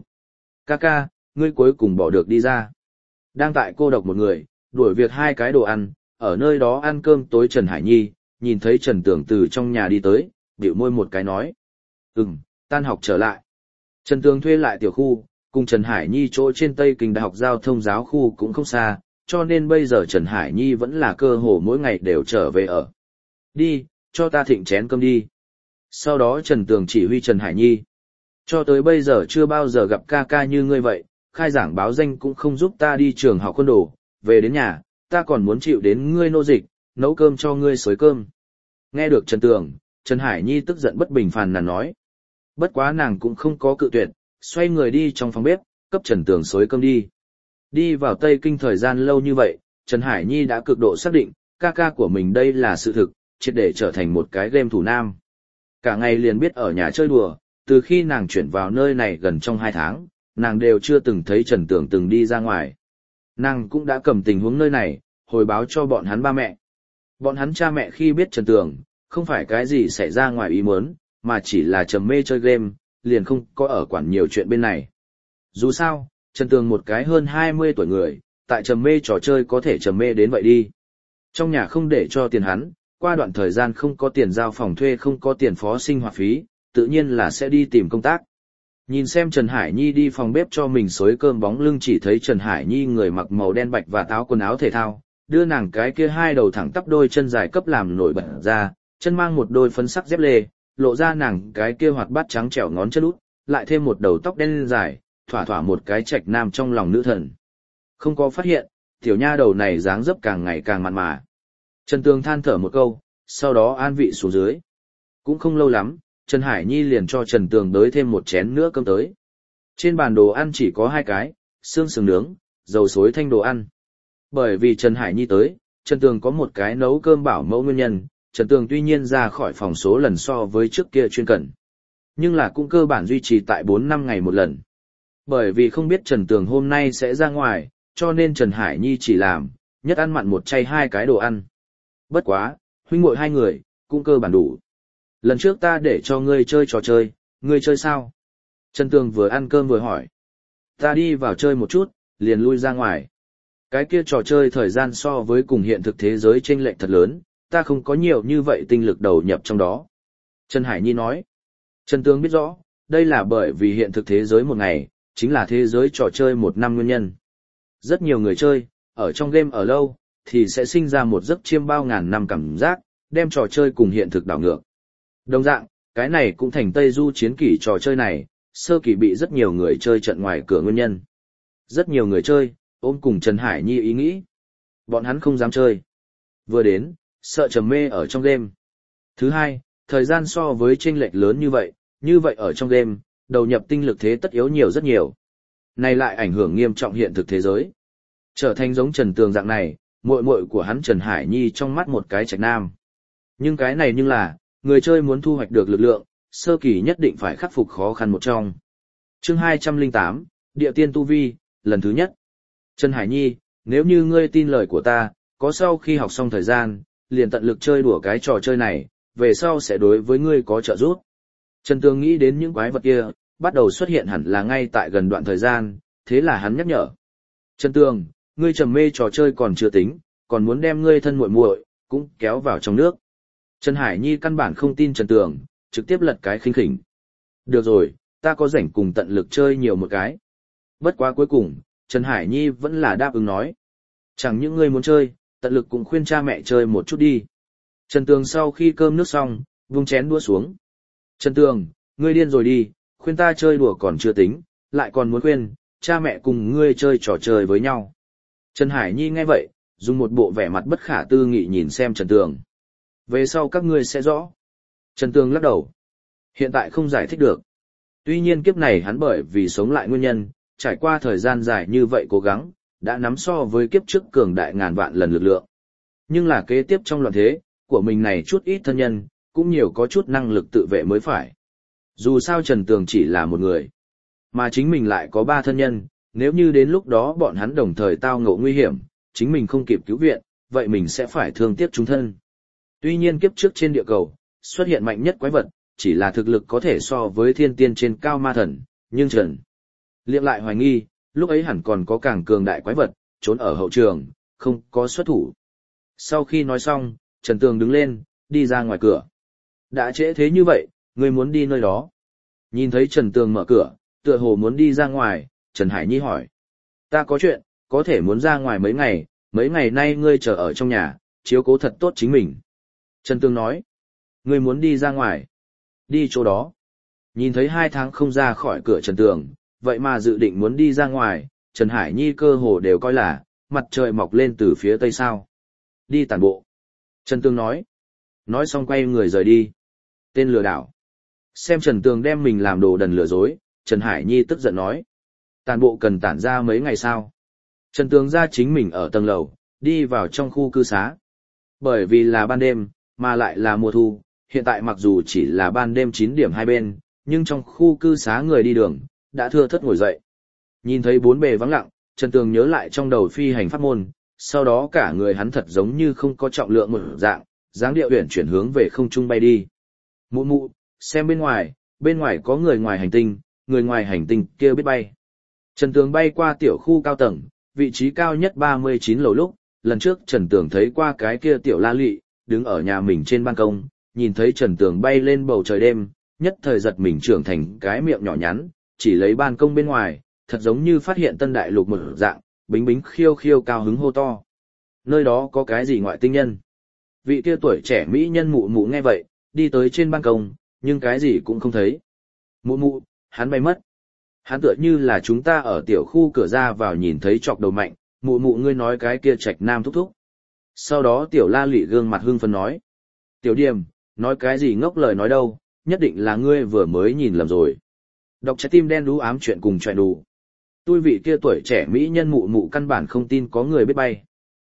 Ca, ngươi cuối cùng bỏ được đi ra. Đang tại cô độc một người, đuổi việc 2 cái đồ ăn, ở nơi đó ăn cơm tối Trần Hải Nhi, nhìn thấy Trần Tường từ trong nhà đi tới, bĩu môi một cái nói. Tan học trở lại. Trần Tường thuê lại tiểu khu, cùng Trần Hải Nhi chỗ trên Tây Kinh Đại học Giao thông giáo khu cũng không xa, cho nên bây giờ Trần Hải Nhi vẫn là cơ hồ mỗi ngày đều trở về ở. Đi, cho ta thịnh chén cơm đi. Sau đó Trần Tường chỉ huy Trần Hải Nhi. Cho tới bây giờ chưa bao giờ gặp ca như ngươi vậy, khai giảng báo danh cũng không giúp ta đi trường học quân đồ, về đến nhà, ta còn muốn chịu đến ngươi nô dịch, nấu cơm cho ngươi xới cơm. Nghe được Trần Tường, Trần Hải Nhi tức giận bất bình phàn nàn nói. Bất quá nàng cũng không có cự tuyệt, xoay người đi trong phòng bếp, cấp Trần Tường xới cơm đi. Đi vào Tây Kinh thời gian lâu như vậy, Trần Hải Nhi đã cực độ xác định, ca của mình đây là sự thực, triệt để trở thành một cái game thủ nam. Cả ngày liền biết ở nhà chơi đùa, từ khi nàng chuyển vào nơi này gần trong 2 tháng, nàng đều chưa từng thấy Trần Tường từng đi ra ngoài. Nàng cũng đã cầm tình huống nơi này, hồi báo cho bọn hắn ba mẹ. Bọn hắn cha mẹ khi biết Trần Tường, không phải cái gì xảy ra ngoài ý muốn, mà chỉ là trầm mê chơi game, liền không có ở quản nhiều chuyện bên này. Dù sao, Trần Tường một cái hơn 20 tuổi người, tại trầm mê trò chơi có thể trầm mê đến vậy đi. Trong nhà không để cho tiền hắn, qua đoạn thời gian không có tiền giao phòng thuê không có tiền phó sinh hoạt phí, tự nhiên là sẽ đi tìm công tác. Nhìn xem Trần Hải Nhi đi phòng bếp cho mình xới cơm bóng lưng chỉ thấy Trần Hải Nhi người mặc màu đen bạch và áo quần áo thể thao, đưa nàng cái kia 2 đầu thẳng tắp đôi chân dài cấp làm nổi bật ra, chân mang một đôi phấn sắc dép lê, lộ ra nàng cái kia hoạt bát trắng trẻo ngón chân út, lại thêm một đầu tóc đen dài, thỏa thỏa một cái trạch nam trong lòng nữ thần. Không có phát hiện, tiểu nha đầu này dáng dấp càng ngày càng mặn mà. Trần Tường than thở một câu, sau đó an vị xuống dưới. Cũng không lâu lắm, Trần Hải Nhi liền cho Trần Tường đới thêm một chén nữa cơm tới. Trên bàn đồ ăn chỉ có 2 cái, xương sườn nướng, dầu xối thanh đồ ăn. Bởi vì Trần Hải Nhi tới, Trần Tường có một cái nấu cơm bảo mẫu nguyên nhân, Trần Tường tuy nhiên ra khỏi phòng số lần so với trước kia chuyên cần, nhưng là cũng cơ bản duy trì tại 4-5 ngày một lần. Bởi vì không biết Trần Tường hôm nay sẽ ra ngoài, cho nên Trần Hải Nhi chỉ làm, nhất ăn mặn một chay 2 cái đồ ăn. Bất quá, huynh muội 2 người, cũng cơ bản đủ. Lần trước ta để cho ngươi chơi trò chơi, ngươi chơi sao? Trần Tường vừa ăn cơm vừa hỏi. Ta đi vào chơi một chút, liền lui ra ngoài. Cái kia trò chơi thời gian so với cùng hiện thực thế giới chênh lệch thật lớn, ta không có nhiều như vậy tinh lực đầu nhập trong đó. Trần Hải Nhi nói. Trần Tường biết rõ, đây là bởi vì hiện thực thế giới một ngày, chính là thế giới trò chơi 1 năm nguyên nhân. Rất nhiều người chơi, ở trong game ở lâu, thì sẽ sinh ra một giấc chiêm bao ngàn năm cảm giác, đem trò chơi cùng hiện thực đảo ngược. Đồng dạng, cái này cũng thành Tây Du chiến kỷ trò chơi này, sơ kỳ bị rất nhiều người chơi trận ngoài cửa nguyên nhân. Rất nhiều người chơi, ôm cùng Trần Hải Nhi ý nghĩ. Bọn hắn không dám chơi. Vừa đến, sợ trầm mê ở trong game. Thứ hai, thời gian so với chênh lệch lớn như vậy ở trong game, đầu nhập tinh lực thế tất yếu nhiều rất nhiều. Này lại ảnh hưởng nghiêm trọng hiện thực thế giới. Trở thành giống Trần Tường dạng này, muội muội của hắn Trần Hải Nhi trong mắt một cái trạch nam. Nhưng cái này là, người chơi muốn thu hoạch được lực lượng, sơ kỳ nhất định phải khắc phục khó khăn một trong. Chương 208, Địa tiên tu vi, lần thứ nhất. Trần Hải Nhi, nếu như ngươi tin lời của ta, có sau khi học xong thời gian, liền tận lực chơi đùa cái trò chơi này, về sau sẽ đối với ngươi có trợ giúp. Trần Tường nghĩ đến những quái vật kia, bắt đầu xuất hiện hẳn là ngay tại gần đoạn thời gian, thế là hắn nhắc nhở. Trần Tường, ngươi trầm mê trò chơi còn chưa tính, còn muốn đem ngươi thân muội muội cũng kéo vào trong nước. Trần Hải Nhi căn bản không tin Trần Tường, trực tiếp lật cái khinh khỉnh. Được rồi, ta có rảnh cùng tận lực chơi nhiều một cái. Bất quá cuối cùng, Trần Hải Nhi vẫn là đáp ứng nói. Chẳng những ngươi muốn chơi, tận lực cũng khuyên cha mẹ chơi một chút đi. Trần Tường sau khi cơm nước xong, vung chén đũa xuống. Trần Tường, ngươi điên rồi đi, khuyên ta chơi đùa còn chưa tính, lại còn muốn khuyên, cha mẹ cùng ngươi chơi trò chơi với nhau. Trần Hải Nhi nghe vậy, dùng một bộ vẻ mặt bất khả tư nghị nhìn xem Trần Tường. Về sau các ngươi sẽ rõ. Trần Tường lắc đầu. Hiện tại không giải thích được. Tuy nhiên kiếp này hắn bởi vì sống lại nguyên nhân, trải qua thời gian dài như vậy cố gắng, đã nắm so với kiếp trước cường đại ngàn vạn lần lực lượng. Nhưng là kế tiếp trong loạn thế, của mình này chút ít thân nhân, cũng nhiều có chút năng lực tự vệ mới phải. Dù sao Trần Tường chỉ là một người, mà chính mình lại có 3 thân nhân, nếu như đến lúc đó bọn hắn đồng thời tao ngộ nguy hiểm, chính mình không kịp cứu viện, vậy mình sẽ phải thương tiếc chúng thân. Tuy nhiên kiếp trước trên địa cầu, xuất hiện mạnh nhất quái vật, chỉ là thực lực có thể so với thiên tiên trên cao ma thần, nhưng Trần Liệm lại hoài nghi, lúc ấy hẳn còn có càng cường đại quái vật, trốn ở hậu trường, không có xuất thủ. Sau khi nói xong, Trần Tường đứng lên, đi ra ngoài cửa. Đã trễ thế như vậy, ngươi muốn đi nơi đó. Nhìn thấy Trần Tường mở cửa, tựa hồ muốn đi ra ngoài, Trần Hải Nhi hỏi. Ta có chuyện, có thể muốn ra ngoài mấy ngày nay ngươi chờ ở trong nhà, chiếu cố thật tốt chính mình. Trần Tường nói. Ngươi muốn đi ra ngoài. Đi chỗ đó. Nhìn thấy 2 tháng không ra khỏi cửa Trần Tường, vậy mà dự định muốn đi ra ngoài, Trần Hải Nhi cơ hồ đều coi là, mặt trời mọc lên từ phía tây sao. Đi tản bộ. Trần Tường nói. Nói xong quay người rời đi. Tên lừa đảo. Xem Trần Tường đem mình làm đồ đần lừa dối, Trần Hải Nhi tức giận nói. Tản bộ cần tản ra mấy ngày sao? Trần Tường ra chính mình ở tầng lầu, đi vào trong khu cư xá. Bởi vì là ban đêm, mà lại là mùa thu, hiện tại mặc dù chỉ là ban đêm 9 điểm hai bên, nhưng trong khu cư xá người đi đường, đã thưa thớt ngồi dậy. Nhìn thấy bốn bề vắng lặng, Trần Tường nhớ lại trong đầu phi hành pháp môn, sau đó cả người hắn thật giống như không có trọng lượng một dạng, dáng điệu uyển chuyển hướng về không trung bay đi. Mụ mụ, xem bên ngoài có người ngoài hành tinh kia biết bay. Trần Tường bay qua tiểu khu cao tầng, vị trí cao nhất 39 lầu lúc, lần trước Trần Tường thấy qua cái kia tiểu la lị, đứng ở nhà mình trên ban công, nhìn thấy Trần Tường bay lên bầu trời đêm, nhất thời giật mình trưởng thành cái miệng nhỏ nhắn, chỉ lấy ban công bên ngoài, thật giống như phát hiện tân đại lục một dạng, bính bính khiêu khiêu cao hứng hô to. Nơi đó có cái gì ngoại tinh nhân? Vị kia tuổi trẻ mỹ nhân mụ mụ nghe vậy, đi tới trên ban công, nhưng cái gì cũng không thấy. Mụ mụ, hắn bay mất. Hắn tựa như là chúng ta ở tiểu khu cửa ra vào nhìn thấy chọc đầu mạnh, mụ mụ ngươi nói cái kia trạch nam thúc thúc. Sau đó tiểu la lị gương mặt hưng phấn nói. Tiểu Điềm, nói cái gì ngốc lời nói đâu, nhất định là ngươi vừa mới nhìn lầm rồi. Đọc trái tim đen đú ám chuyện cùng chuyện đù. Tôi vị kia tuổi trẻ mỹ nhân mụ mụ căn bản không tin có người biết bay.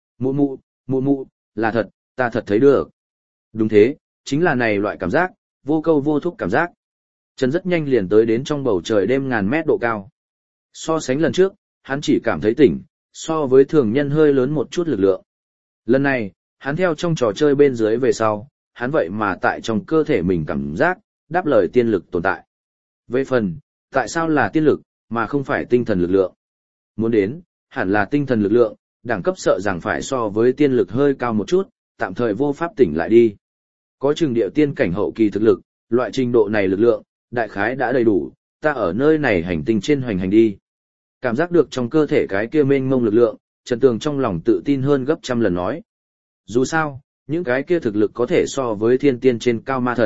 Mụ mụ, là thật, ta thật thấy được. Đúng thế, chính là này loại cảm giác, vô câu vô thúc cảm giác. Trần rất nhanh liền tới đến trong bầu trời đêm ngàn mét độ cao. So sánh lần trước, hắn chỉ cảm thấy tỉnh, so với thường nhân hơi lớn một chút lực lượng. Lần này, hắn theo trong trò chơi bên dưới về sau, hắn vậy mà tại trong cơ thể mình cảm giác, đáp lời tiên lực tồn tại. Về phần, tại sao là tiên lực, mà không phải tinh thần lực lượng? Muốn đến, hẳn là tinh thần lực lượng, đẳng cấp sợ rằng phải so với tiên lực hơi cao một chút, tạm thời vô pháp tỉnh lại đi. Có chừng điệu tiên cảnh hậu kỳ thực lực, loại trình độ này lực lượng, đại khái đã đầy đủ, ta ở nơi này hành tinh trên hoành hành đi. Cảm giác được trong cơ thể cái kia mênh mông lực lượng, Trần Tường trong lòng tự tin hơn gấp trăm lần nói. Dù sao, những cái kia thực lực có thể so với thiên tiên trên cao ma thần,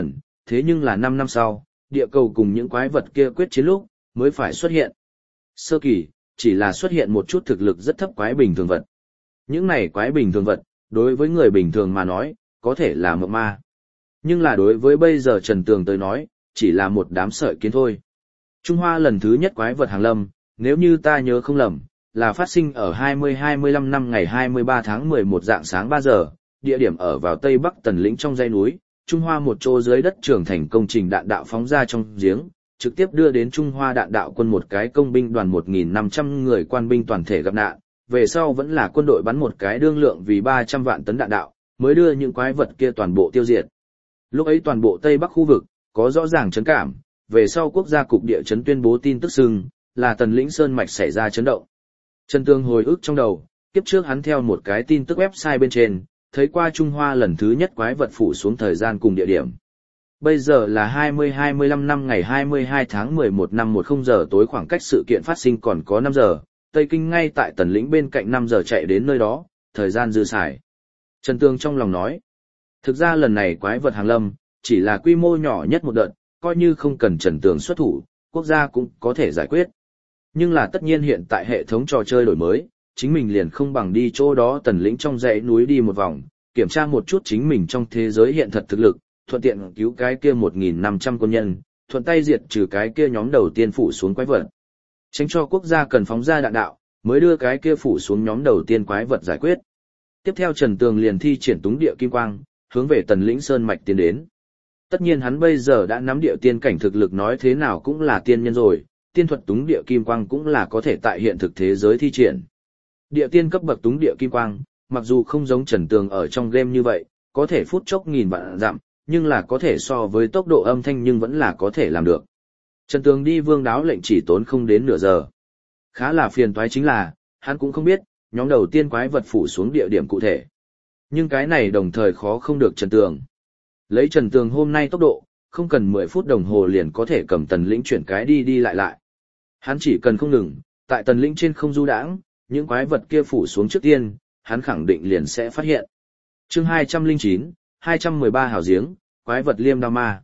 thế nhưng là 5 năm sau, địa cầu cùng những quái vật kia quyết chiến lúc, mới phải xuất hiện. Sơ kỳ, chỉ là xuất hiện một chút thực lực rất thấp quái bình thường vật. Những này quái bình thường vật, đối với người bình thường mà nói, có thể là mộng ma. Nhưng là đối với bây giờ Trần Tường tới nói, chỉ là một đám sợi kiến thôi. Trung Hoa lần thứ nhất quái vật hàng lâm, nếu như ta nhớ không lầm, là phát sinh ở 20-25 năm ngày 23 tháng 11 dạng sáng 3 giờ, địa điểm ở vào Tây Bắc Tần Lĩnh trong dãy núi, Trung Hoa một chỗ dưới đất trưởng thành công trình đạn đạo phóng ra trong giếng, trực tiếp đưa đến Trung Hoa đạn đạo quân một cái công binh đoàn 1.500 người quan binh toàn thể gặp nạn, về sau vẫn là quân đội bắn một cái đương lượng vì 300 vạn tấn đạn đạo, mới đưa những quái vật kia toàn bộ tiêu diệt. Lúc ấy toàn bộ Tây Bắc khu vực, có rõ ràng chấn cảm, về sau quốc gia cục địa chấn tuyên bố tin tức xưng, là Tần Lĩnh Sơn Mạch xảy ra chấn động. Trần Tường hồi ức trong đầu, kiếp trước hắn theo một cái tin tức website bên trên, thấy qua Trung Hoa lần thứ nhất quái vật phủ xuống thời gian cùng địa điểm. Bây giờ là 20-25 năm ngày 22 tháng 11 năm 10 giờ tối, khoảng cách sự kiện phát sinh còn có 5 giờ, Tây Kinh ngay tại Tần Lĩnh bên cạnh 5 giờ chạy đến nơi đó, thời gian dư xài. Trần Tường trong lòng nói, thực ra lần này quái vật hàng lâm, chỉ là quy mô nhỏ nhất một đợt, coi như không cần Trần Tường xuất thủ, quốc gia cũng có thể giải quyết. Nhưng là tất nhiên hiện tại hệ thống trò chơi đổi mới, chính mình liền không bằng đi chỗ đó Tần Lĩnh trong dãy núi đi một vòng, kiểm tra một chút chính mình trong thế giới hiện thật thực lực, thuận tiện cứu cái kia 1.500 quân nhân, thuận tay diệt trừ cái kia nhóm đầu tiên phủ xuống quái vật. Tránh cho quốc gia cần phóng ra đạn đạo, mới đưa cái kia phủ xuống nhóm đầu tiên quái vật giải quyết. Tiếp theo Trần Tường liền thi triển túng địa kim quang, hướng về Tần Lĩnh Sơn Mạch tiến đến. Tất nhiên hắn bây giờ đã nắm địa tiên cảnh thực lực, nói thế nào cũng là tiên nhân rồi, tiên thuật túng địa kim quang cũng là có thể tại hiện thực thế giới thi triển. Địa tiên cấp bậc túng địa kim quang, mặc dù không giống Trần Tường ở trong game như vậy, có thể phút chốc nghìn vạn dặm, nhưng là có thể so với tốc độ âm thanh nhưng vẫn là có thể làm được. Trần Tường đi Vương Đáo lệnh chỉ tốn không đến nửa giờ. Khá là phiền toái chính là, hắn cũng không biết, nhóm đầu tiên quái vật phủ xuống địa điểm cụ thể. Nhưng cái này đồng thời khó không được Trần Tường. Lấy Trần Tường hôm nay tốc độ, không cần 10 phút đồng hồ liền có thể cầm Tần Lĩnh chuyển cái đi đi lại lại. Hắn chỉ cần không ngừng, tại Tần Lĩnh trên không du đãng, những quái vật kia phủ xuống trước tiên, hắn khẳng định liền sẽ phát hiện. Chương 209, 213 hào giếng, quái vật liêm đao ma.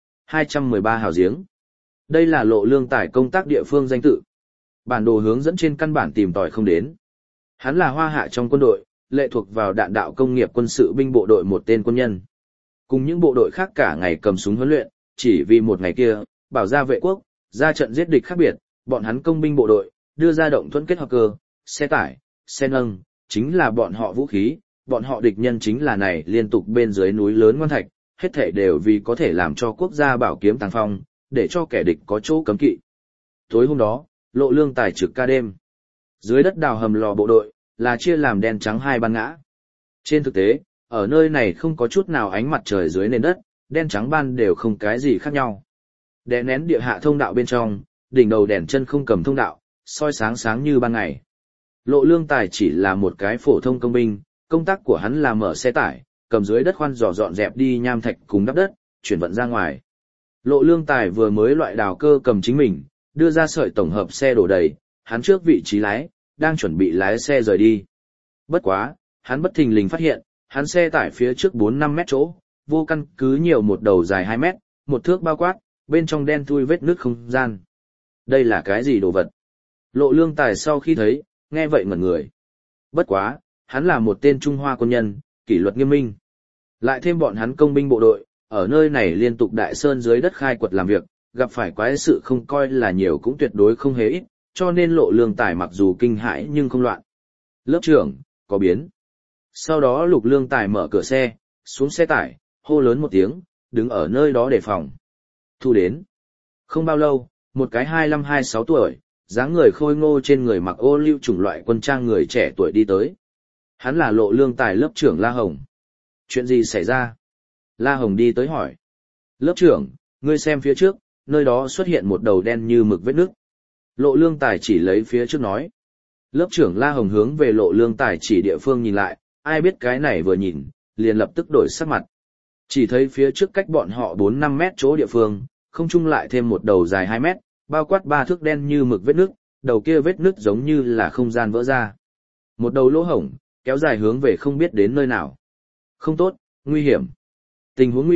213 hào giếng. Đây là Lộ Lương Tài công tác địa phương danh tự. Bản đồ hướng dẫn trên căn bản tìm tòi không đến. Hắn là Hoa Hạ trong quân đội, lệ thuộc vào đạn đạo công nghiệp quân sự binh bộ đội một tên quân nhân. Cùng những bộ đội khác cả ngày cầm súng huấn luyện, chỉ vì một ngày kia, bảo gia vệ quốc, ra trận giết địch khác biệt, bọn hắn công binh bộ đội, đưa ra động thuẫn kết hợp cơ, xe tải, xe nâng, chính là bọn họ vũ khí, bọn họ địch nhân chính là này liên tục bên dưới núi lớn ngoan thạch, hết thảy đều vì có thể làm cho quốc gia bảo kiếm tàng phong, để cho kẻ địch có chỗ cấm kỵ. Tối hôm đó, Lộ Lương Tài trực ca đêm. Dưới đất đào hầm lò bộ đội, là chia làm đen trắng hai ban ngã. Trên thực tế, ở nơi này không có chút nào ánh mặt trời dưới nền đất, đen trắng ban đều không cái gì khác nhau. Đè nén địa hạ thông đạo bên trong, đỉnh đầu đèn chân không cầm thông đạo, soi sáng sáng như ban ngày. Lộ Lương Tài chỉ là một cái phổ thông công binh, công tác của hắn là mở xe tải, cầm dưới đất khoan dò dọn dẹp đi nham thạch cùng đắp đất, chuyển vận ra ngoài. Lộ Lương Tài vừa mới loại đào cơ cầm chính mình, đưa ra sợi tổng hợp xe đổ đầy, hắn trước vị trí lái, đang chuẩn bị lái xe rời đi. Bất quá, hắn bất thình lình phát hiện, hắn xe tải phía trước 4-5 mét chỗ, vô căn cứ nhiều một đầu dài 2 mét, một thước bao quát, bên trong đen thui vết nước không gian. Đây là cái gì đồ vật? Lộ Lương Tài sau khi thấy, nghe vậy ngẩn người. Bất quá, hắn là một tên Trung Hoa quân nhân, kỷ luật nghiêm minh. Lại thêm bọn hắn công binh bộ đội, ở nơi này liên tục đại sơn dưới đất khai quật làm việc, gặp phải quái sự không coi là nhiều cũng tuyệt đối không hề ít, cho nên Lộ Lương Tài mặc dù kinh hãi nhưng không loạn. Lớp trưởng, có biến. Sau đó Lục Lương Tài mở cửa xe, xuống xe tải, hô lớn một tiếng, đứng ở nơi đó đề phòng. Thu đến. Không bao lâu, một cái 25-26 tuổi, dáng người khôi ngô trên người mặc ô lưu chủng loại quân trang người trẻ tuổi đi tới. Hắn là Lộ Lương Tài lớp trưởng La Hồng. Chuyện gì xảy ra? La Hồng đi tới hỏi. Lớp trưởng, ngươi xem phía trước, nơi đó xuất hiện một đầu đen như mực vết nước. Lộ Lương Tài chỉ lấy phía trước nói. Lớp trưởng La Hồng hướng về Lộ Lương Tài chỉ địa phương nhìn lại, ai biết cái này vừa nhìn, liền lập tức đổi sắc mặt. Chỉ thấy phía trước cách bọn họ 4-5 mét chỗ địa phương, không trung lại thêm một đầu dài 2 mét, bao quát 3 thước đen như mực vết nước, đầu kia vết nước giống như là không gian vỡ ra. Một đầu lỗ hổng, kéo dài hướng về không biết đến nơi nào. Không tốt, nguy hiểm. Tình huống nguy cấp,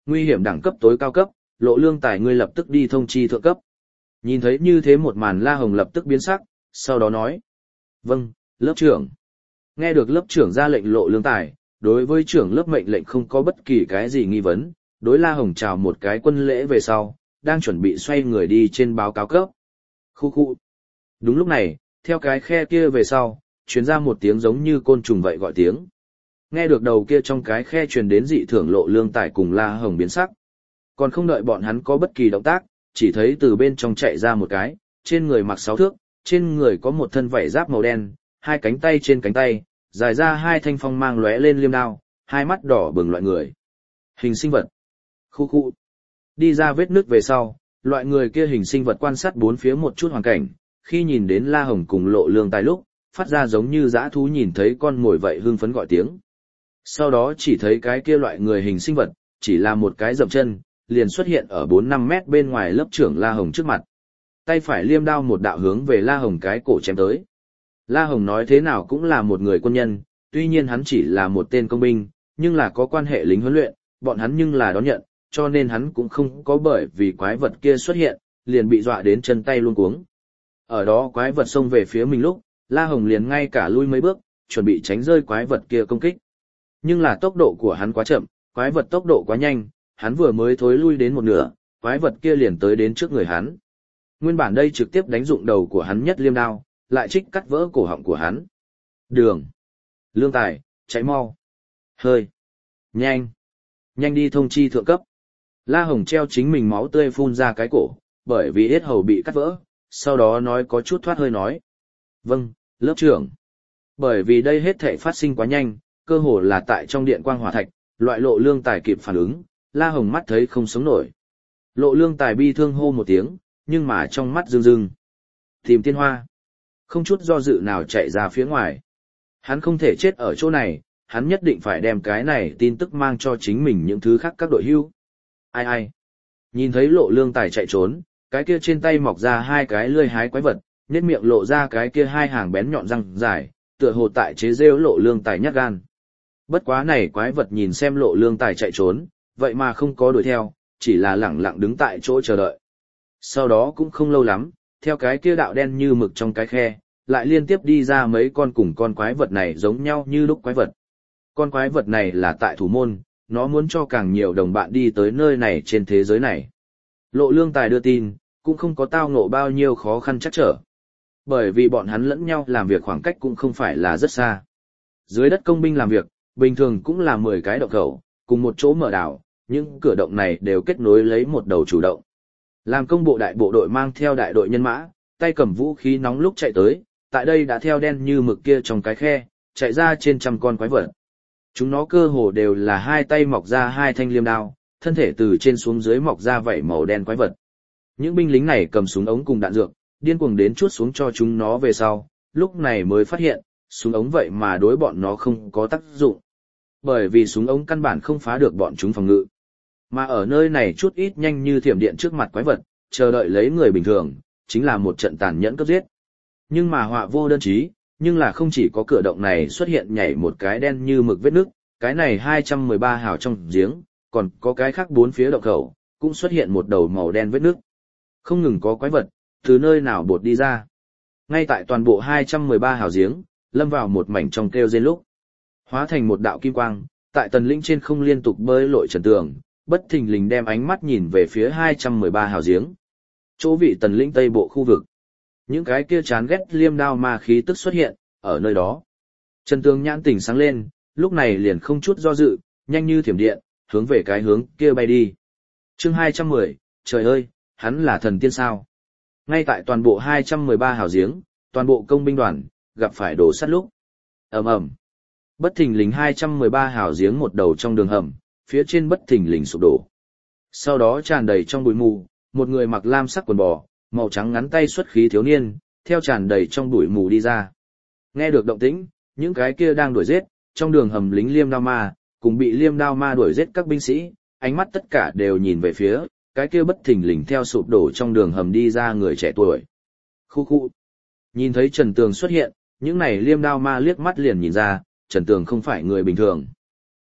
Nguy hiểm đẳng cấp tối cao cấp, Lộ Lương Tài ngươi lập tức đi thông chi thượng cấp. Nhìn thấy như thế một màn La Hồng lập tức biến sắc, sau đó nói. Vâng, lớp trưởng. Nghe được lớp trưởng ra lệnh Lộ Lương Tài, đối với trưởng lớp mệnh lệnh không có bất kỳ cái gì nghi vấn, đối La Hồng chào một cái quân lễ về sau, đang chuẩn bị xoay người đi trên báo cáo cấp. Khu khu. Đúng lúc này, theo cái khe kia về sau, truyền ra một tiếng giống như côn trùng vậy gọi tiếng. Nghe được đầu kia trong cái khe truyền đến dị thường Lộ Lương Tài cùng La Hồng biến sắc. Còn không đợi bọn hắn có bất kỳ động tác, chỉ thấy từ bên trong chạy ra một cái, trên người mặc 6 thước, trên người có một thân vảy giáp màu đen, hai cánh tay trên cánh tay, dài ra hai thanh phong mang lóe lên liêm đao, hai mắt đỏ bừng loại người. Hình sinh vật. Khu khu. Đi ra vết nước về sau, loại người kia hình sinh vật quan sát bốn phía một chút hoàn cảnh, khi nhìn đến La Hồng cùng Lộ Lương Tài lúc, phát ra giống như dã thú nhìn thấy con mồi vậy hưng phấn gọi tiếng. Sau đó chỉ thấy cái kia loại người hình sinh vật, chỉ là một cái dậm chân, liền xuất hiện ở 4-5 mét bên ngoài lớp trưởng La Hồng trước mặt. Tay phải liêm đao một đạo hướng về La Hồng cái cổ chém tới. La Hồng nói thế nào cũng là một người quân nhân, tuy nhiên hắn chỉ là một tên công binh, nhưng là có quan hệ lính huấn luyện, bọn hắn nhưng là đón nhận, cho nên hắn cũng không có bởi vì quái vật kia xuất hiện, liền bị dọa đến chân tay luôn cuống. Ở đó quái vật xông về phía mình lúc, La Hồng liền ngay cả lui mấy bước, chuẩn bị tránh rơi quái vật kia công kích. Nhưng là tốc độ của hắn quá chậm, quái vật tốc độ quá nhanh, hắn vừa mới thối lui đến một nửa, quái vật kia liền tới đến trước người hắn. Nguyên bản đây trực tiếp đánh dụng đầu của hắn nhất liêm đao, lại trích cắt vỡ cổ họng của hắn. Đường. Lương Tài, cháy mau. Hơi. Nhanh. Nhanh đi thông chi thượng cấp. La Hồng treo chính mình máu tươi phun ra cái cổ, bởi vì yết hầu bị cắt vỡ, sau đó nói có chút thoát hơi nói. Vâng, lớp trưởng. Bởi vì đây hết thảy phát sinh quá nhanh, cơ hồ là tại trong điện quang hỏa thạch, loại Lộ Lương Tài kịp phản ứng, La Hồng mắt thấy không sống nổi. Lộ Lương Tài bi thương hô một tiếng, nhưng mà trong mắt rưng rưng. Tìm Tiên Hoa. Không chút do dự nào chạy ra phía ngoài. Hắn không thể chết ở chỗ này, hắn nhất định phải đem cái này tin tức mang cho chính mình những thứ khác các đội hưu. Ai ai. Nhìn thấy Lộ Lương Tài chạy trốn, cái kia trên tay mọc ra hai cái lưỡi hái quái vật, nhếch miệng lộ ra cái kia hai hàng bén nhọn răng dài, tựa hồ tại chế giễu Lộ Lương Tài nhát gan. Bất quá này quái vật nhìn xem Lộ Lương Tài chạy trốn, vậy mà không có đuổi theo, chỉ là lẳng lặng đứng tại chỗ chờ đợi. Sau đó cũng không lâu lắm, theo cái kia đạo đen như mực trong cái khe, lại liên tiếp đi ra mấy con cùng con quái vật này giống nhau như lúc quái vật. Con quái vật này là tại thủ môn, nó muốn cho càng nhiều đồng bạn đi tới nơi này trên thế giới này. Lộ Lương Tài đưa tin, cũng không có tao ngộ bao nhiêu khó khăn chắc trở. Bởi vì bọn hắn lẫn nhau làm việc khoảng cách cũng không phải là rất xa. Dưới đất công binh làm việc, bình thường cũng là 10 cái động khẩu, cùng một chỗ mở đảo, những cửa động này đều kết nối lấy một đầu chủ động. Làm công bộ đại bộ đội mang theo đại đội nhân mã, tay cầm vũ khí nóng lúc chạy tới, tại đây đã theo đen như mực kia trong cái khe, chạy ra trên trăm con quái vật. Chúng nó cơ hồ đều là hai tay mọc ra hai thanh liêm đao, thân thể từ trên xuống dưới mọc ra vảy màu đen quái vật. Những binh lính này cầm súng ống cùng đạn dược, điên cuồng đến chuốt xuống cho chúng nó về sau, lúc này mới phát hiện, súng ống vậy mà đối bọn nó không có tác dụng. Bởi vì súng ống căn bản không phá được bọn chúng phòng ngự. Mà ở nơi này chút ít nhanh như thiểm điện trước mặt quái vật, chờ đợi lấy người bình thường, chính là một trận tàn nhẫn cấp giết. Nhưng mà họa vô đơn chí, nhưng là không chỉ có cửa động này xuất hiện nhảy một cái đen như mực vết nước, cái này 213 hào trong giếng, còn có cái khác bốn phía động khẩu, cũng xuất hiện một đầu màu đen vết nước. Không ngừng có quái vật, từ nơi nào bột đi ra. Ngay tại toàn bộ 213 hào giếng, lâm vào một mảnh trong kêu rên lúc. Hóa thành một đạo kim quang, tại tần lĩnh trên không liên tục bơi lội trần tường, bất thình lình đem ánh mắt nhìn về phía 213 hào giếng. Chỗ vị tần lĩnh tây bộ khu vực. Những cái kia chán ghét liêm đao ma khí tức xuất hiện, ở nơi đó. Trần tường nhãn tỉnh sáng lên, lúc này liền không chút do dự, nhanh như thiểm điện, hướng về cái hướng kia bay đi. Chương 210, trời ơi, hắn là thần tiên sao? Ngay tại toàn bộ 213 hào giếng, toàn bộ công binh đoàn, gặp phải đổ sắt lúc. Ầm ầm. Bất thình lình 213 hào giếng một đầu trong đường hầm, phía trên bất thình lình sụp đổ. Sau đó tràn đầy trong bụi mù, một người mặc lam sắc quần bò, màu trắng ngắn tay xuất khí thiếu niên, theo tràn đầy trong bụi mù đi ra. Nghe được động tĩnh, những cái kia đang đuổi giết, trong đường hầm lính liêm đao ma, cùng bị liêm đao ma đuổi giết các binh sĩ, ánh mắt tất cả đều nhìn về phía, cái kia bất thình lình theo sụp đổ trong đường hầm đi ra người trẻ tuổi. Khu khu. Nhìn thấy Trần Tường xuất hiện, những này liêm đao ma liếc mắt liền nhìn ra, Trần Tường không phải người bình thường.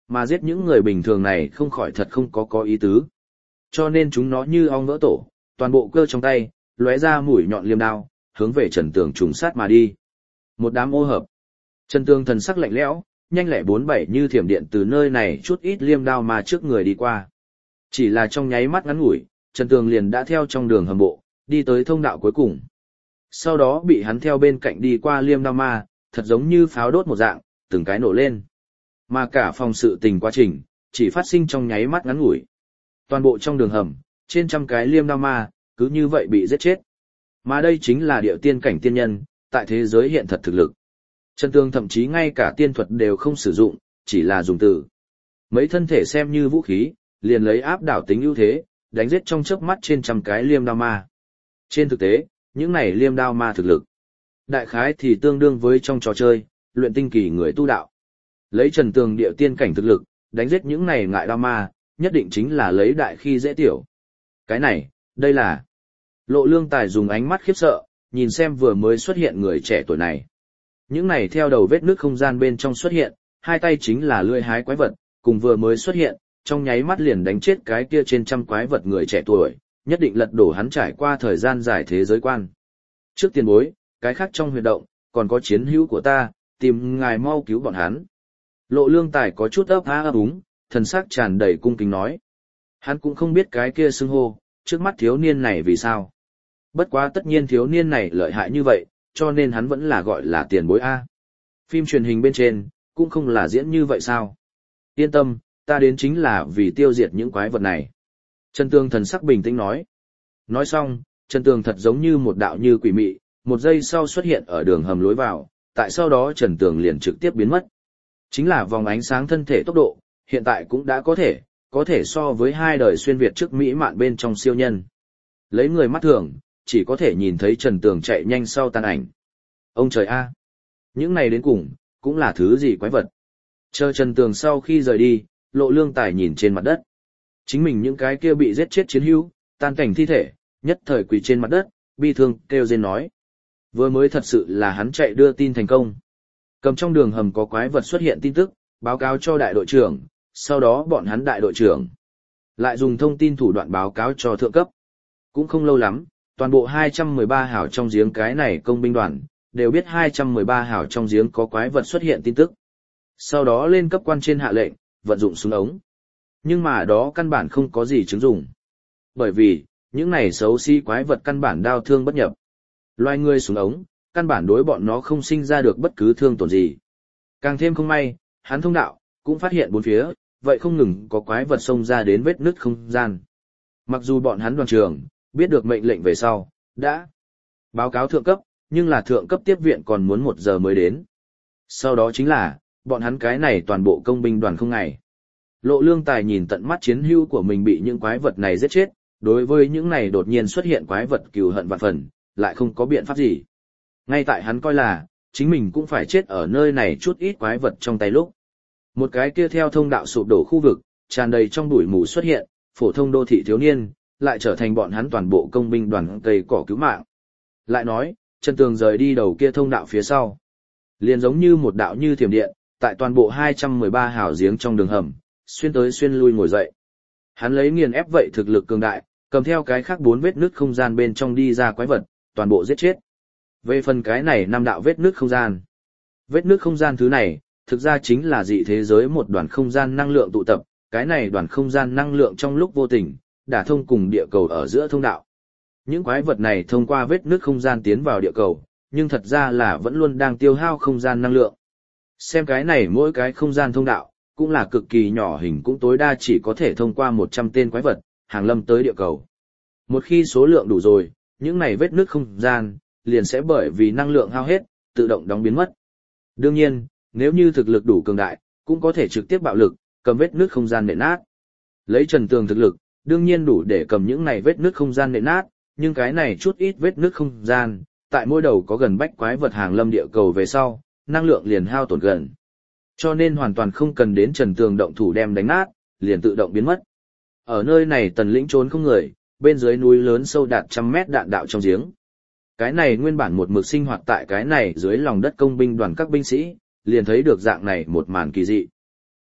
Mà giết những người bình thường này không khỏi thật không có ý tứ. Cho nên chúng nó như ong vỡ tổ, toàn bộ cơ trong tay, lóe ra mũi nhọn liêm đao, hướng về Trần Tường trùng sát mà đi. Một đám ô hợp. Trần Tường thần sắc lạnh lẽo, nhanh lẹ 47 như thiểm điện từ nơi này chút ít liêm đao mà trước người đi qua. Chỉ là trong nháy mắt ngắn ngủi, Trần Tường liền đã theo trong đường hầm bộ, đi tới thông đạo cuối cùng. Sau đó bị hắn theo bên cạnh đi qua liêm đao ma, thật giống như pháo đốt một dạng, từng cái nổ lên. Mà cả phòng sự tình quá trình, chỉ phát sinh trong nháy mắt ngắn ngủi. Toàn bộ trong đường hầm, trên trăm cái liêm đao ma, cứ như vậy bị giết chết. Mà đây chính là địa tiên cảnh tiên nhân, tại thế giới hiện thật thực lực. Trần Tường thậm chí ngay cả tiên thuật đều không sử dụng, chỉ là dùng từ. Mấy thân thể xem như vũ khí, liền lấy áp đảo tính ưu thế, đánh giết trong chớp mắt trên trăm cái liêm đao ma. Trên thực tế, những này liêm đao ma thực lực. Đại khái thì tương đương với trong trò chơi, luyện tinh kỳ người tu đạo. Lấy Trần Tường địa tiên cảnh thực lực, đánh giết những này ngại đao ma, nhất định chính là lấy đại khi dễ tiểu. Cái này, đây là... Lộ Lương Tài dùng ánh mắt khiếp sợ, nhìn xem vừa mới xuất hiện người trẻ tuổi này. Những này theo đầu vết nước không gian bên trong xuất hiện, hai tay chính là lưỡi hái quái vật, cùng vừa mới xuất hiện, trong nháy mắt liền đánh chết cái kia trên trăm quái vật người trẻ tuổi, nhất định lật đổ hắn trải qua thời gian dài thế giới quan. Trước tiền bối, cái khác trong huyệt động, còn có chiến hữu của ta, tìm ngài mau cứu bọn hắn. Lộ Lương Tài có chút ấp há ấp úng, thần sắc tràn đầy cung kính nói. Hắn cũng không biết cái kia xưng hô, trước mắt thiếu niên này vì sao. Bất quá tất nhiên thiếu niên này lợi hại như vậy, cho nên hắn vẫn là gọi là tiền bối A. Phim truyền hình bên trên, cũng không là diễn như vậy sao. Yên tâm, ta đến chính là vì tiêu diệt những quái vật này. Trần Tường thần sắc bình tĩnh nói. Nói xong, Trần Tường thật giống như một đạo như quỷ mị, một giây sau xuất hiện ở đường hầm lối vào, tại sau đó Trần Tường liền trực tiếp biến mất. Chính là vòng ánh sáng thân thể tốc độ, hiện tại cũng đã có thể so với hai đời xuyên Việt trước Mỹ mạn bên trong siêu nhân. Lấy người mắt thường, chỉ có thể nhìn thấy Trần Tường chạy nhanh sau tàn ảnh. Ông trời a, những này đến cùng, cũng là thứ gì quái vật. Chờ Trần Tường sau khi rời đi, Lộ Lương Tài nhìn trên mặt đất. Chính mình những cái kia bị giết chết chiến hữu, tan cảnh thi thể, nhất thời quỳ trên mặt đất, bi thương kêu rên nói. Vừa mới thật sự là hắn chạy đưa tin thành công. Cầm trong đường hầm có quái vật xuất hiện tin tức, báo cáo cho đại đội trưởng, sau đó bọn hắn đại đội trưởng lại dùng thông tin thủ đoạn báo cáo cho thượng cấp. Cũng không lâu lắm, toàn bộ 213 hảo trong giếng cái này công binh đoàn, đều biết 213 hảo trong giếng có quái vật xuất hiện tin tức. Sau đó lên cấp quan trên hạ lệnh, vận dụng súng ống. Nhưng mà đó căn bản không có gì chứng dụng. Bởi vì, những này xấu xí quái vật căn bản đao thương bất nhập. Loài người súng ống, căn bản đối bọn nó không sinh ra được bất cứ thương tổn gì. Càng thêm không may, hắn thông đạo, cũng phát hiện bốn phía, vậy không ngừng có quái vật xông ra đến vết nứt không gian. Mặc dù bọn hắn đoàn trường, biết được mệnh lệnh về sau, đã báo cáo thượng cấp, nhưng là thượng cấp tiếp viện còn muốn 1 giờ mới đến. Sau đó chính là, bọn hắn cái này toàn bộ công binh đoàn không ngày. Lộ Lương Tài nhìn tận mắt chiến hữu của mình bị những quái vật này giết chết, đối với những này đột nhiên xuất hiện quái vật cừu hận vạn phần, lại không có biện pháp gì. Ngay tại hắn coi là, chính mình cũng phải chết ở nơi này chút ít quái vật trong tay lúc. Một cái kia theo thông đạo sụp đổ khu vực, tràn đầy trong bụi mù xuất hiện, phổ thông đô thị thiếu niên, lại trở thành bọn hắn toàn bộ công binh đoàn cây cỏ cứu mạng. Lại nói, Trần Tường rời đi đầu kia thông đạo phía sau. Liền giống như một đạo như thiểm điện, tại toàn bộ 213 hào giếng trong đường hầm, xuyên tới xuyên lui ngồi dậy. Hắn lấy nghiền ép vậy thực lực cường đại, cầm theo cái khác 4 vết nứt không gian bên trong đi ra quái vật, toàn bộ giết chết. Về phần cái này 5 đạo vết nứt không gian. Vết nứt không gian thứ này, thực ra chính là dị thế giới một đoàn không gian năng lượng tụ tập, cái này đoàn không gian năng lượng trong lúc vô tình, đả thông cùng địa cầu ở giữa thông đạo. Những quái vật này thông qua vết nứt không gian tiến vào địa cầu, nhưng thật ra là vẫn luôn đang tiêu hao không gian năng lượng. Xem cái này mỗi cái không gian thông đạo, cũng là cực kỳ nhỏ hình cũng tối đa chỉ có thể thông qua 100 tên quái vật, hàng lâm tới địa cầu. Một khi số lượng đủ rồi, những này vết nứt không gian, liền sẽ bởi vì năng lượng hao hết, tự động đóng biến mất. Đương nhiên, nếu như thực lực đủ cường đại, cũng có thể trực tiếp bạo lực, cầm vết nứt không gian nện nát. Lấy Trần Tường thực lực, đương nhiên đủ để cầm những này vết nứt không gian nện nát, nhưng cái này chút ít vết nứt không gian, tại mỗi đầu có gần bách quái vật hàng lâm địa cầu về sau, năng lượng liền hao tổn gần. Cho nên hoàn toàn không cần đến Trần Tường động thủ đem đánh nát, liền tự động biến mất. Ở nơi này Tần Lĩnh trốn không người, bên dưới núi lớn sâu đạt 100 mét đạn đạo trong giếng. Cái này nguyên bản một mực sinh hoạt tại cái này dưới lòng đất công binh đoàn các binh sĩ, liền thấy được dạng này một màn kỳ dị.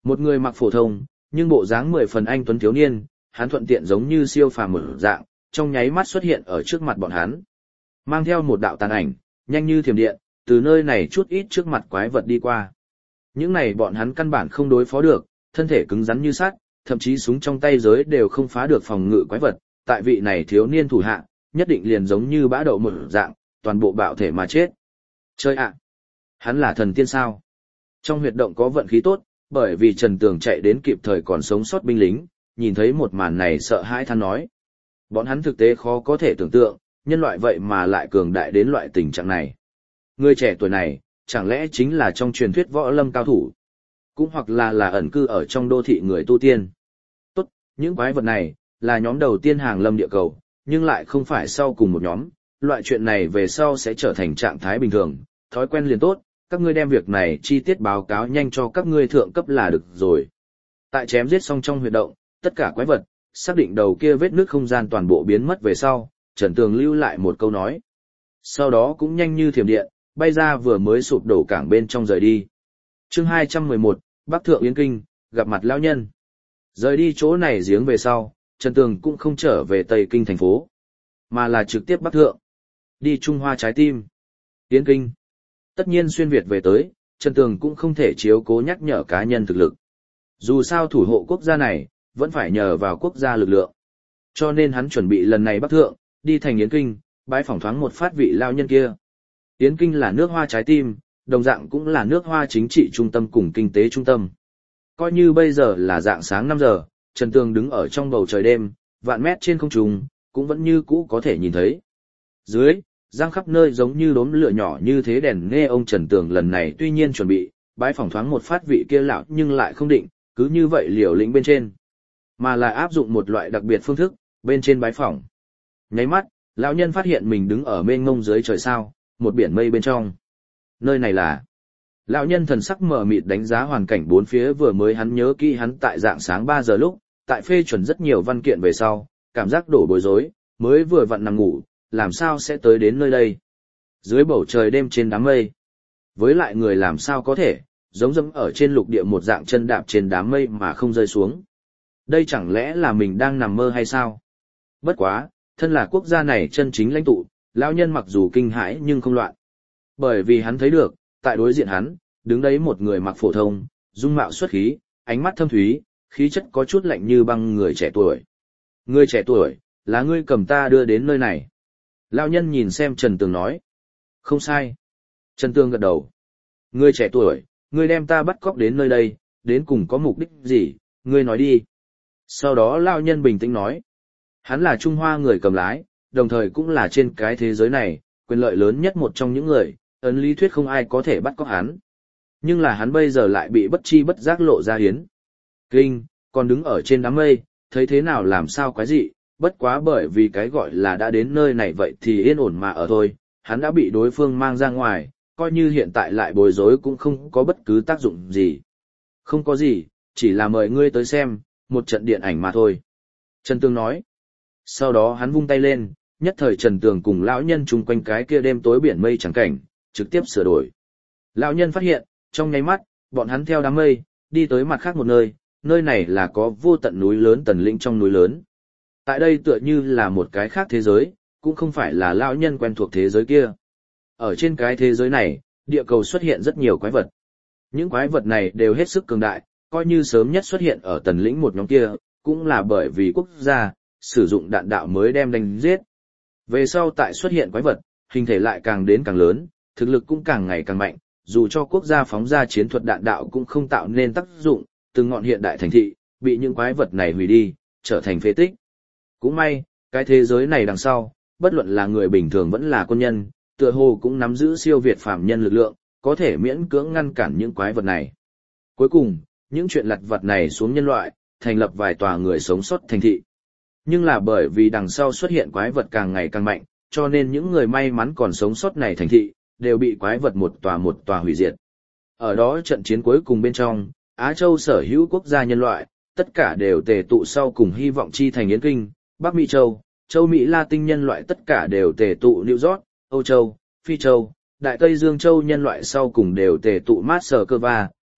Một người mặc phổ thông, nhưng bộ dáng 10 phần anh tuấn thiếu niên, hắn thuận tiện giống như siêu phàm mở dạng, trong nháy mắt xuất hiện ở trước mặt bọn hắn. Mang theo một đạo tàn ảnh, nhanh như thiểm điện, từ nơi này chút ít trước mặt quái vật đi qua. Những này bọn hắn căn bản không đối phó được, thân thể cứng rắn như sắt, thậm chí súng trong tay giới đều không phá được phòng ngự quái vật, tại vị này thiếu niên thủ hạ, nhất định liền giống như bã đậu một dạng, toàn bộ bạo thể mà chết. Chơi ạ! Hắn là thần tiên sao? Trong huyệt động có vận khí tốt, bởi vì Trần Tường chạy đến kịp thời còn sống sót binh lính, nhìn thấy một màn này sợ hãi than nói. Bọn hắn thực tế khó có thể tưởng tượng, nhân loại vậy mà lại cường đại đến loại tình trạng này. Người trẻ tuổi này, chẳng lẽ chính là trong truyền thuyết võ lâm cao thủ? Cũng hoặc là ẩn cư ở trong đô thị người tu tiên. Tốt, những quái vật này, là nhóm đầu tiên hàng lâm địa cầu, nhưng lại không phải sau cùng một nhóm. Loại chuyện này về sau sẽ trở thành trạng thái bình thường, thói quen liền tốt, các ngươi đem việc này chi tiết báo cáo nhanh cho các ngươi thượng cấp là được rồi. Tại chém giết xong trong huyệt động, tất cả quái vật, xác định đầu kia vết nước không gian toàn bộ biến mất về sau, Trần Tường lưu lại một câu nói. Sau đó cũng nhanh như thiểm điện, bay ra vừa mới sụp đổ cảng bên trong rời đi. Chương 211, Bắc Thượng Yến Kinh, gặp mặt lão nhân. Rời đi chỗ này giếng về sau, Trần Tường cũng không trở về Tây Kinh thành phố, mà là trực tiếp Bắc Thượng. Đi Trung Hoa trái tim. Yến Kinh. Tất nhiên xuyên Việt về tới, Trần Tường cũng không thể chiếu cố nhắc nhở cá nhân thực lực. Dù sao thủ hộ quốc gia này, vẫn phải nhờ vào quốc gia lực lượng. Cho nên hắn chuẩn bị lần này Bắc Thượng, đi thành Yến Kinh, bái phỏng thoáng một phát vị lao nhân kia. Yến Kinh là nước Hoa trái tim, đồng dạng cũng là nước Hoa chính trị trung tâm cùng kinh tế trung tâm. Coi như bây giờ là dạng sáng 5 giờ, Trần Tường đứng ở trong bầu trời đêm, vạn mét trên không trung, cũng vẫn như cũ có thể nhìn thấy. Dưới, giang khắp nơi giống như đốm lửa nhỏ như thế đèn nghe ông Trần Tường lần này tuy nhiên chuẩn bị, bái phỏng thoáng một phát vị kia lão nhưng lại không định, cứ như vậy liều lĩnh bên trên. Mà là áp dụng một loại đặc biệt phương thức, bên trên bái phỏng. Nháy mắt, lão nhân phát hiện mình đứng ở mênh mông dưới trời sao, một biển mây bên trong. Nơi này là... Lão nhân thần sắc mờ mịt đánh giá hoàn cảnh bốn phía vừa mới hắn nhớ kỹ hắn tại dạng sáng 3 giờ lúc, tại phê chuẩn rất nhiều văn kiện về sau, cảm giác đổ bối rối, mới vừa vặn nằm ngủ, làm sao sẽ tới đến nơi đây. Dưới bầu trời đêm trên đám mây. Với lại người làm sao có thể, giống dẫm ở trên lục địa một dạng chân đạp trên đám mây mà không rơi xuống. Đây chẳng lẽ là mình đang nằm mơ hay sao? Bất quá, thân là quốc gia này chân chính lãnh tụ, lão nhân mặc dù kinh hãi nhưng không loạn. Bởi vì hắn thấy được, tại đối diện hắn, đứng đấy một người mặc phổ thông, dung mạo xuất khí, ánh mắt thâm thúy, khí chất có chút lạnh như băng người trẻ tuổi. Người trẻ tuổi, là ngươi cầm ta đưa đến nơi này. Lão nhân nhìn xem Trần Tường nói. Không sai. Trần Tường gật đầu. Ngươi trẻ tuổi, ngươi đem ta bắt cóc đến nơi đây, đến cùng có mục đích gì, ngươi nói đi. Sau đó lão nhân bình tĩnh nói. Hắn là Trung Hoa người cầm lái, đồng thời cũng là trên cái thế giới này, quyền lợi lớn nhất một trong những người, ấn lý thuyết không ai có thể bắt cóc hắn. Nhưng là hắn bây giờ lại bị bất chi bất giác lộ ra hiến. Kinh, còn đứng ở trên đám mây, thấy thế nào làm sao quái dị, bất quá bởi vì cái gọi là đã đến nơi này vậy thì yên ổn mà ở thôi, hắn đã bị đối phương mang ra ngoài, coi như hiện tại lại bối rối cũng không có bất cứ tác dụng gì. Không có gì, chỉ là mời ngươi tới xem, một trận điện ảnh mà thôi. Trần Tường nói. Sau đó hắn vung tay lên, nhất thời Trần Tường cùng lão nhân chung quanh cái kia đêm tối biển mây trắng cảnh, trực tiếp sửa đổi. Lão nhân phát hiện, trong nháy mắt, bọn hắn theo đám mây, đi tới mặt khác một nơi, nơi này là có vô tận núi lớn tần lĩnh trong núi lớn. Tại đây tựa như là một cái khác thế giới, cũng không phải là lão nhân quen thuộc thế giới kia. Ở trên cái thế giới này, địa cầu xuất hiện rất nhiều quái vật. Những quái vật này đều hết sức cường đại, coi như sớm nhất xuất hiện ở tần lĩnh một nhóm kia, cũng là bởi vì quốc gia, sử dụng đạn đạo mới đem đánh giết. Về sau tại xuất hiện quái vật, hình thể lại càng đến càng lớn, thực lực cũng càng ngày càng mạnh, dù cho quốc gia phóng ra chiến thuật đạn đạo cũng không tạo nên tác dụng, từng ngọn hiện đại thành thị, bị những quái vật này hủy đi, trở thành phế tích. Cũng may, cái thế giới này đằng sau, bất luận là người bình thường vẫn là quân nhân, tựa hồ cũng nắm giữ siêu việt phàm nhân lực lượng, có thể miễn cưỡng ngăn cản những quái vật này. Cuối cùng, những chuyện lặt vặt này xuống nhân loại, thành lập vài tòa người sống sót thành thị. Nhưng là bởi vì đằng sau xuất hiện quái vật càng ngày càng mạnh, cho nên những người may mắn còn sống sót này thành thị, đều bị quái vật một tòa hủy diệt. Ở đó trận chiến cuối cùng bên trong, Á Châu sở hữu quốc gia nhân loại, tất cả đều tề tụ sau cùng hy vọng chi thành Yến Kinh, Bắc Mỹ Châu, Châu Mỹ La Tinh nhân loại tất cả đều tề tụ New York, Âu Châu, Phi Châu, Đại Tây Dương Châu nhân loại sau cùng đều tề tụ Moscow,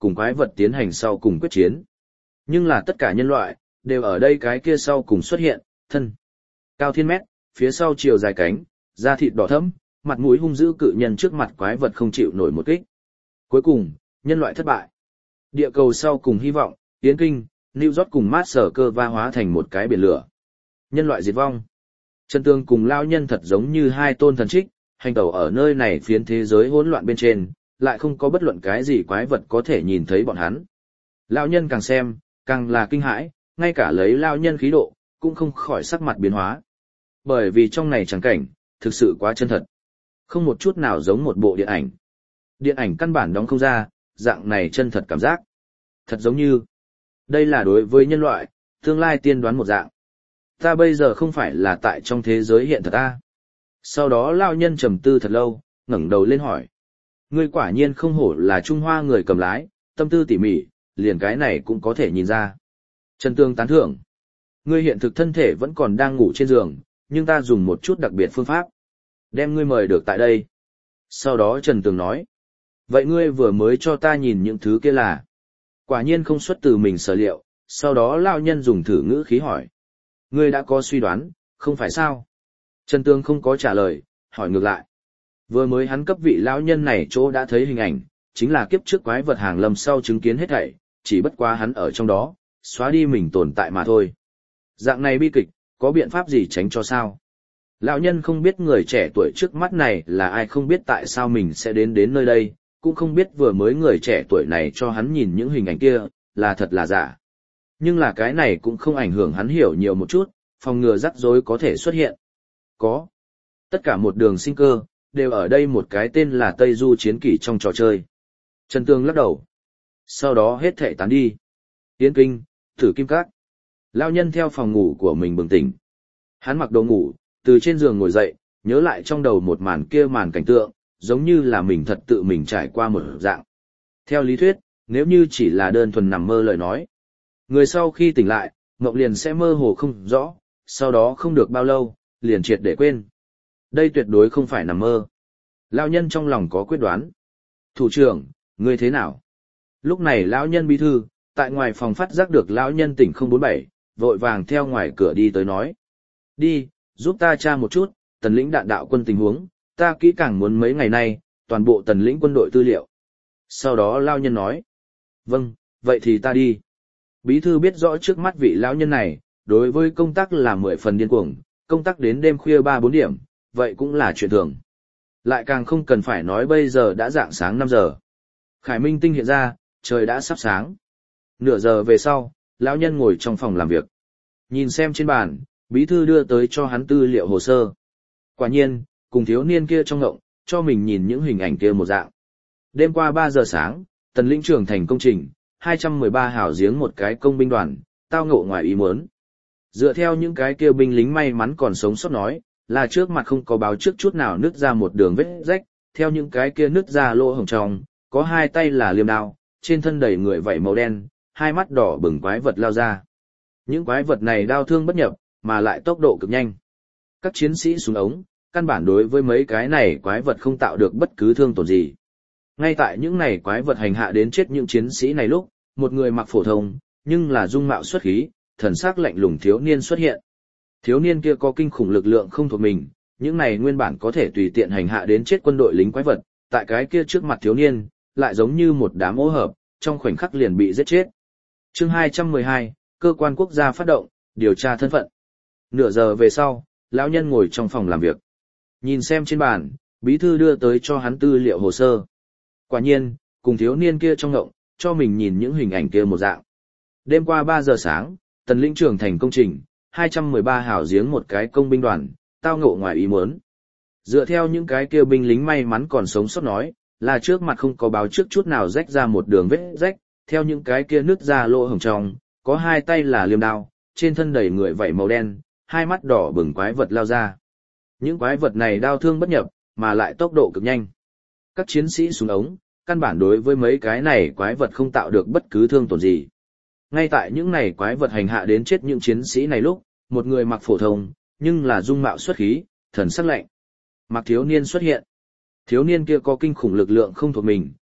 cùng quái vật tiến hành sau cùng quyết chiến. Nhưng là tất cả nhân loại, đều ở đây cái kia sau cùng xuất hiện, thân. Cao thiên mét, phía sau chiều dài cánh, da thịt đỏ thẫm, mặt mũi hung dữ cự nhân trước mặt quái vật không chịu nổi một kích. Cuối cùng, nhân loại thất bại. Địa cầu sau cùng hy vọng, Yến Kinh, New York cùng mát sở cơ va hóa thành một cái biển lửa. Nhân loại diệt vong. Trần Tương cùng lao nhân thật giống như hai tôn thần trích, hành tẩu ở nơi này phiến thế giới hỗn loạn bên trên, lại không có bất luận cái gì quái vật có thể nhìn thấy bọn hắn. Lao nhân càng xem, càng là kinh hãi, ngay cả lấy lao nhân khí độ, cũng không khỏi sắc mặt biến hóa. Bởi vì trong này chẳng cảnh, thực sự quá chân thật. Không một chút nào giống một bộ điện ảnh. Điện ảnh căn bản đóng không ra, dạng này chân thật cảm giác. Thật giống như, đây là đối với nhân loại, tương lai tiên đoán một dạng. Ta bây giờ không phải là tại trong thế giới hiện thật ta. Sau đó lao nhân trầm tư thật lâu, ngẩng đầu lên hỏi. Ngươi quả nhiên không hổ là Trung Hoa người cầm lái, tâm tư tỉ mỉ, liền cái này cũng có thể nhìn ra. Trần Tương tán thưởng. Ngươi hiện thực thân thể vẫn còn đang ngủ trên giường, nhưng ta dùng một chút đặc biệt phương pháp. Đem ngươi mời được tại đây. Sau đó Trần Tương nói. Vậy ngươi vừa mới cho ta nhìn những thứ kia là. Quả nhiên không xuất từ mình sở liệu, sau đó lao nhân dùng thử ngữ khí hỏi. Ngươi đã có suy đoán, không phải sao? Trần Tương không có trả lời, hỏi ngược lại. Vừa mới hắn cấp vị lão nhân này chỗ đã thấy hình ảnh, chính là kiếp trước quái vật hàng lâm sau chứng kiến hết thảy, chỉ bất quá hắn ở trong đó, xóa đi mình tồn tại mà thôi. Dạng này bi kịch, có biện pháp gì tránh cho sao? Lão nhân không biết người trẻ tuổi trước mắt này là ai, không biết tại sao mình sẽ đến nơi đây, cũng không biết vừa mới người trẻ tuổi này cho hắn nhìn những hình ảnh kia, là thật là giả. Nhưng là cái này cũng không ảnh hưởng hắn hiểu nhiều một chút, phòng ngừa rắc rối có thể xuất hiện. Có. Tất cả một đường sinh cơ, đều ở đây một cái tên là Tây Du chiến kỷ trong trò chơi. Trần Tương lắc đầu. Sau đó hết thảy tán đi. Yến Kinh, Thử Kim Các. Lao nhân theo phòng ngủ của mình bừng tỉnh. Hắn mặc đồ ngủ, từ trên giường ngồi dậy, nhớ lại trong đầu một màn kia màn cảnh tượng, giống như là mình thật tự mình trải qua một dạng. Theo lý thuyết, nếu như chỉ là đơn thuần nằm mơ lời nói, người sau khi tỉnh lại, mộng liền sẽ mơ hồ không rõ, sau đó không được bao lâu, liền triệt để quên. Đây tuyệt đối không phải nằm mơ. Lão nhân trong lòng có quyết đoán. Thủ trưởng, ngươi thế nào? Lúc này lão nhân bí thư, tại ngoài phòng phát giác được lão nhân tỉnh 047, vội vàng theo ngoài cửa đi tới nói. Đi, giúp ta tra một chút, tần lĩnh đạn đạo quân tình huống, ta kỹ càng muốn mấy ngày nay, toàn bộ tần lĩnh quân đội tư liệu. Sau đó lão nhân nói. Vâng, vậy thì ta đi. Bí thư biết rõ trước mắt vị lão nhân này, đối với công tác là 10 phần điên cuồng, công tác đến đêm khuya 3-4 điểm, vậy cũng là chuyện thường. Lại càng không cần phải nói bây giờ đã rạng sáng 5 giờ. Khải Minh tinh hiện ra, trời đã sắp sáng. Nửa giờ về sau, lão nhân ngồi trong phòng làm việc. Nhìn xem trên bàn, bí thư đưa tới cho hắn tư liệu hồ sơ. Quả nhiên, cùng thiếu niên kia trong ngộng, cho mình nhìn những hình ảnh kia một dạng. Đêm qua 3 giờ sáng, tần lĩnh trưởng thành công trình, 213 hào giếng một cái công binh đoàn, tao ngộ ngoài ý muốn. Dựa theo những cái kia binh lính may mắn còn sống sót nói, là trước mặt không có báo trước chút nào nứt ra một đường vết rách, theo những cái kia nứt ra lỗ hổng trong, có hai tay là liềm đao, trên thân đầy người vảy màu đen, hai mắt đỏ bừng quái vật lao ra. Những quái vật này đao thương bất nhập, mà lại tốc độ cực nhanh. Các chiến sĩ xuống ống, căn bản đối với mấy cái này quái vật không tạo được bất cứ thương tổn gì. Ngay tại những này quái vật hành hạ đến chết những chiến sĩ này lúc, một người mặc phổ thông, nhưng là dung mạo xuất khí, thần sắc lạnh lùng thiếu niên xuất hiện. Thiếu niên kia có kinh khủng lực lượng không thuộc mình, những này nguyên bản có thể tùy tiện hành hạ đến chết quân đội lính quái vật, tại cái kia trước mặt thiếu niên, lại giống như một đám ô hợp, trong khoảnh khắc liền bị giết chết. Chương 212, cơ quan quốc gia phát động, điều tra thân phận. Nửa giờ về sau, lão nhân ngồi trong phòng làm việc. Nhìn xem trên bàn, bí thư đưa tới cho hắn tư liệu hồ sơ. Quả nhiên, cùng thiếu niên kia trong ngộng, cho mình nhìn những hình ảnh kia một dạng. Đêm qua 3 giờ sáng, tần lĩnh trưởng thành công trình, 213 hào giếng một cái công binh đoàn, tao ngộ ngoài ý muốn. Dựa theo những cái kia binh lính may mắn còn sống sót nói, là trước mặt không có báo trước chút nào rách ra một đường vết rách, theo những cái kia nứt ra lỗ hổng trong, có hai tay là liềm đao, trên thân đầy người vảy màu đen, hai mắt đỏ bừng quái vật lao ra. Những quái vật này đao thương bất nhập, mà lại tốc độ cực nhanh. Các chiến sĩ xuống ống, căn bản đối với mấy cái này quái vật không tạo được bất cứ thương tổn gì. Ngay tại những này quái vật hành hạ đến chết những chiến sĩ này lúc, một người mặc phổ thông, nhưng là dung mạo xuất khí, thần sắc lạnh. Mặc thiếu niên xuất hiện. Thiếu niên kia có kinh khủng lực lượng không thuộc mình,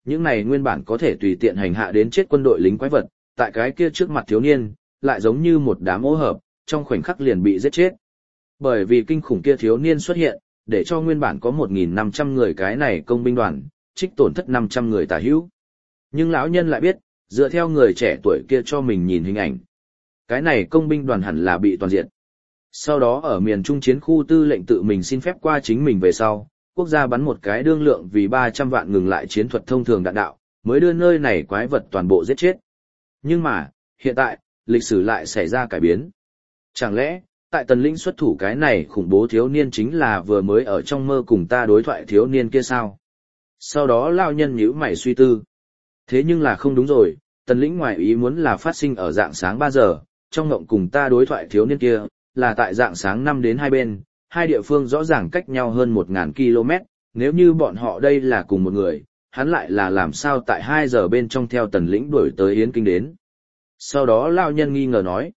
những này nguyên bản có thể tùy tiện hành hạ đến chết quân đội lính quái vật, tại cái kia trước mặt thiếu niên, lại giống như một đám ô hợp, trong khoảnh khắc liền bị giết chết. Bởi vì kinh khủng kia thiếu niên xuất hiện, để cho nguyên bản có 1.500 người cái này công binh đoàn, trích tổn thất 500 người tả hữu. Nhưng lão nhân lại biết, dựa theo người trẻ tuổi kia cho mình nhìn hình ảnh, cái này công binh đoàn hẳn là bị toàn diện. Sau đó ở miền Trung chiến khu tư lệnh tự mình xin phép qua chính mình về sau, quốc gia bắn một cái đương lượng vì 300 vạn ngừng lại chiến thuật thông thường đạn đạo, mới đưa nơi này quái vật toàn bộ giết chết. Nhưng mà, hiện tại, lịch sử lại xảy ra cải biến. Chẳng lẽ, tại Tần Lĩnh xuất thủ cái này khủng bố thiếu niên chính là vừa mới ở trong mơ cùng ta đối thoại thiếu niên kia sao? Sau đó lão nhân nhíu mày suy tư. Thế nhưng là không đúng rồi, Tần Lĩnh ngoài ý muốn là phát sinh ở dạng sáng 3 giờ, trong ngộng cùng ta đối thoại thiếu niên kia, là tại dạng sáng 5 đến 2 bên, hai địa phương rõ ràng cách nhau hơn 1.000 km, nếu như bọn họ đây là cùng một người, hắn lại là làm sao tại 2 giờ bên trong theo Tần Lĩnh đuổi tới Yến Kinh đến. Sau đó lão nhân nghi ngờ nói,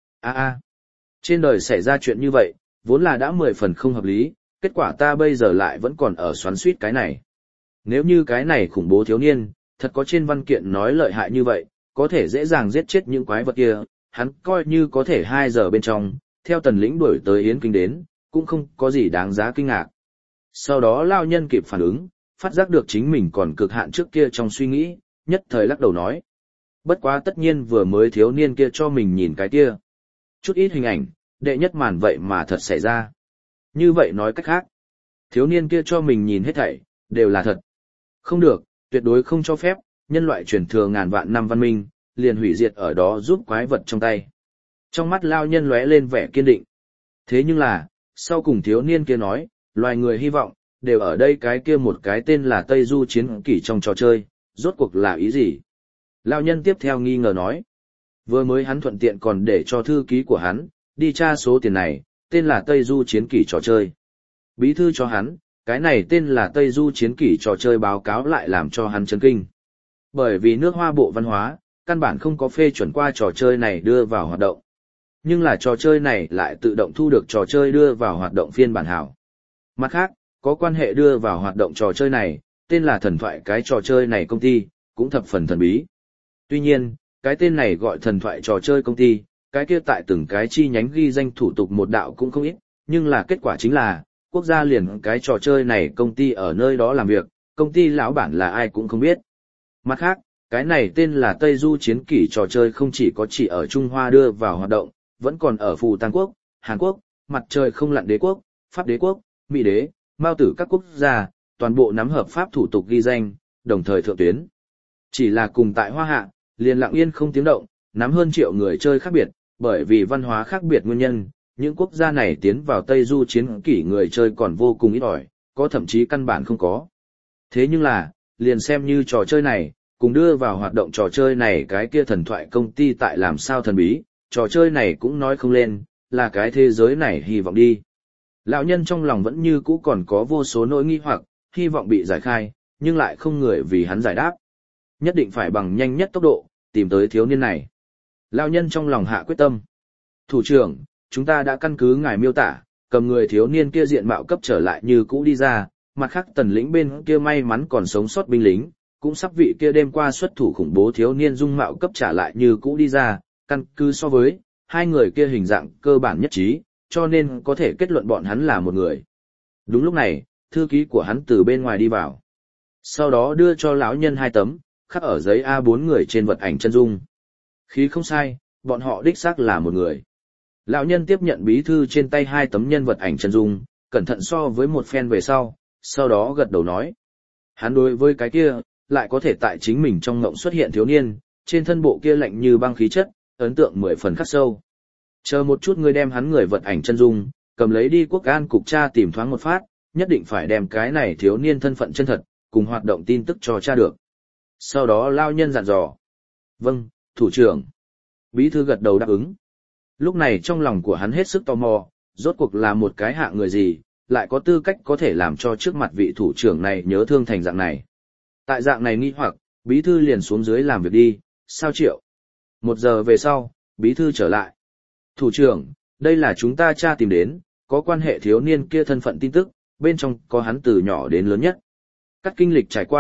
trên đời xảy ra chuyện như vậy, vốn là đã 10 phần không hợp lý, kết quả ta bây giờ lại vẫn còn ở xoắn suýt cái này. Nếu như cái này khủng bố thiếu niên, thật có trên văn kiện nói lợi hại như vậy, có thể dễ dàng giết chết những quái vật kia, hắn coi như có thể 2 giờ bên trong, theo Tần Lĩnh đuổi tới Yến Kinh đến, cũng không có gì đáng giá kinh ngạc. Sau đó lão nhân kịp phản ứng, phát giác được chính mình còn cực hạn trước kia trong suy nghĩ, nhất thời lắc đầu nói. Bất quá tất nhiên vừa mới thiếu niên kia cho mình nhìn cái kia. Chút ít hình ảnh, đệ nhất màn vậy mà thật xảy ra. Như vậy nói cách khác, thiếu niên kia cho mình nhìn hết thảy, đều là thật. Không được, tuyệt đối không cho phép, nhân loại truyền thừa ngàn vạn năm văn minh, liền hủy diệt ở đó giúp quái vật trong tay. Trong mắt lao nhân lóe lên vẻ kiên định. Thế nhưng là, sau cùng thiếu niên kia nói, loài người hy vọng, đều ở đây cái kia một cái tên là Tây Du chiến kỷ trong trò chơi, rốt cuộc là ý gì? Lao nhân tiếp theo nghi ngờ nói. Vừa mới hắn thuận tiện còn để cho thư ký của hắn, đi tra số tiền này, tên là Tây Du chiến kỷ trò chơi. Bí thư cho hắn, cái này tên là Tây Du chiến kỷ trò chơi báo cáo lại làm cho hắn chấn kinh. Bởi vì nước Hoa Bộ Văn hóa, căn bản không có phê chuẩn qua trò chơi này đưa vào hoạt động. Nhưng là trò chơi này lại tự động thu được trò chơi đưa vào hoạt động phiên bản hảo. Mặt khác, có quan hệ đưa vào hoạt động trò chơi này, tên là thần thoại cái trò chơi này công ty, cũng thập phần thần bí. Tuy nhiên, cái tên này gọi thần thoại trò chơi công ty, cái kia tại từng cái chi nhánh ghi danh thủ tục một đạo cũng không ít, nhưng là kết quả chính là, quốc gia liền cái trò chơi này công ty ở nơi đó làm việc, công ty lão bản là ai cũng không biết. Mặt khác, cái này tên là Tây Du chiến kỷ trò chơi không chỉ có chỉ ở Trung Hoa đưa vào hoạt động, vẫn còn ở Phù Tang Quốc, Hàn Quốc, Mặt Trời Không Lặn Đế Quốc, Pháp Đế Quốc, Mỹ Đế, Mao Tử các quốc gia, toàn bộ nắm hợp pháp thủ tục ghi danh, đồng thời thượng tuyến. Chỉ là cùng tại Hoa Hạ, liền lặng yên không tiếng động, nắm hơn triệu người chơi khác biệt, bởi vì văn hóa khác biệt nguyên nhân, những quốc gia này tiến vào Tây Du chiến kỷ người chơi còn vô cùng ít ỏi, có thậm chí căn bản không có. Thế nhưng là, liền xem như trò chơi này, cùng đưa vào hoạt động trò chơi này cái kia thần thoại công ty tại làm sao thần bí, trò chơi này cũng nói không lên, là cái thế giới này hy vọng đi. Lão nhân trong lòng vẫn như cũ còn có vô số nỗi nghi hoặc, hy vọng bị giải khai, nhưng lại không người vì hắn giải đáp. Nhất định phải bằng nhanh nhất tốc độ, tìm tới thiếu niên này. Lão nhân trong lòng hạ quyết tâm. Thủ trưởng, chúng ta đã căn cứ ngài miêu tả, cầm người thiếu niên kia diện mạo cấp trở lại như cũ đi ra, mặt khác Tần Lĩnh bên kia may mắn còn sống sót binh lính, cũng sắp vị kia đêm qua xuất thủ khủng bố thiếu niên dung mạo cấp trả lại như cũ đi ra, căn cứ so với hai người kia hình dạng cơ bản nhất trí, cho nên có thể kết luận bọn hắn là một người. Đúng lúc này, thư ký của hắn từ bên ngoài đi vào. Sau đó đưa cho lão nhân 2 tấm, khắc ở giấy A4 người trên vật ảnh chân dung. Khí không sai, bọn họ đích xác là một người. Lão nhân tiếp nhận bí thư trên tay 2 tấm nhân vật ảnh chân dung, cẩn thận so với một phen về sau đó gật đầu nói. Hắn đối với cái kia, lại có thể tại chính mình trong ngộng xuất hiện thiếu niên, trên thân bộ kia lạnh như băng khí chất, ấn tượng 10 phần khắc sâu. Chờ một chút ngươi đem hắn người vật ảnh chân dung, cầm lấy đi quốc an cục tra tìm thoáng một phát, nhất định phải đem cái này thiếu niên thân phận chân thật, cùng hoạt động tin tức cho tra được. Sau đó lao nhân dặn dò. Vâng, thủ trưởng. Bí thư gật đầu đáp ứng. Lúc này trong lòng của hắn hết sức tò mò, rốt cuộc là một cái hạng người gì, lại có tư cách có thể làm cho trước mặt vị thủ trưởng này nhớ thương thành dạng này. Tại dạng này nghi hoặc, bí thư liền xuống dưới làm việc đi, sao Triệu? 1 giờ về sau, bí thư trở lại. Thủ trưởng, đây là chúng ta tra tìm đến, có quan hệ thiếu niên kia thân phận tin tức, bên trong có hắn từ nhỏ đến lớn nhất. Các kinh lịch trải qua,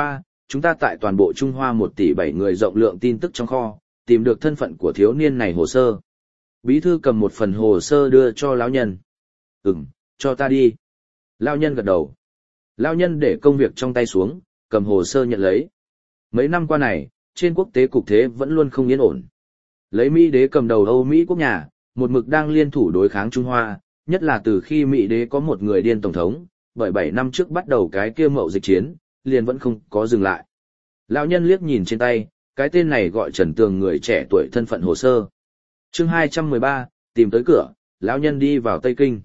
chúng ta tại toàn bộ Trung Hoa 1 tỷ 7 người rộng lượng tin tức trong kho, tìm được thân phận của thiếu niên này hồ sơ. Bí thư cầm một phần hồ sơ đưa cho lão nhân. Cho ta đi. Lão nhân gật đầu. Lão nhân để công việc trong tay xuống, cầm hồ sơ nhận lấy. Mấy năm qua này, trên quốc tế cục thế vẫn luôn không yên ổn. Lấy Mỹ đế cầm đầu Âu Mỹ quốc nhà, một mực đang liên thủ đối kháng Trung Hoa, nhất là từ khi Mỹ đế có một người điên tổng thống, bởi 7 năm trước bắt đầu cái kia mậu dịch chiến, liền vẫn không có dừng lại. Lão nhân liếc nhìn trên tay, cái tên này gọi Trần Tường người trẻ tuổi thân phận hồ sơ. Chương 213, tìm tới cửa, lão nhân đi vào Tây Kinh.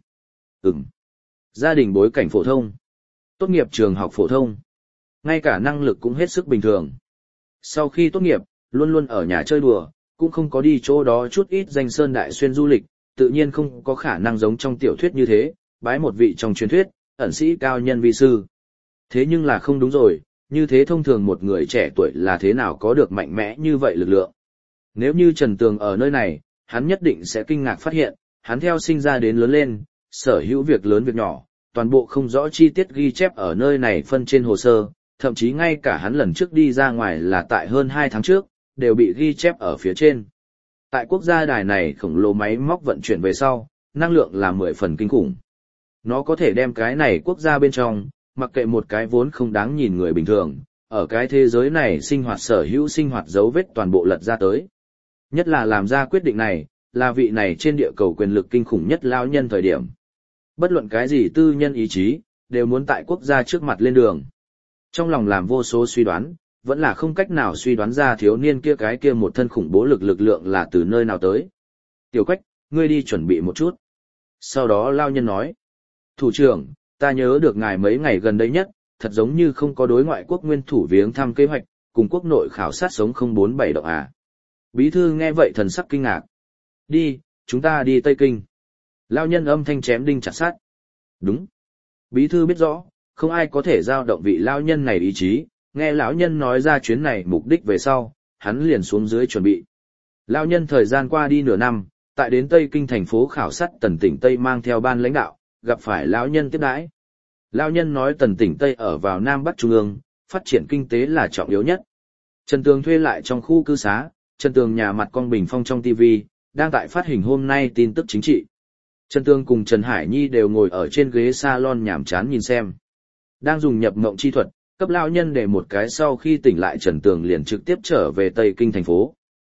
Gia đình bối cảnh phổ thông. Tốt nghiệp trường học phổ thông. Ngay cả năng lực cũng hết sức bình thường. Sau khi tốt nghiệp, luôn luôn ở nhà chơi đùa, cũng không có đi chỗ đó chút ít danh sơn đại xuyên du lịch, tự nhiên không có khả năng giống trong tiểu thuyết như thế, bái một vị trong truyền thuyết, ẩn sĩ cao nhân vi sư. Thế nhưng là không đúng rồi, như thế thông thường một người trẻ tuổi là thế nào có được mạnh mẽ như vậy lực lượng. Nếu như Trần Tường ở nơi này, hắn nhất định sẽ kinh ngạc phát hiện, hắn theo sinh ra đến lớn lên, sở hữu việc lớn việc nhỏ, toàn bộ không rõ chi tiết ghi chép ở nơi này phân trên hồ sơ, thậm chí ngay cả hắn lần trước đi ra ngoài là tại hơn 2 tháng trước, đều bị ghi chép ở phía trên. Tại quốc gia đài này khổng lồ máy móc vận chuyển về sau, năng lượng là 10 phần kinh khủng. Nó có thể đem cái này quốc gia bên trong, mặc kệ một cái vốn không đáng nhìn người bình thường, ở cái thế giới này sinh hoạt sở hữu sinh hoạt dấu vết toàn bộ lật ra tới. Nhất là làm ra quyết định này, là vị này trên địa cầu quyền lực kinh khủng nhất lão nhân thời điểm. Bất luận cái gì tư nhân ý chí, đều muốn tại quốc gia trước mặt lên đường. Trong lòng làm vô số suy đoán, vẫn là không cách nào suy đoán ra thiếu niên kia cái kia một thân khủng bố lực lượng là từ nơi nào tới. Tiểu Quách, ngươi đi chuẩn bị một chút. Sau đó lão nhân nói, thủ trưởng, ta nhớ được ngài mấy ngày gần đây nhất, thật giống như không có đối ngoại quốc nguyên thủ viếng thăm kế hoạch, cùng quốc nội khảo sát sống 047 động à. Bí thư nghe vậy thần sắc kinh ngạc. Đi, chúng ta đi Tây Kinh. Lão nhân âm thanh chém đinh chặt sắt. Đúng. Bí thư biết rõ, không ai có thể giao động vị lão nhân này ý chí, nghe lão nhân nói ra chuyến này mục đích về sau, hắn liền xuống dưới chuẩn bị. Lão nhân thời gian qua đi nửa năm, tại đến Tây Kinh thành phố khảo sát Tần tỉnh Tây mang theo ban lãnh đạo, gặp phải lão nhân tiếp đãi. Lão nhân nói Tần tỉnh Tây ở vào Nam Bắc Trung ương, phát triển kinh tế là trọng yếu nhất. Trần Tường thuê lại trong khu cư xá, Trần Tường nhà mặt con bình phong trong TV, đang tại phát hình hôm nay tin tức chính trị. Trần Tường cùng Trần Hải Nhi đều ngồi ở trên ghế salon nhàm chán nhìn xem. Đang dùng nhập mộng chi thuật, cấp lão nhân để một cái sau khi tỉnh lại Trần Tường liền trực tiếp trở về Tây Kinh thành phố.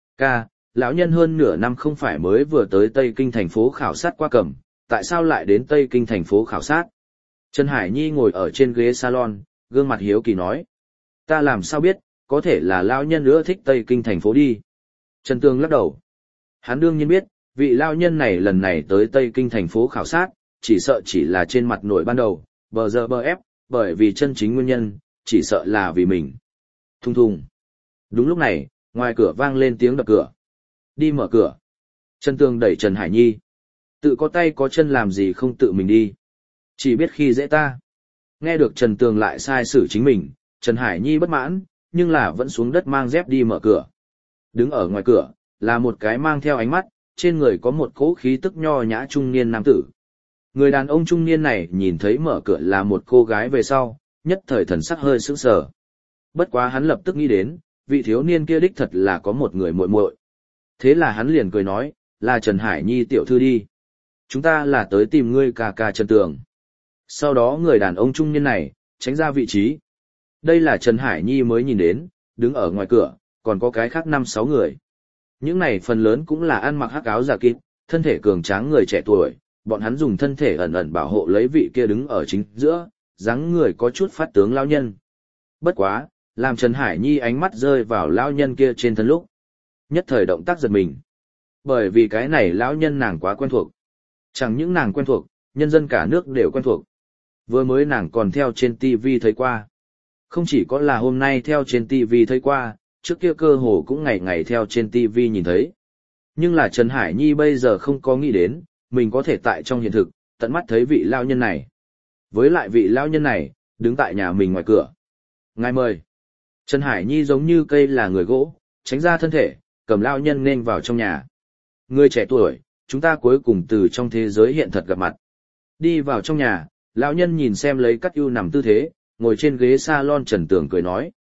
Lão nhân hơn nửa năm không phải mới vừa tới Tây Kinh thành phố khảo sát qua Cẩm, tại sao lại đến Tây Kinh thành phố khảo sát? Trần Hải Nhi ngồi ở trên ghế salon, gương mặt hiếu kỳ nói. Ta làm sao biết, có thể là lão nhân nữa thích Tây Kinh thành phố đi. Trần Tường lắc đầu. Hắn đương nhiên biết, vị lão nhân này lần này tới Tây Kinh thành phố khảo sát, chỉ sợ chỉ là trên mặt nổi ban đầu, bờ giờ bờ ép, bởi vì chân chính nguyên nhân, chỉ sợ là vì mình. Thùng thùng. Đúng lúc này, ngoài cửa vang lên tiếng đập cửa. Đi mở cửa. Trần Tường đẩy Trần Hải Nhi. Tự có tay có chân làm gì không tự mình đi. Chỉ biết khi dễ ta. Nghe được Trần Tường lại sai xử chính mình, Trần Hải Nhi bất mãn, nhưng là vẫn xuống đất mang dép đi mở cửa. Đứng ở ngoài cửa, là một cái mang theo ánh mắt, trên người có một cỗ khí tức nho nhã trung niên nam tử. Người đàn ông trung niên này nhìn thấy mở cửa là một cô gái về sau, nhất thời thần sắc hơi sững sờ. Bất quá hắn lập tức nghĩ đến, vị thiếu niên kia đích thật là có một người muội muội. Thế là hắn liền cười nói, là Trần Hải Nhi tiểu thư đi. Chúng ta là tới tìm ngươi ca ca Trần Tường. Sau đó người đàn ông trung niên này, tránh ra vị trí. Đây là Trần Hải Nhi mới nhìn đến, đứng ở ngoài cửa, còn có cái khác 5-6 người. Những này phần lớn cũng là ăn mặc hắc áo giả kịp, thân thể cường tráng người trẻ tuổi, bọn hắn dùng thân thể ẩn ẩn bảo hộ lấy vị kia đứng ở chính giữa, dáng người có chút phát tướng lão nhân. Bất quá, làm Trần Hải Nhi ánh mắt rơi vào lão nhân kia trên thân lúc. Nhất thời động tác giật mình. Bởi vì cái này lão nhân nàng quá quen thuộc. Chẳng những nàng quen thuộc, nhân dân cả nước đều quen thuộc. Vừa mới nàng còn theo trên TV thấy qua. Không chỉ có là hôm nay theo trên TV thấy qua, trước kia cơ hồ cũng ngày ngày theo trên TV nhìn thấy. Nhưng là Trần Hải Nhi bây giờ không có nghĩ đến, mình có thể tại trong hiện thực, tận mắt thấy vị lão nhân này. Với lại vị lão nhân này, đứng tại nhà mình ngoài cửa. Ngài mời. Trần Hải Nhi giống như cây là người gỗ, tránh ra thân thể, cầm lão nhân nên vào trong nhà. Người trẻ tuổi, chúng ta cuối cùng từ trong thế giới hiện thật gặp mặt. Đi vào trong nhà, lão nhân nhìn xem lấy Cát Ưu nằm tư thế, ngồi trên ghế salon Trần Tường cười nói.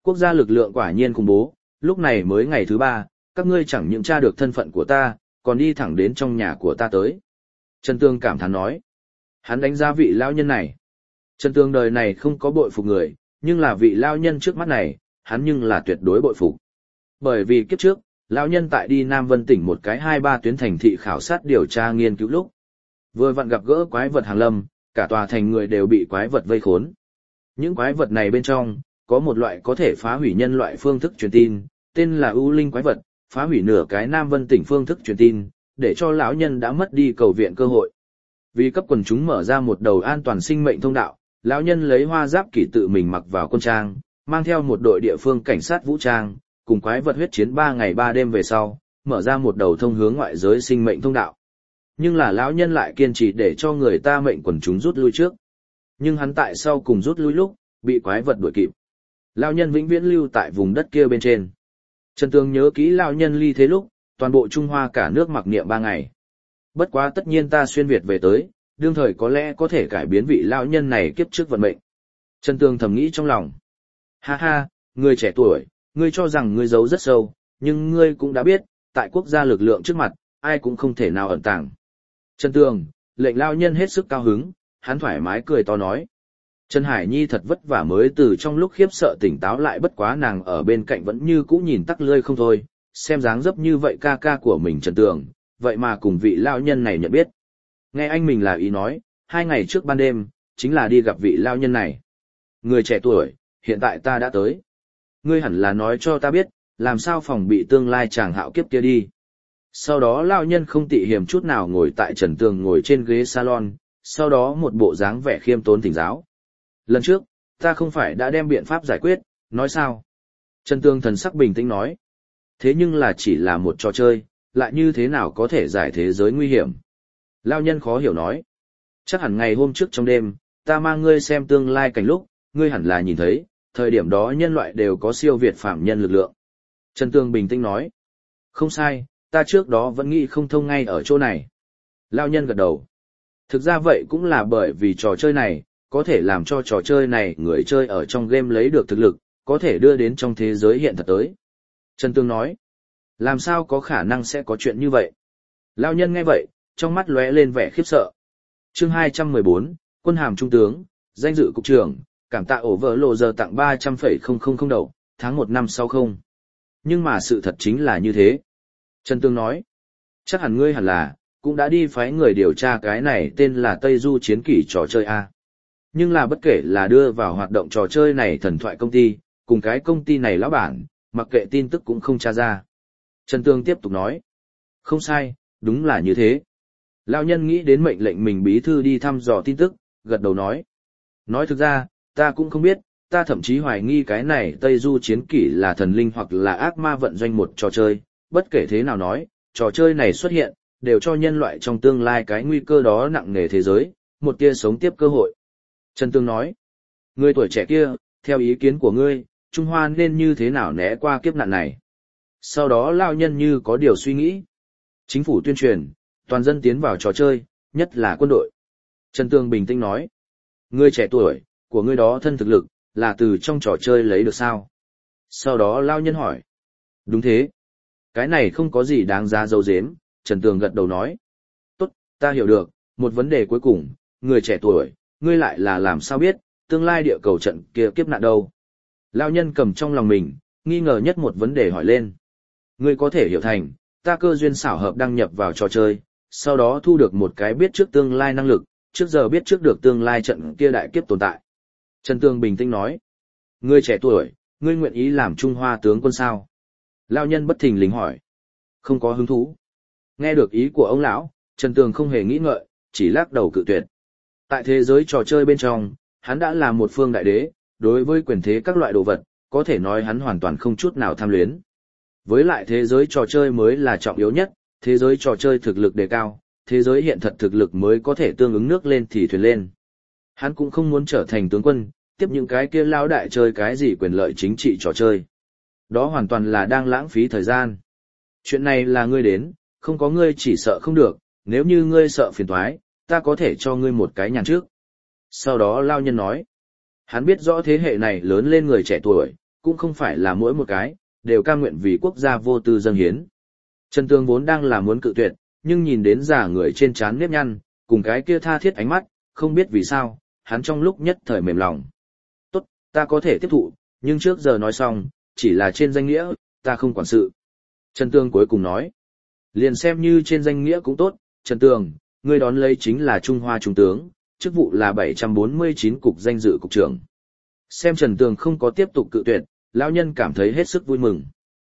Quốc gia lực lượng quả nhiên khủng bố, lúc này mới ngày thứ 3, các ngươi chẳng những tra được thân phận của ta, còn đi thẳng đến trong nhà của ta tới. Trần Tương cảm thán nói. Hắn đánh giá vị lão nhân này. Trần Tương đời này không có bội phục người, nhưng là vị lão nhân trước mắt này, hắn nhưng là tuyệt đối bội phục. Bởi vì kiếp trước, lão nhân tại đi Nam Vân tỉnh một cái 2-3 tuyến thành thị khảo sát điều tra nghiên cứu lúc. Vừa vặn gặp gỡ quái vật hàng lâm, cả tòa thành người đều bị quái vật vây khốn. Những quái vật này bên trong, có một loại có thể phá hủy nhân loại phương thức truyền tin, tên là ưu linh quái vật, phá hủy nửa cái Nam Vân tỉnh phương thức truyền tin, để cho lão nhân đã mất đi cầu viện cơ hội. Vì cấp quần chúng mở ra một đầu an toàn sinh mệnh thông đạo, lão nhân lấy hoa giáp kỷ tự mình mặc vào quân trang, mang theo một đội địa phương cảnh sát vũ trang, cùng quái vật huyết chiến 3 ngày 3 đêm về sau, mở ra một đầu thông hướng ngoại giới sinh mệnh thông đạo. Nhưng là lão nhân lại kiên trì để cho người ta mệnh quần chúng rút lui trước. Nhưng hắn tại sau cùng rút lui lúc, bị quái vật đuổi kịp. Lão nhân vĩnh viễn lưu tại vùng đất kia bên trên. Trần Tương nhớ kỹ lão nhân ly thế lúc, toàn bộ Trung Hoa cả nước mặc niệm 3 ngày. Bất quá tất nhiên ta xuyên Việt về tới, đương thời có lẽ có thể cải biến vị lão nhân này kiếp trước vận mệnh. Trần Tương thầm nghĩ trong lòng. Ha ha, người trẻ tuổi, ngươi cho rằng ngươi giấu rất sâu, nhưng ngươi cũng đã biết, tại quốc gia lực lượng trước mặt, ai cũng không thể nào ẩn tàng. Trần Tương, lệnh lão nhân hết sức cao hứng, hắn thoải mái cười to nói. Trần Hải Nhi thật vất vả mới từ trong lúc khiếp sợ tỉnh táo lại, bất quá nàng ở bên cạnh vẫn như cũ nhìn tắc lươi không thôi, xem dáng dấp như vậy ca ca của mình Trần Tường, vậy mà cùng vị lão nhân này nhận biết. Nghe anh mình là ý nói, 2 ngày trước ban đêm, chính là đi gặp vị lão nhân này. Người trẻ tuổi, hiện tại ta đã tới. Ngươi hẳn là nói cho ta biết, làm sao phòng bị tương lai chàng hạo kiếp kia đi. Sau đó lão nhân không tị hiềm chút nào ngồi tại Trần Tường ngồi trên ghế salon, sau đó một bộ dáng vẻ khiêm tốn thỉnh giáo. Lần trước, ta không phải đã đem biện pháp giải quyết, nói sao? Trần Tường thần sắc bình tĩnh nói. Thế nhưng là chỉ là một trò chơi, lại như thế nào có thể giải thế giới nguy hiểm? Lão nhân khó hiểu nói. Chắc hẳn ngày hôm trước trong đêm, ta mang ngươi xem tương lai cảnh lúc, ngươi hẳn là nhìn thấy, thời điểm đó nhân loại đều có siêu việt phạm nhân lực lượng. Trần Tường bình tĩnh nói. Không sai, ta trước đó vẫn nghĩ không thông ngay ở chỗ này. Lão nhân gật đầu. Thực ra vậy cũng là bởi vì trò chơi này, có thể làm cho trò chơi này người chơi ở trong game lấy được thực lực, có thể đưa đến trong thế giới hiện thật tới. Trần Tường nói. Làm sao có khả năng sẽ có chuyện như vậy? Lão nhân nghe vậy, trong mắt lóe lên vẻ khiếp sợ. Chương 214, quân hàm trung tướng, danh dự cục trưởng, cảm tạ ổ vỡ lộ giờ tặng 300,000 đầu, tháng 1 năm 60. Nhưng mà sự thật chính là như thế. Trần Tường nói. Chắc hẳn ngươi hẳn là, cũng đã đi phái người điều tra cái này tên là Tây Du chiến kỷ trò chơi A. Nhưng là bất kể là đưa vào hoạt động trò chơi này thần thoại công ty, cùng cái công ty này lão bản, mặc kệ tin tức cũng không tra ra. Trần Tường tiếp tục nói. Không sai, đúng là như thế. Lão nhân nghĩ đến mệnh lệnh mình bí thư đi thăm dò tin tức, gật đầu nói. Nói thực ra, ta cũng không biết, ta thậm chí hoài nghi cái này Tây Du chiến kỷ là thần linh hoặc là ác ma vận doanh một trò chơi, bất kể thế nào nói, trò chơi này xuất hiện, đều cho nhân loại trong tương lai cái nguy cơ đó nặng nề thế giới, một tia sống tiếp cơ hội. Trần Tương nói, người tuổi trẻ kia, theo ý kiến của ngươi, Trung Hoa nên như thế nào né qua kiếp nạn này? Sau đó lão nhân như có điều suy nghĩ. Chính phủ tuyên truyền, toàn dân tiến vào trò chơi, nhất là quân đội. Trần Tương bình tĩnh nói, người trẻ tuổi, của ngươi đó thân thực lực, là từ trong trò chơi lấy được sao? Sau đó lão nhân hỏi, đúng thế. Cái này không có gì đáng giá giấu giếm, Trần Tường gật đầu nói. Tốt, ta hiểu được, một vấn đề cuối cùng, người trẻ tuổi, ngươi lại là làm sao biết, tương lai địa cầu trận kia kiếp nạn đâu? Lão nhân cầm trong lòng mình, nghi ngờ nhất một vấn đề hỏi lên. Ngươi có thể hiểu thành, ta cơ duyên xảo hợp đăng nhập vào trò chơi, sau đó thu được một cái biết trước tương lai năng lực, trước giờ biết trước được tương lai trận kia đại kiếp tồn tại. Trần Tường bình tĩnh nói. Ngươi trẻ tuổi, ngươi nguyện ý làm Trung Hoa tướng quân sao? Lão nhân bất thình lình hỏi. Không có hứng thú. Nghe được ý của ông lão, Trần Tường không hề nghĩ ngợi, chỉ lắc đầu cự tuyệt. Tại thế giới trò chơi bên trong, hắn đã là một phương đại đế, đối với quyền thế các loại đồ vật, có thể nói hắn hoàn toàn không chút nào tham luyến. Với lại thế giới trò chơi mới là trọng yếu nhất, thế giới trò chơi thực lực đề cao, thế giới hiện thật thực lực mới có thể tương ứng nước lên thì thuyền lên. Hắn cũng không muốn trở thành tướng quân, tiếp những cái kia lao đại chơi cái gì quyền lợi chính trị trò chơi. Đó hoàn toàn là đang lãng phí thời gian. Chuyện này là ngươi đến, không có ngươi chỉ sợ không được, nếu như ngươi sợ phiền toái, ta có thể cho ngươi một cái nhàn trước. Sau đó lao nhân nói, hắn biết rõ thế hệ này lớn lên người trẻ tuổi, cũng không phải là mỗi một cái, đều cam nguyện vì quốc gia vô tư dâng hiến. Trần Tường vốn đang là muốn cự tuyệt, nhưng nhìn đến già người trên trán nếp nhăn, cùng cái kia tha thiết ánh mắt, không biết vì sao, hắn trong lúc nhất thời mềm lòng. Tốt, ta có thể tiếp thụ, nhưng trước giờ nói xong, chỉ là trên danh nghĩa, ta không quản sự. Trần Tường cuối cùng nói, liền xem như trên danh nghĩa cũng tốt, Trần Tường, ngươi đón lấy chính là Trung Hoa Trung tướng, chức vụ là 749 cục danh dự cục trưởng. Xem Trần Tường không có tiếp tục cự tuyệt, lão nhân cảm thấy hết sức vui mừng.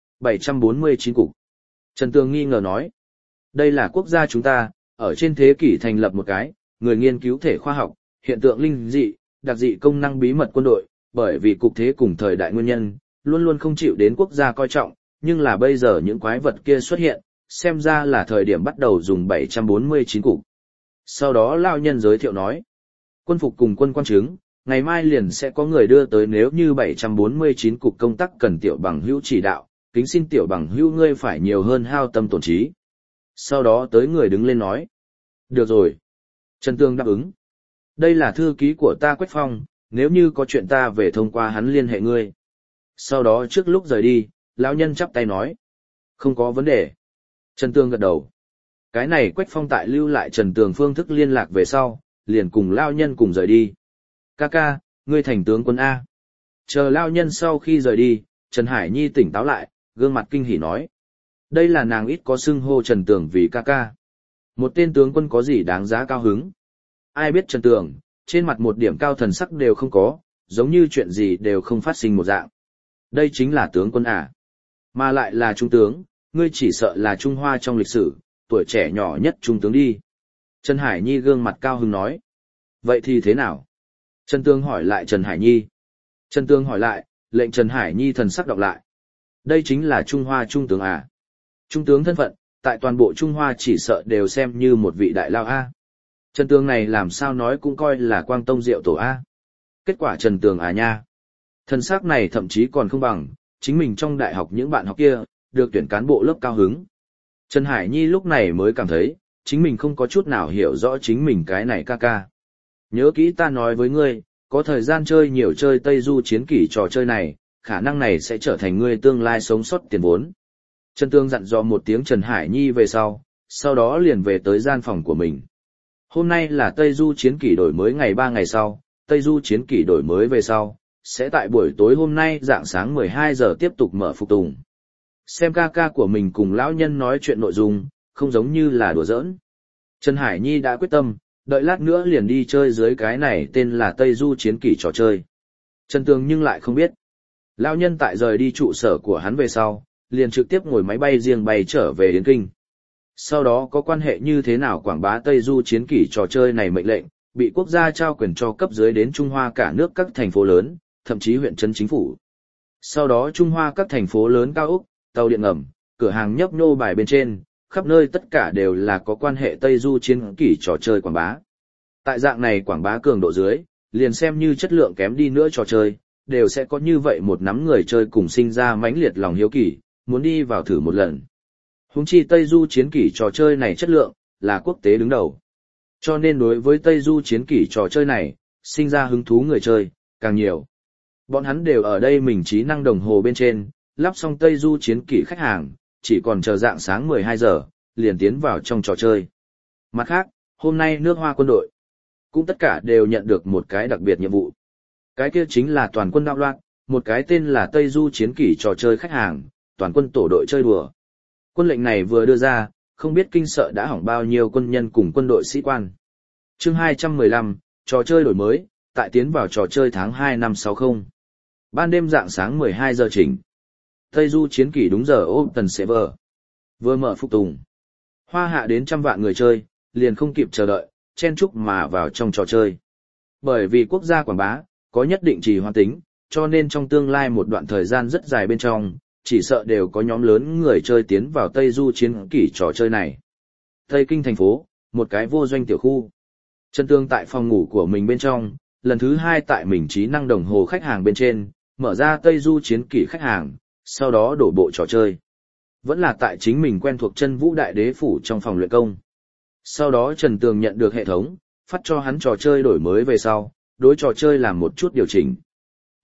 749 cục. Trần Tường nghi ngờ nói, đây là quốc gia chúng ta, ở trên thế kỷ thành lập một cái, người nghiên cứu thể khoa học, hiện tượng linh dị, đặc dị công năng bí mật quân đội, bởi vì cục thế cùng thời đại nguyên nhân, luôn luôn không chịu đến quốc gia coi trọng, nhưng là bây giờ những quái vật kia xuất hiện, xem ra là thời điểm bắt đầu dùng 749 cục. Sau đó lão nhân giới thiệu nói, quân phục cùng quân quan chứng, ngày mai liền sẽ có người đưa tới, nếu như 749 cục công tác cần tiểu bằng hữu chỉ đạo, kính xin tiểu bằng hữu ngươi phải nhiều hơn hao tâm tổn trí. Sau đó tới người đứng lên nói, được rồi. Trần Tường đáp ứng. Đây là thư ký của ta Quách Phong, nếu như có chuyện ta về thông qua hắn liên hệ ngươi. Sau đó trước lúc rời đi, lão nhân chắp tay nói, không có vấn đề. Trần Tường gật đầu. Cái này Quách Phong tại lưu lại Trần Tường phương thức liên lạc về sau, liền cùng lão nhân cùng rời đi. Ca, ngươi thành tướng quân A. Chờ lão nhân sau khi rời đi, Trần Hải Nhi tỉnh táo lại, gương mặt kinh hỉ nói. Đây là nàng ít có xưng hô Trần Tường vì ca. Một tên tướng quân có gì đáng giá cao hứng. Ai biết Trần Tường, trên mặt một điểm cao thần sắc đều không có, giống như chuyện gì đều không phát sinh một dạng. Đây chính là tướng quân à. Mà lại là trung tướng, ngươi chỉ sợ là Trung Hoa trong lịch sử, tuổi trẻ nhỏ nhất trung tướng đi. Trần Hải Nhi gương mặt cao hứng nói. Vậy thì thế nào? Trần Tường hỏi lại Trần Hải Nhi. Trần Tường hỏi lại, lệnh Trần Hải Nhi thần sắc đọc lại. Đây chính là Trung Hoa trung tướng à. Trung tướng thân phận, tại toàn bộ Trung Hoa chỉ sợ đều xem như một vị đại lao A. Trần Tường này làm sao nói cũng coi là quang tông diệu tổ A. Kết quả Trần Tường à nha. Thần sắc này thậm chí còn không bằng, chính mình trong đại học những bạn học kia, được tuyển cán bộ lớp cao hứng. Trần Hải Nhi lúc này mới cảm thấy, chính mình không có chút nào hiểu rõ chính mình cái này ca. Nhớ kỹ ta nói với ngươi, có thời gian chơi nhiều chơi Tây Du chiến kỷ trò chơi này, khả năng này sẽ trở thành ngươi tương lai sống sót tiền vốn. Trần Tường dặn dò một tiếng Trần Hải Nhi về sau đó liền về tới gian phòng của mình. Hôm nay là Tây Du chiến kỷ đổi mới ngày 3 ngày sau, Tây Du chiến kỷ đổi mới về sau, sẽ tại buổi tối hôm nay rạng sáng 12 giờ tiếp tục mở phục tùng. Xem ca của mình cùng lão nhân nói chuyện nội dung, không giống như là đùa giỡn. Trần Hải Nhi đã quyết tâm, đợi lát nữa liền đi chơi dưới cái này tên là Tây Du chiến kỷ trò chơi. Trần Tường nhưng lại không biết. Lão nhân tại rời đi trụ sở của hắn về sau, liền trực tiếp ngồi máy bay riêng bay trở về Yến Kinh. Sau đó có quan hệ như thế nào quảng bá Tây Du chiến kỷ trò chơi này mệnh lệnh, bị quốc gia trao quyền cho cấp dưới đến Trung Hoa cả nước các thành phố lớn, thậm chí huyện trấn chính phủ. Sau đó Trung Hoa các thành phố lớn cao ốc, tàu điện ngầm, cửa hàng nhấp nhô bài bên trên, khắp nơi tất cả đều là có quan hệ Tây Du chiến kỷ trò chơi quảng bá. Tại dạng này quảng bá cường độ dưới, liền xem như chất lượng kém đi nữa trò chơi, đều sẽ có như vậy một nắm người chơi cùng sinh ra mãnh liệt lòng hiếu kỳ, muốn đi vào thử một lần. Huống chi Tây Du chiến kỷ trò chơi này chất lượng, là quốc tế đứng đầu. Cho nên đối với Tây Du chiến kỷ trò chơi này, sinh ra hứng thú người chơi, càng nhiều. Bọn hắn đều ở đây mình trí năng đồng hồ bên trên, lắp xong Tây Du chiến kỷ khách hàng, chỉ còn chờ rạng sáng 12 giờ, liền tiến vào trong trò chơi. Mặt khác, hôm nay nước Hoa quân đội, cũng tất cả đều nhận được một cái đặc biệt nhiệm vụ. Cái kia chính là toàn quân đạo loạn, một cái tên là Tây Du chiến kỷ trò chơi khách hàng, toàn quân tổ đội chơi đùa. Quân lệnh này vừa đưa ra, không biết kinh sợ đã hỏng bao nhiêu quân nhân cùng quân đội sĩ quan. Chương 215, trò chơi đổi mới, tại tiến vào trò chơi tháng 2 năm 60. Ban đêm rạng sáng 12 giờ chỉnh. Tây Du chiến kỷ đúng giờ Open Server. Vừa mở phục tùng. Hoa hạ đến trăm vạn người chơi, liền không kịp chờ đợi, chen chúc mà vào trong trò chơi. Bởi vì quốc gia quảng bá, có nhất định trì hoãn tính, cho nên trong tương lai một đoạn thời gian rất dài bên trong, chỉ sợ đều có nhóm lớn người chơi tiến vào Tây Du chiến kỷ trò chơi này. Tây Kinh thành phố, một cái vô doanh tiểu khu. Trần Tường tại phòng ngủ của mình bên trong, lần thứ 2 tại mình trí năng đồng hồ khách hàng bên trên, mở ra Tây Du chiến kỷ khách hàng, sau đó đổ bộ trò chơi. Vẫn là tại chính mình quen thuộc Chân Vũ Đại Đế phủ trong phòng luyện công. Sau đó Trần Tường nhận được hệ thống, phát cho hắn trò chơi đổi mới về sau, đối trò chơi làm một chút điều chỉnh. 1.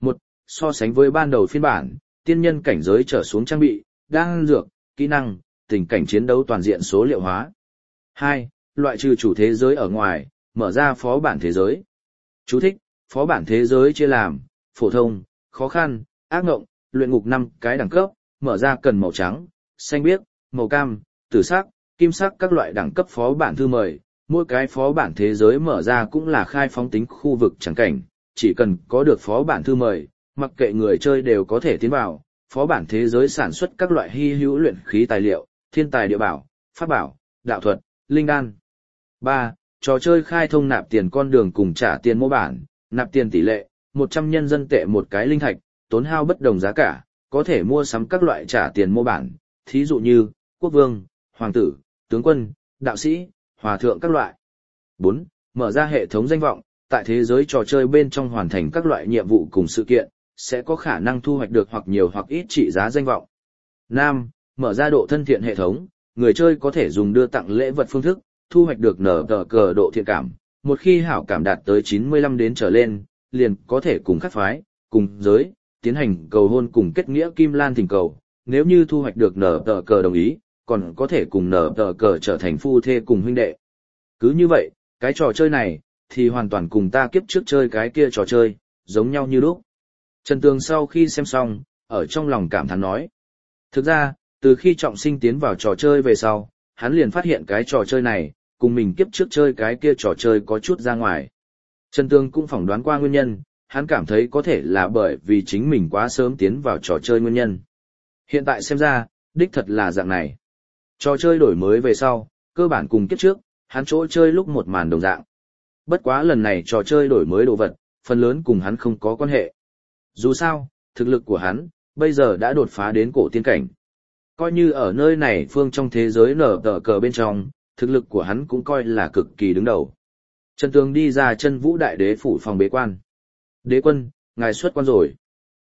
so sánh với ban đầu phiên bản, tiên nhân cảnh giới trở xuống trang bị, đan dược, kỹ năng, tình cảnh chiến đấu toàn diện số liệu hóa. 2. Loại trừ chủ thế giới ở ngoài, mở ra phó bản thế giới. Chú thích: phó bản thế giới chia làm phổ thông, khó khăn, ác ngộng, luyện ngục 5 cái đẳng cấp, mở ra cần màu trắng, xanh biếc, màu cam, tử sắc, kim sắc các loại đẳng cấp phó bản thư mời. Mỗi cái phó bản thế giới mở ra cũng là khai phóng tính khu vực trắng cảnh, chỉ cần có được phó bản thư mời, mặc kệ người chơi đều có thể tiến vào. Phó bản thế giới sản xuất các loại hy hữu luyện khí tài liệu, thiên tài địa bảo, pháp bảo, đạo thuật, linh đan. 3. Trò chơi khai thông nạp tiền con đường cùng trả tiền mô bản, nạp tiền tỷ lệ, 100 nhân dân tệ một cái linh thạch, tốn hao bất đồng giá cả, có thể mua sắm các loại trả tiền mô bản, thí dụ như quốc vương, hoàng tử, tướng quân, đạo sĩ, hòa thượng các loại. 4. Mở ra hệ thống danh vọng, tại thế giới trò chơi bên trong hoàn thành các loại nhiệm vụ cùng sự kiện, sẽ có khả năng thu hoạch được hoặc nhiều hoặc ít trị giá danh vọng. 5. Mở ra độ thân thiện hệ thống, người chơi có thể dùng đưa tặng lễ vật phương thức, thu hoạch được nở tờ cờ độ thiện cảm. Một khi hảo cảm đạt tới 95 đến trở lên, liền có thể cùng các phái, cùng giới, tiến hành cầu hôn cùng kết nghĩa kim lan thỉnh cầu. Nếu như thu hoạch được nở tờ cờ đồng ý, còn có thể cùng nở tờ cờ trở thành phu thê cùng huynh đệ. Cứ như vậy, cái trò chơi này, thì hoàn toàn cùng ta kiếp trước chơi cái kia trò chơi, giống nhau như lúc. Trần Tường sau khi xem xong, ở trong lòng cảm thán nói. Thực ra, từ khi trọng sinh tiến vào trò chơi về sau, hắn liền phát hiện cái trò chơi này, cùng mình kiếp trước chơi cái kia trò chơi có chút ra ngoài. Trần Tường cũng phỏng đoán qua nguyên nhân, hắn cảm thấy có thể là bởi vì chính mình quá sớm tiến vào trò chơi nguyên nhân. Hiện tại xem ra, đích thật là dạng này. Trò chơi đổi mới về sau, cơ bản cùng kiếp trước, hắn chỗ chơi lúc một màn đồng dạng. Bất quá lần này trò chơi đổi mới đồ vật, phần lớn cùng hắn không có quan hệ. Dù sao, thực lực của hắn, bây giờ đã đột phá đến cổ tiên cảnh. Coi như ở nơi này phương trong thế giới nở tờ cờ bên trong, thực lực của hắn cũng coi là cực kỳ đứng đầu. Trần Tường đi ra chân vũ đại đế phủ phòng bế quan. Đế quân, ngài xuất quan rồi.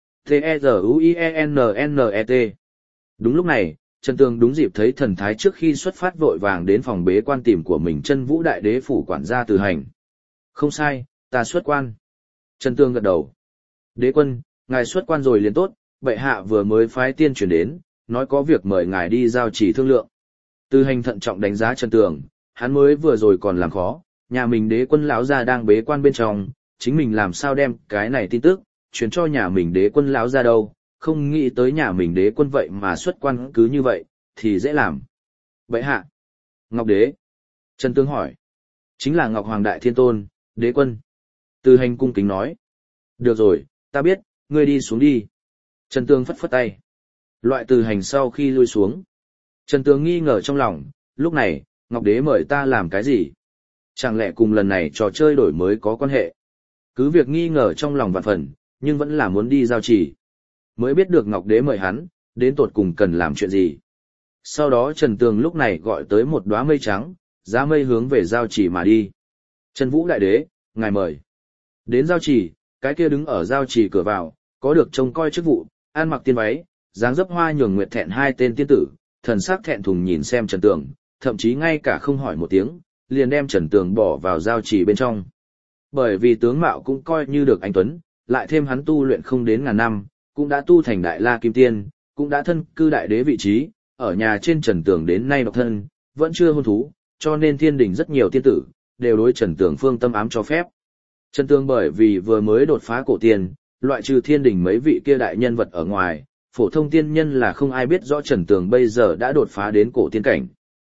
T-E-Z-U-I-E-N-N-E-T. Đúng lúc này, Trần Tường đúng dịp thấy thần thái trước khi xuất phát vội vàng đến phòng bế quan tìm của mình chân vũ đại đế phủ quản gia Từ Hành. Không sai, ta xuất quan. Trần Tường gật đầu. Đế quân, ngài xuất quan rồi liền tốt, bệ hạ vừa mới phái tiên chuyển đến, nói có việc mời ngài đi giao chỉ thương lượng. Từ Hành thận trọng đánh giá Trần Tường, hắn mới vừa rồi còn làm khó, nhà mình đế quân lão gia đang bế quan bên trong, chính mình làm sao đem cái này tin tức truyền cho nhà mình đế quân lão gia đâu, không nghĩ tới nhà mình đế quân vậy mà xuất quan cứ như vậy, thì dễ làm. Bệ hạ. Ngọc đế. Trần Tường hỏi. Chính là Ngọc Hoàng Đại Thiên Tôn, đế quân. Từ Hành cung kính nói. Được rồi, ta biết, ngươi đi xuống đi. Trần Tường phất phất tay. Loại Từ Hành sau khi lui xuống. Trần Tường nghi ngờ trong lòng, lúc này, Ngọc đế mời ta làm cái gì? Chẳng lẽ cùng lần này trò chơi đổi mới có quan hệ? Cứ việc nghi ngờ trong lòng vạn phần, nhưng vẫn là muốn đi giao chỉ. Mới biết được Ngọc đế mời hắn, đến tột cùng cần làm chuyện gì. Sau đó Trần Tường lúc này gọi tới một đóa mây trắng, giá mây hướng về giao chỉ mà đi. Trần Vũ đại đế, ngài mời. Đến giao chỉ, cái kia đứng ở giao chỉ cửa vào, có được trông coi chức vụ, ăn mặc tiên váy, dáng dấp hoa nhường nguyệt thẹn hai tên tiên tử, thần sắc thẹn thùng nhìn xem Trần Tường, thậm chí ngay cả không hỏi một tiếng, liền đem Trần Tường bỏ vào giao chỉ bên trong. Bởi vì tướng mạo cũng coi như được anh tuấn, lại thêm hắn tu luyện không đến ngàn năm, cũng đã tu thành đại la kim tiên, cũng đã thân cư đại đế vị trí, ở nhà trên Trần Tường đến nay độc thân, vẫn chưa hôn thú, cho nên thiên đình rất nhiều tiên tử, đều đối Trần Tường phương tâm ám cho phép. Trần Tường bởi vì vừa mới đột phá cổ tiên, loại trừ thiên đình mấy vị kia đại nhân vật ở ngoài, phổ thông tiên nhân là không ai biết rõ Trần Tường bây giờ đã đột phá đến cổ tiên cảnh.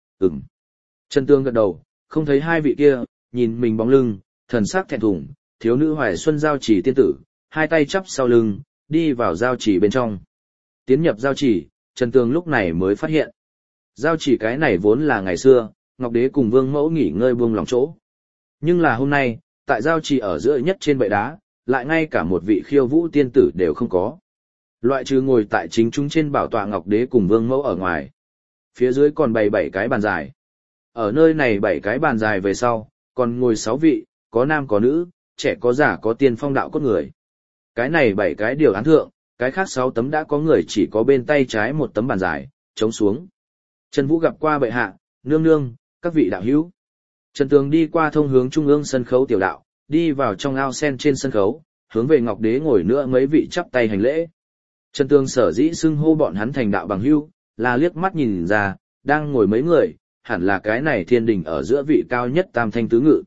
Trần Tường gật đầu, không thấy hai vị kia, nhìn mình bóng lưng, thần sắc thẹn thùng, thiếu nữ Hoài Xuân giao chỉ tiên tử, hai tay chắp sau lưng, đi vào giao chỉ bên trong. Tiến nhập giao chỉ, Trần Tường lúc này mới phát hiện. Giao chỉ cái này vốn là ngày xưa, Ngọc Đế cùng Vương Mẫu nghỉ ngơi buông lòng chỗ. Nhưng là hôm nay, tại giao chỉ ở giữa nhất trên bệ đá, lại ngay cả một vị khiêu vũ tiên tử đều không có. Loại trừ ngồi tại chính chúng trên bảo tọa Ngọc Đế cùng Vương Mẫu ở ngoài. Phía dưới còn bày 7 cái bàn dài. Ở nơi này 7 cái bàn dài về sau, còn ngồi 6 vị, có nam có nữ, trẻ có già có tiên phong đạo cốt người. Cái này 7 cái điều án thượng, cái khác 6 tấm đã có người chỉ có bên tay trái một tấm bàn dài, chống xuống. Trần Vũ gặp qua bệ hạ, nương nương, các vị đạo hữu. Trần Tường đi qua thông hướng trung ương sân khấu tiểu đạo, đi vào trong ao sen trên sân khấu, hướng về Ngọc Đế ngồi nữa mấy vị chắp tay hành lễ. Trần Tường sở dĩ xưng hô bọn hắn thành đạo bằng hữu, là liếc mắt nhìn ra, đang ngồi mấy người, hẳn là cái này thiên đình ở giữa vị cao nhất tam thanh tứ ngự.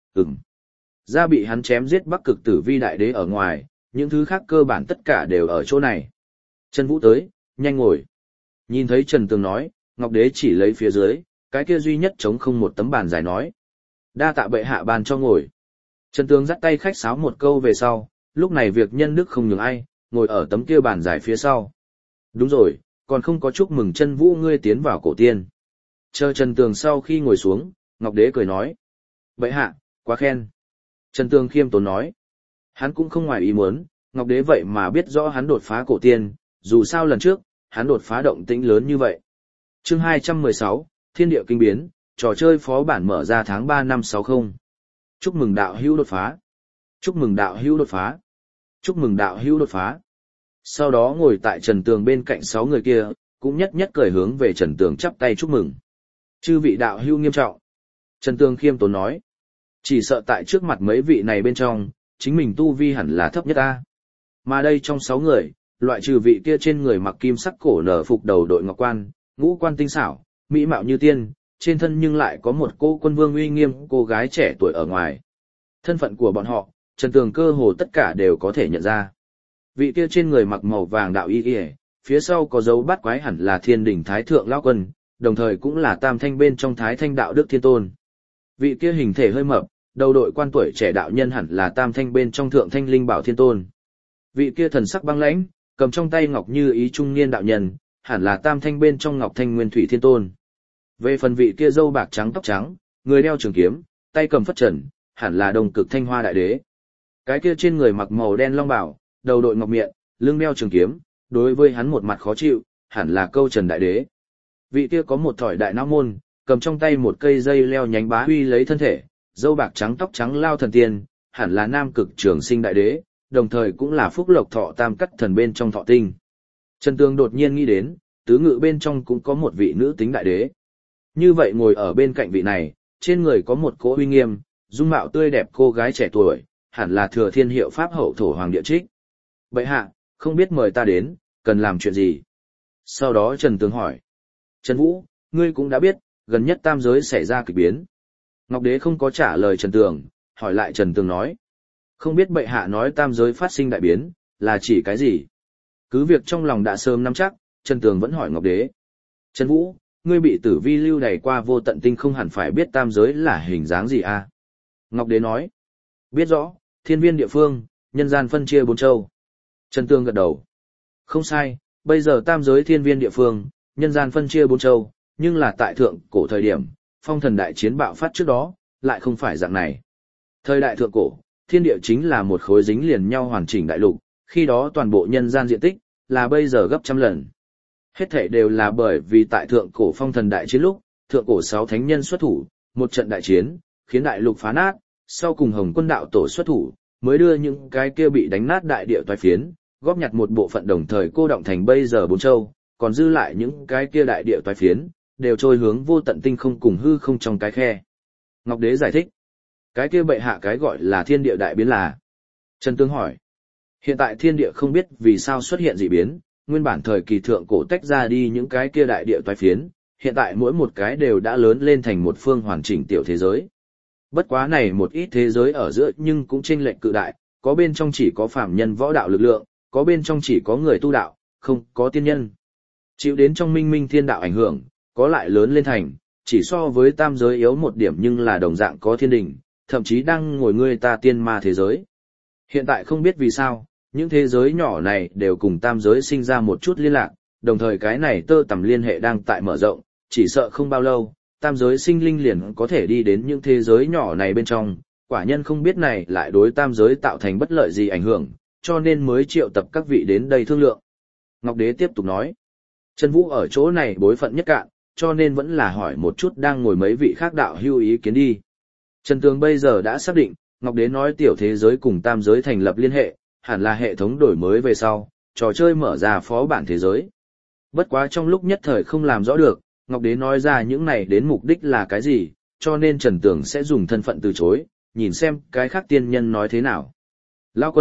Ra bị hắn chém giết Bắc Cực Tử Vi đại đế ở ngoài, những thứ khác cơ bản tất cả đều ở chỗ này. Trần Vũ tới, nhanh ngồi. Nhìn thấy Trần Tường nói, Ngọc Đế chỉ lấy phía dưới, cái kia duy nhất trống không một tấm bàn dài nói. Đa tạ bệ hạ ban cho ngồi. Trần Tường dắt tay khách sáo một câu về sau, lúc này việc nhân đức không nhường ai, ngồi ở tấm kia bàn dài phía sau. Đúng rồi, còn không có chúc mừng Trần Vũ ngươi tiến vào cổ tiên. Chờ Trần Tường sau khi ngồi xuống, Ngọc Đế cười nói. Bệ hạ, quá khen. Trần Tường khiêm tốn nói. Hắn cũng không ngoài ý muốn, Ngọc Đế vậy mà biết rõ hắn đột phá cổ tiên, dù sao lần trước, hắn đột phá động tĩnh lớn như vậy. Chương 216, Thiên địa kinh biến, trò chơi phó bản mở ra tháng 3 năm 60. Chúc mừng đạo hữu đột phá. Chúc mừng đạo hữu đột phá. Chúc mừng đạo hữu đột phá. Sau đó ngồi tại Trần Tường bên cạnh 6 người kia, cũng nhất nhất cười hướng về Trần Tường chắp tay chúc mừng. Chư vị đạo hữu nghiêm trọng. Trần Tường khiêm tốn nói. Chỉ sợ tại trước mặt mấy vị này bên trong, chính mình tu vi hẳn là thấp nhất ta. Mà đây trong 6 người, loại trừ vị kia trên người mặc kim sắc cổ nở phục đầu đội ngọc quan, ngũ quan tinh xảo, mỹ mạo như tiên, trên thân nhưng lại có một cô quân vương uy nghiêm cô gái trẻ tuổi ở ngoài. Thân phận của bọn họ, Trần Tường cơ hồ tất cả đều có thể nhận ra. Vị kia trên người mặc màu vàng đạo y y, phía sau có dấu bát quái hẳn là Thiên Đình Thái Thượng Lão Quân, đồng thời cũng là tam thanh bên trong Thái Thanh Đạo Đức Thiên Tôn. Vị kia hình thể hơi mập, đầu đội quan tuổi trẻ đạo nhân hẳn là tam thanh bên trong Thượng Thanh Linh Bảo Thiên Tôn. Vị kia thần sắc băng lãnh, cầm trong tay ngọc như ý trung niên đạo nhân, hẳn là tam thanh bên trong Ngọc Thanh Nguyên Thủy Thiên Tôn. Về phần vị kia râu bạc trắng tóc trắng, người đeo trường kiếm, tay cầm phất trần, hẳn là Đông Cực Thanh Hoa Đại Đế. Cái kia trên người mặc màu đen long bào, đầu đội ngọc miện, lưng đeo trường kiếm, đối với hắn một mặt khó chịu, hẳn là Câu Trần Đại Đế. Vị kia có một thỏi đại não môn, cầm trong tay một cây dây leo nhánh bá huy lấy thân thể, râu bạc trắng tóc trắng lao thần tiên, hẳn là Nam Cực Trường Sinh Đại Đế, đồng thời cũng là Phúc Lộc Thọ Tam Cắt Thần bên trong Thọ Tinh. Trần Tường đột nhiên nghĩ đến, tứ ngự bên trong cũng có một vị nữ tính đại đế. Như vậy ngồi ở bên cạnh vị này, trên người có một cỗ uy nghiêm, dung mạo tươi đẹp cô gái trẻ tuổi, hẳn là Thừa Thiên Hiệu Pháp Hậu Thổ Hoàng Địa Trích. Bệ hạ, không biết mời ta đến, cần làm chuyện gì? Sau đó Trần Tường hỏi. Trần Vũ, ngươi cũng đã biết, gần nhất tam giới xảy ra kịch biến. Ngọc Đế không có trả lời Trần Tường, hỏi lại Trần Tường nói. Không biết bệ hạ nói tam giới phát sinh đại biến, là chỉ cái gì? Cứ việc trong lòng đã sớm nắm chắc, Trần Tường vẫn hỏi Ngọc Đế. Trần Vũ, ngươi bị tử vi lưu đày qua vô tận tinh không hẳn phải biết tam giới là hình dáng gì à? Ngọc Đế nói. Biết rõ, thiên viên địa phương, nhân gian phân chia 4 châu. Trần Tường gật đầu. Không sai, bây giờ tam giới thiên viên địa phương, nhân gian phân chia 4 châu, nhưng là tại thượng cổ thời điểm, phong thần đại chiến bạo phát trước đó, lại không phải dạng này. Thời đại thượng cổ, thiên địa chính là một khối dính liền nhau hoàn chỉnh đại lục, khi đó toàn bộ nhân gian diện tích, là bây giờ gấp trăm lần. Hết thảy đều là bởi vì tại thượng cổ phong thần đại chiến lúc, thượng cổ 6 thánh nhân xuất thủ, một trận đại chiến, khiến đại lục phá nát, sau cùng Hồng Quân đạo tổ xuất thủ, mới đưa những cái kia bị đánh nát đại địa toái phiến, góp nhặt một bộ phận đồng thời cô động thành bây giờ 4 châu, còn dư lại những cái kia đại địa toái phiến, đều trôi hướng vô tận tinh không cùng hư không trong cái khe. Ngọc Đế giải thích, cái kia bệ hạ cái gọi là thiên địa đại biến là. Trần Tường hỏi, hiện tại thiên địa không biết vì sao xuất hiện dị biến, nguyên bản thời kỳ thượng cổ tách ra đi những cái kia đại địa toái phiến, hiện tại mỗi một cái đều đã lớn lên thành một phương hoàn chỉnh tiểu thế giới. Bất quá này một ít thế giới ở giữa nhưng cũng chênh lệch cự đại, có bên trong chỉ có phàm nhân võ đạo lực lượng, có bên trong chỉ có người tu đạo, không có tiên nhân. Chịu đến trong minh minh thiên đạo ảnh hưởng, có lại lớn lên thành, chỉ so với tam giới yếu một điểm nhưng là đồng dạng có thiên đình, thậm chí đang ngồi người ta tiên ma thế giới. Hiện tại không biết vì sao, những thế giới nhỏ này đều cùng tam giới sinh ra một chút liên lạc, đồng thời cái này tơ tằm liên hệ đang tại mở rộng, chỉ sợ không bao lâu, tam giới sinh linh liền có thể đi đến những thế giới nhỏ này bên trong, quả nhân không biết này lại đối tam giới tạo thành bất lợi gì ảnh hưởng, cho nên mới triệu tập các vị đến đây thương lượng. Ngọc Đế tiếp tục nói, Trần Vũ ở chỗ này bối phận nhất cạn, cho nên vẫn là hỏi một chút đang ngồi mấy vị khác đạo hưu ý kiến đi. Trần Tường bây giờ đã xác định, Ngọc Đế nói tiểu thế giới cùng tam giới thành lập liên hệ, hẳn là hệ thống đổi mới về sau, trò chơi mở ra phó bản thế giới. Bất quá trong lúc nhất thời không làm rõ được, Ngọc Đế nói ra những này đến mục đích là cái gì, cho nên Trần Tường sẽ dùng thân phận từ chối, nhìn xem cái khác tiên nhân nói thế nào. Lão quân,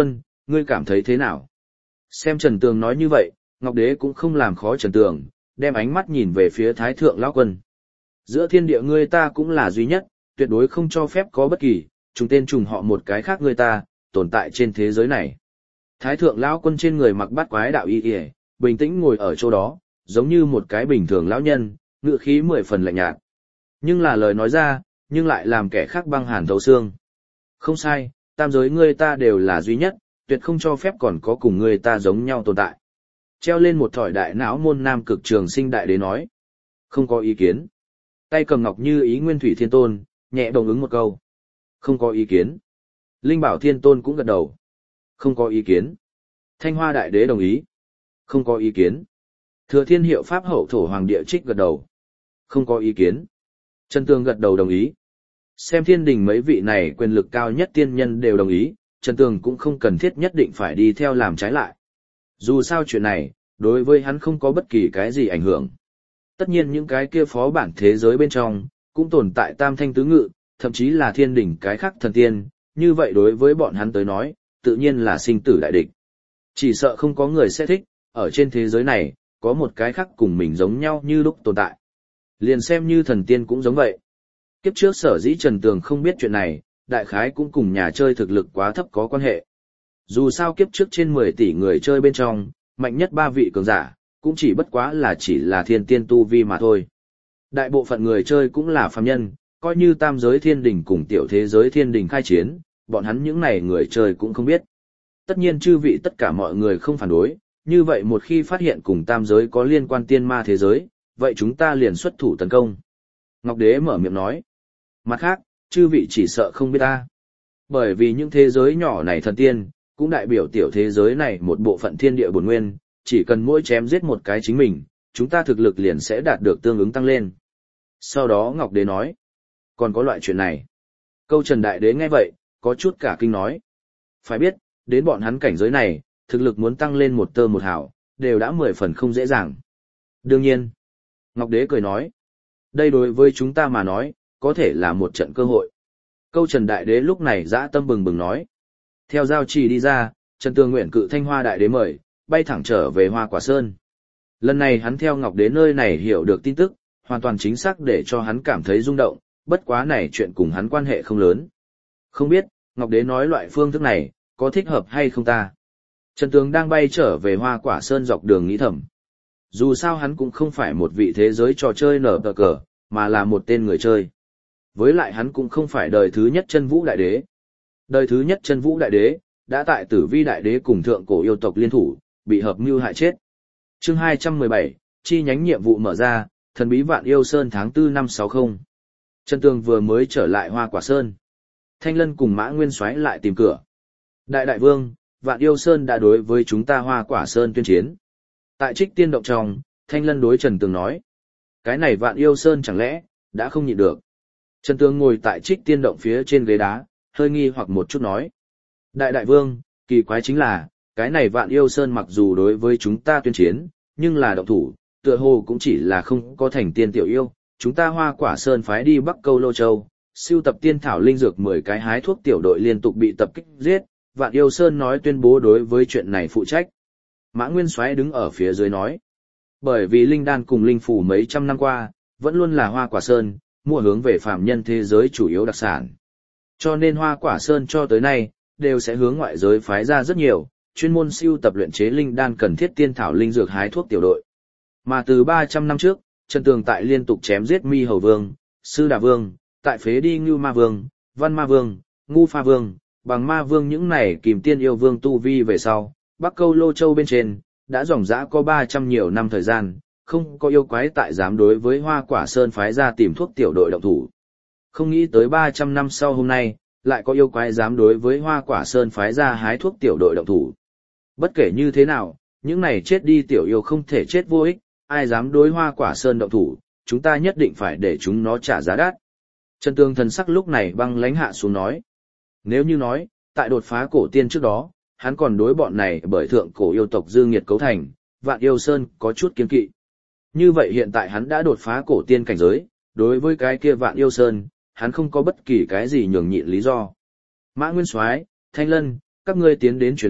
ngươi cảm thấy thế nào? Xem Trần Tường nói như vậy, Ngọc Đế cũng không làm khó Trần Tường, đem ánh mắt nhìn về phía Thái Thượng Lão Quân. Giữa thiên địa ngươi ta cũng là duy nhất, tuyệt đối không cho phép có bất kỳ, trùng tên trùng họ một cái khác ngươi ta, tồn tại trên thế giới này. Thái Thượng Lão Quân trên người mặc bát quái đạo y y, bình tĩnh ngồi ở chỗ đó, giống như một cái bình thường lão nhân, ngựa khí 10 phần lạnh nhạt. Nhưng là lời nói ra, nhưng lại làm kẻ khác băng hàn thấu xương. Không sai, tam giới ngươi ta đều là duy nhất, tuyệt không cho phép còn có cùng ngươi ta giống nhau tồn tại. Treo lên một thỏi đại não môn nam cực trường sinh đại đế nói. Không có ý kiến. Tay cầm ngọc như ý nguyên thủy thiên tôn, nhẹ đồng ứng một câu. Không có ý kiến. Linh bảo thiên tôn cũng gật đầu. Không có ý kiến. Thanh hoa đại đế đồng ý. Không có ý kiến. Thừa thiên hiệu pháp hậu thổ hoàng địa trích gật đầu. Không có ý kiến. Trần Tường gật đầu đồng ý. Xem thiên đình mấy vị này quyền lực cao nhất tiên nhân đều đồng ý, Trần Tường cũng không cần thiết nhất định phải đi theo làm trái lại. Dù sao chuyện này, đối với hắn không có bất kỳ cái gì ảnh hưởng. Tất nhiên những cái kia phó bản thế giới bên trong, cũng tồn tại tam thanh tứ ngự, thậm chí là thiên đỉnh cái khác thần tiên, như vậy đối với bọn hắn tới nói, tự nhiên là sinh tử đại địch. Chỉ sợ không có người sẽ thích, ở trên thế giới này, có một cái khác cùng mình giống nhau như lúc tồn tại. Liền xem như thần tiên cũng giống vậy. Kiếp trước sở dĩ Trần Tường không biết chuyện này, đại khái cũng cùng nhà chơi thực lực quá thấp có quan hệ. Dù sao kiếp trước trên 10 tỷ người chơi bên trong, mạnh nhất 3 vị cường giả, cũng chỉ bất quá là chỉ là thiên tiên tu vi mà thôi. Đại bộ phận người chơi cũng là phàm nhân, coi như tam giới thiên đình cùng tiểu thế giới thiên đình khai chiến, bọn hắn những này người chơi cũng không biết. Tất nhiên chư vị tất cả mọi người không phản đối, như vậy một khi phát hiện cùng tam giới có liên quan tiên ma thế giới, vậy chúng ta liền xuất thủ tấn công. Ngọc Đế mở miệng nói. Mặt khác, chư vị chỉ sợ không biết ta. Bởi vì những thế giới nhỏ này thần tiên, cũng đại biểu tiểu thế giới này một bộ phận thiên địa bổn nguyên, chỉ cần mỗi chém giết một cái chính mình, chúng ta thực lực liền sẽ đạt được tương ứng tăng lên. Sau đó Ngọc Đế nói, còn có loại chuyện này. Câu Trần Đại Đế nghe vậy, có chút cả kinh nói. Phải biết, đến bọn hắn cảnh giới này, thực lực muốn tăng lên một tơ một hào, đều đã 10 phần không dễ dàng. Đương nhiên, Ngọc Đế cười nói, đây đối với chúng ta mà nói, có thể là một trận cơ hội. Câu Trần Đại Đế lúc này dã tâm bừng bừng nói. Theo giao trì đi ra, Trần Tường nguyện cự Thanh Hoa Đại Đế mời, bay thẳng trở về Hoa Quả Sơn. Lần này hắn theo Ngọc Đế nơi này hiểu được tin tức, hoàn toàn chính xác để cho hắn cảm thấy rung động, bất quá này chuyện cùng hắn quan hệ không lớn. Không biết, Ngọc Đế nói loại phương thức này, có thích hợp hay không ta? Trần Tường đang bay trở về Hoa Quả Sơn dọc đường nghĩ thầm. Dù sao hắn cũng không phải một vị thế giới trò chơi nở tờ cờ, mà là một tên người chơi. Với lại hắn cũng không phải đời thứ nhất Chân Vũ Đại Đế. Đời thứ nhất Chân Vũ Đại Đế, đã tại Tử Vi Đại Đế cùng thượng cổ yêu tộc liên thủ, bị hợp mưu hại chết. Chương 217, chi nhánh nhiệm vụ mở ra, thần bí Vạn Yêu Sơn tháng 4 năm 60. Trần Tường vừa mới trở lại Hoa Quả Sơn. Thanh Lân cùng Mã Nguyên Soái lại tìm cửa. Đại Vương, Vạn Yêu Sơn đã đối với chúng ta Hoa Quả Sơn tuyên chiến. Tại Trích Tiên động trong, Thanh Lân đối Trần Tường nói. Cái này Vạn Yêu Sơn chẳng lẽ, đã không nhịn được. Trần Tường ngồi tại Trích Tiên động phía trên ghế đá, hơi nghi hoặc một chút nói. Đại Vương, kỳ quái chính là, cái này Vạn Yêu Sơn mặc dù đối với chúng ta tuyên chiến, nhưng là động thủ, tựa hồ cũng chỉ là không có thành tiên tiểu yêu. Chúng ta Hoa Quả Sơn phái đi Bắc Câu Lô Châu, siêu tập tiên thảo linh dược 10 cái hái thuốc tiểu đội liên tục bị tập kích giết, Vạn Yêu Sơn nói tuyên bố đối với chuyện này phụ trách. Mã Nguyên Soái đứng ở phía dưới nói. Bởi vì linh đan cùng linh phủ mấy trăm năm qua, vẫn luôn là Hoa Quả Sơn, mua hướng về phàm nhân thế giới chủ yếu đặc sản. Cho nên Hoa Quả Sơn cho tới nay, đều sẽ hướng ngoại giới phái ra rất nhiều, chuyên môn siêu tập luyện chế linh đan cần thiết tiên thảo linh dược hái thuốc tiểu đội. Mà từ 300 năm trước, Trần Tường tại liên tục chém giết Mi Hầu Vương, Sư Đà Vương, tại phế đi Ngưu Ma Vương, Văn Ma Vương, Ngu Pha Vương, Bằng Ma Vương những này kìm tiên yêu vương tu vi về sau, Bắc Câu Lô Châu bên trên, đã dòng dã có 300 nhiều năm thời gian, không có yêu quái tại dám đối với Hoa Quả Sơn phái ra tìm thuốc tiểu đội động thủ. Không nghĩ tới 300 năm sau hôm nay, lại có yêu quái dám đối với Hoa Quả Sơn phái ra hái thuốc tiểu đội động thủ. Bất kể như thế nào, những này chết đi tiểu yêu không thể chết vô ích, ai dám đối Hoa Quả Sơn động thủ, chúng ta nhất định phải để chúng nó trả giá đắt. Trần Tường thần sắc lúc này băng lãnh hạ xuống nói. Nếu như nói, tại đột phá cổ tiên trước đó, hắn còn đối bọn này bởi thượng cổ yêu tộc dư nghiệt cấu thành, Vạn Yêu Sơn có chút kiên kỵ. Như vậy hiện tại hắn đã đột phá cổ tiên cảnh giới, đối với cái kia Vạn Yêu Sơn, hắn không có bất kỳ cái gì nhường nhịn lý do. Mã Nguyên Soái, Thanh Lân, các ngươi tiến đến truyền lệnh,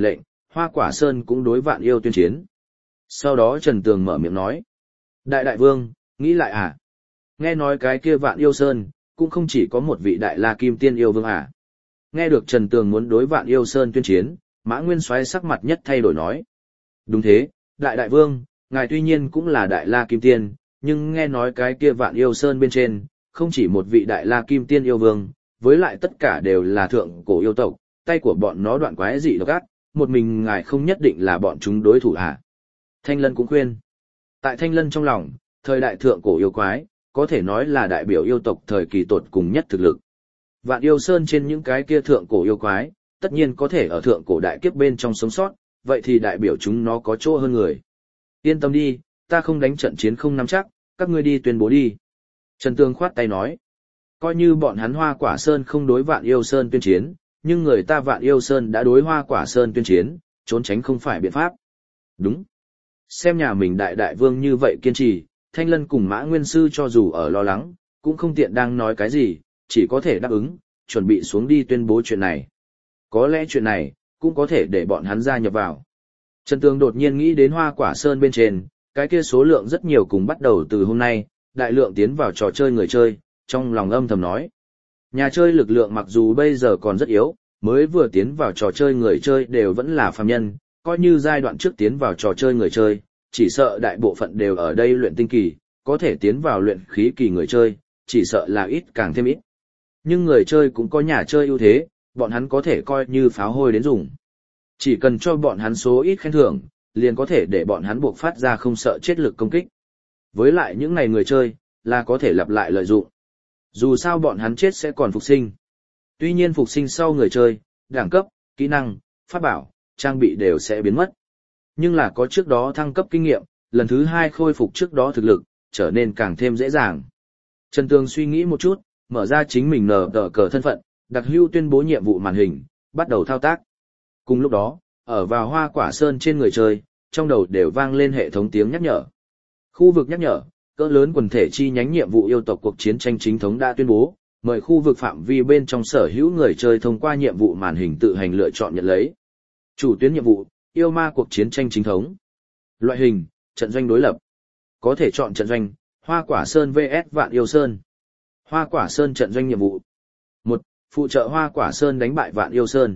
Hoa Quả Sơn cũng đối Vạn Yêu tuyên chiến. Sau đó Trần Tường mở miệng nói. Đại đại vương, nghĩ lại à? Nghe nói cái kia Vạn Yêu Sơn, cũng không chỉ có một vị đại la kim tiên yêu vương à? Nghe được Trần Tường muốn đối Vạn Yêu Sơn tuyên chiến, Mã Nguyên Soái sắc mặt nhất thay đổi nói. Đúng thế, đại đại vương, ngài tuy nhiên cũng là đại la kim tiên, nhưng nghe nói cái kia Vạn Yêu Sơn bên trên, không chỉ một vị đại la kim tiên yêu vương, với lại tất cả đều là thượng cổ yêu tộc, tay của bọn nó đoạn quái dị độc ác, một mình ngài không nhất định là bọn chúng đối thủ à? Thanh Lân cũng khuyên. Tại Thanh Lân trong lòng, thời đại thượng cổ yêu quái, có thể nói là đại biểu yêu tộc thời kỳ tột cùng nhất thực lực. Vạn Yêu Sơn trên những cái kia thượng cổ yêu quái, tất nhiên có thể ở thượng cổ đại kiếp bên trong sống sót, vậy thì đại biểu chúng nó có chỗ hơn người. Yên tâm đi, ta không đánh trận chiến không nắm chắc, các ngươi đi tuyên bố đi. Trần Tường khoát tay nói. Coi như bọn hắn Hoa Quả Sơn không đối Vạn Yêu Sơn tuyên chiến, nhưng người ta Vạn Yêu Sơn đã đối Hoa Quả Sơn tuyên chiến, trốn tránh không phải biện pháp. Đúng. Xem nhà mình đại đại vương như vậy kiên trì, Thanh Lân cùng Mã Nguyên Sư cho dù ở lo lắng, cũng không tiện đang nói cái gì, chỉ có thể đáp ứng, chuẩn bị xuống đi tuyên bố chuyện này. Có lẽ chuyện này, cũng có thể để bọn hắn gia nhập vào. Trần Tường đột nhiên nghĩ đến Hoa Quả Sơn bên trên, cái kia số lượng rất nhiều cùng bắt đầu từ hôm nay, đại lượng tiến vào trò chơi người chơi, trong lòng âm thầm nói. Nhà chơi lực lượng mặc dù bây giờ còn rất yếu, mới vừa tiến vào trò chơi người chơi đều vẫn là phàm nhân, coi như giai đoạn trước tiến vào trò chơi người chơi, chỉ sợ đại bộ phận đều ở đây luyện tinh kỳ, có thể tiến vào luyện khí kỳ người chơi, chỉ sợ là ít càng thêm ít. Nhưng người chơi cũng có nhà chơi ưu thế, bọn hắn có thể coi như pháo hôi đến dùng. Chỉ cần cho bọn hắn số ít khen thưởng, liền có thể để bọn hắn buộc phát ra không sợ chết lực công kích. Với lại những ngày người chơi, là có thể lặp lại lợi dụng. Dù sao bọn hắn chết sẽ còn phục sinh. Tuy nhiên phục sinh sau người chơi, đẳng cấp, kỹ năng, pháp bảo, trang bị đều sẽ biến mất. Nhưng là có trước đó thăng cấp kinh nghiệm, lần thứ 2 khôi phục trước đó thực lực, trở nên càng thêm dễ dàng. Trần Tường suy nghĩ một chút, mở ra chính mình nở tờ cờ thân phận, đặc hữu tuyên bố nhiệm vụ màn hình, bắt đầu thao tác. Cùng lúc đó, ở vào Hoa Quả Sơn trên người chơi, trong đầu đều vang lên hệ thống tiếng nhắc nhở. Khu vực nhắc nhở, cỡ lớn quần thể chi nhánh nhiệm vụ yêu tộc cuộc chiến tranh chính thống đã tuyên bố, mời khu vực phạm vi bên trong sở hữu người chơi thông qua nhiệm vụ màn hình tự hành lựa chọn nhận lấy. Chủ tuyến nhiệm vụ, yêu ma cuộc chiến tranh chính thống. Loại hình, trận doanh đối lập. Có thể chọn trận doanh, Hoa Quả Sơn vs Vạn Yêu Sơn. Hoa Quả Sơn trận doanh nhiệm vụ. 1. Phụ trợ Hoa Quả Sơn đánh bại Vạn Yêu Sơn.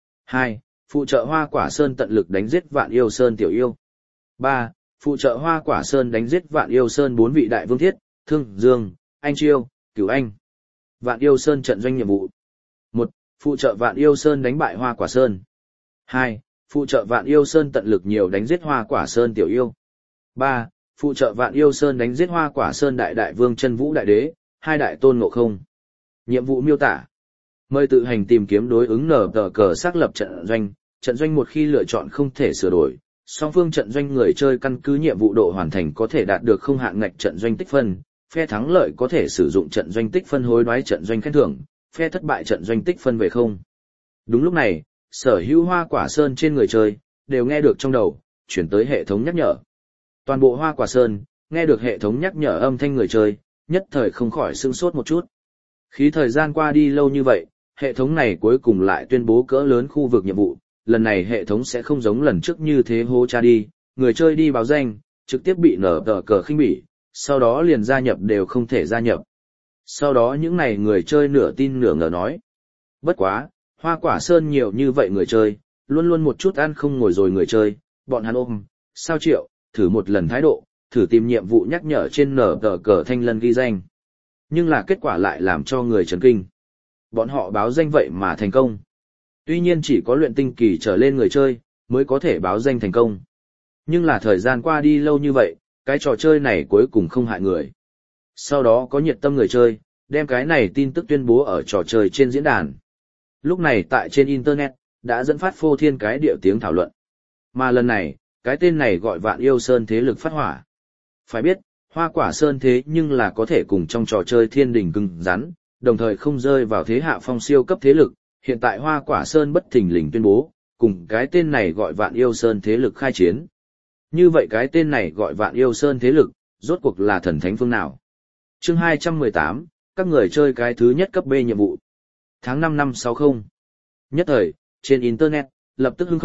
2. Phụ trợ Hoa Quả Sơn tận lực đánh giết Vạn Yêu Sơn tiểu yêu. 3. Phụ trợ Hoa Quả Sơn đánh giết Vạn Yêu Sơn 4 vị đại vương thiết, Thương, Dương, Anh Chiêu, Cửu Anh. Vạn Yêu Sơn trận doanh nhiệm vụ. 1. Phụ trợ Vạn Yêu Sơn đánh bại Hoa Quả Sơn. 2. Phụ trợ Vạn Yêu Sơn tận lực nhiều đánh giết Hoa Quả Sơn tiểu yêu. 3. Phụ trợ Vạn Yêu Sơn đánh giết Hoa Quả Sơn đại đại vương Chân Vũ đại đế, hai đại tôn ngộ không. Nhiệm vụ miêu tả. Mời tự hành tìm kiếm đối ứng nở tờ cờ xác lập trận doanh một khi lựa chọn không thể sửa đổi. Song phương trận doanh người chơi căn cứ nhiệm vụ độ hoàn thành có thể đạt được không hạn ngạch trận doanh tích phân, phe thắng lợi có thể sử dụng trận doanh tích phân hối đoái trận doanh khen thưởng, phe thất bại trận doanh tích phân về không. Đúng lúc này, sở hữu Hoa Quả Sơn trên người chơi, đều nghe được trong đầu, chuyển tới hệ thống nhắc nhở. Toàn bộ Hoa Quả Sơn, nghe được hệ thống nhắc nhở âm thanh người chơi, nhất thời không khỏi sửng sốt một chút. Khi thời gian qua đi lâu như vậy, hệ thống này cuối cùng lại tuyên bố cỡ lớn khu vực nhiệm vụ, lần này hệ thống sẽ không giống lần trước như thế hô cha đi, người chơi đi báo danh, trực tiếp bị nở tờ cờ khinh bỉ, sau đó liền gia nhập đều không thể gia nhập. Sau đó những này người chơi nửa tin nửa ngờ nói. Bất quá, Hoa Quả Sơn nhiều như vậy người chơi, luôn luôn một chút ăn không ngồi rồi người chơi, bọn hắn ôm, sao triệu, thử một lần thái độ, thử tìm nhiệm vụ nhắc nhở trên nở tờ cờ Thanh Lân ghi danh. Nhưng là kết quả lại làm cho người chấn kinh. Bọn họ báo danh vậy mà thành công. Tuy nhiên chỉ có luyện tinh kỳ trở lên người chơi, mới có thể báo danh thành công. Nhưng là thời gian qua đi lâu như vậy, cái trò chơi này cuối cùng không hại người. Sau đó có nhiệt tâm người chơi, đem cái này tin tức tuyên bố ở trò chơi trên diễn đàn. Lúc này tại trên Internet, đã dẫn phát phô thiên cái điệu tiếng thảo luận. Mà lần này, cái tên này gọi Vạn Yêu Sơn thế lực phát hỏa. Phải biết, Hoa Quả Sơn thế nhưng là có thể cùng trong trò chơi thiên đình cứng rắn, đồng thời không rơi vào thế hạ phong siêu cấp thế lực. Hiện tại Hoa Quả Sơn bất thình lình tuyên bố, cùng cái tên này gọi Vạn Yêu Sơn thế lực khai chiến. Như vậy cái tên này gọi Vạn Yêu Sơn thế lực, rốt cuộc là thần thánh phương nào? Chương 218, các người chơi cái thứ nhất cấp B nhiệm vụ. Tháng 5 năm 60. Nhất thời, trên Internet, lập tức hứng khởi,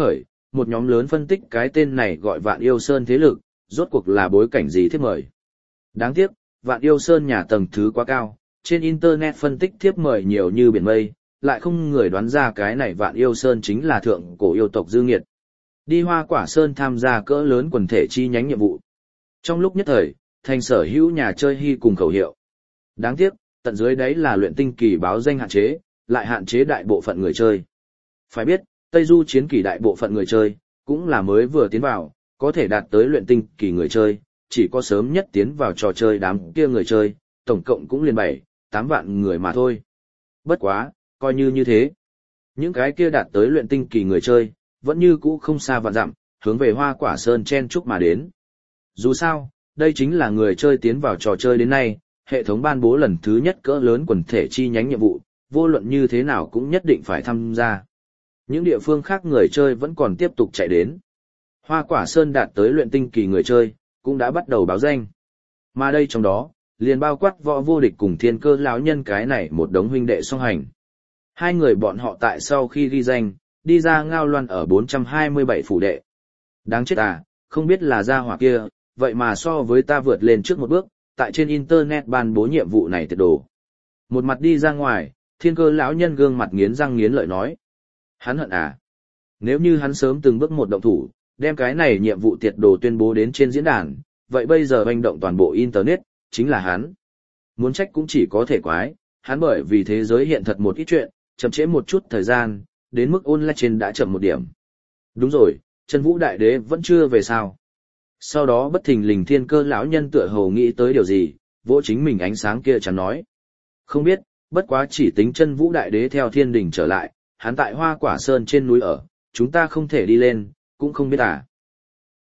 một nhóm lớn phân tích cái tên này gọi Vạn Yêu Sơn thế lực, rốt cuộc là bối cảnh gì thiếp mời. Đáng tiếc, Vạn Yêu Sơn nhà tầng thứ quá cao, trên internet phân tích thiếp mời nhiều như biển mây, lại không người đoán ra cái này Vạn Yêu Sơn chính là thượng cổ yêu tộc Dư Nghiệt. Đi Hoa Quả Sơn tham gia cỡ lớn quần thể chi nhánh nhiệm vụ. Trong lúc nhất thời, thành sở hữu nhà chơi hy cùng khẩu hiệu. Đáng tiếc, tận dưới đấy là luyện tinh kỳ báo danh hạn chế, lại hạn chế đại bộ phận người chơi. Phải biết, Tây Du chiến kỳ đại bộ phận người chơi, cũng là mới vừa tiến vào, có thể đạt tới luyện tinh kỳ người chơi, chỉ có sớm nhất tiến vào trò chơi đám kia người chơi, tổng cộng cũng liền 7-8 vạn người mà thôi. Bất quá, coi như thế. Những cái kia đạt tới luyện tinh kỳ người chơi, vẫn như cũ không xa vạn dặm, hướng về Hoa Quả Sơn chen chúc mà đến. Dù sao, đây chính là người chơi tiến vào trò chơi đến nay, hệ thống ban bố lần thứ nhất cỡ lớn quần thể chi nhánh nhiệm vụ, vô luận như thế nào cũng nhất định phải tham gia. Những địa phương khác người chơi vẫn còn tiếp tục chạy đến. Hoa Quả Sơn đạt tới luyện tinh kỳ người chơi, cũng đã bắt đầu báo danh. Mà đây trong đó, liền bao quát Võ Vô Địch cùng Thiên Cơ lão nhân cái này một đống huynh đệ song hành. Hai người bọn họ tại sau khi ghi danh, đi ra ngao loan ở 427 phủ đệ. Đáng chết à, không biết là gia hỏa kia, vậy mà so với ta vượt lên trước một bước, tại trên internet ban bố nhiệm vụ này tiệt đồ. Một mặt đi ra ngoài, Thiên Cơ lão nhân gương mặt nghiến răng nghiến lợi nói. Hắn hận à? Nếu như hắn sớm từng bước một động thủ, đem cái này nhiệm vụ tiệt đồ tuyên bố đến trên diễn đàn, vậy bây giờ hành động toàn bộ internet, chính là hắn. Muốn trách cũng chỉ có thể quái, hắn bởi vì thế giới hiện thật một ít chuyện, chậm trễ một chút thời gian, đến mức online trên đã chậm một điểm. Đúng rồi, Chân Vũ Đại Đế vẫn chưa về sao. Sau đó bất thình lình Thiên Cơ lão nhân tựa hồ nghĩ tới điều gì, vỗ chính mình ánh sáng kia chẳng nói. Không biết, bất quá chỉ tính Chân Vũ Đại Đế theo thiên đình trở lại, hắn tại Hoa Quả Sơn trên núi ở, chúng ta không thể đi lên, cũng không biết à.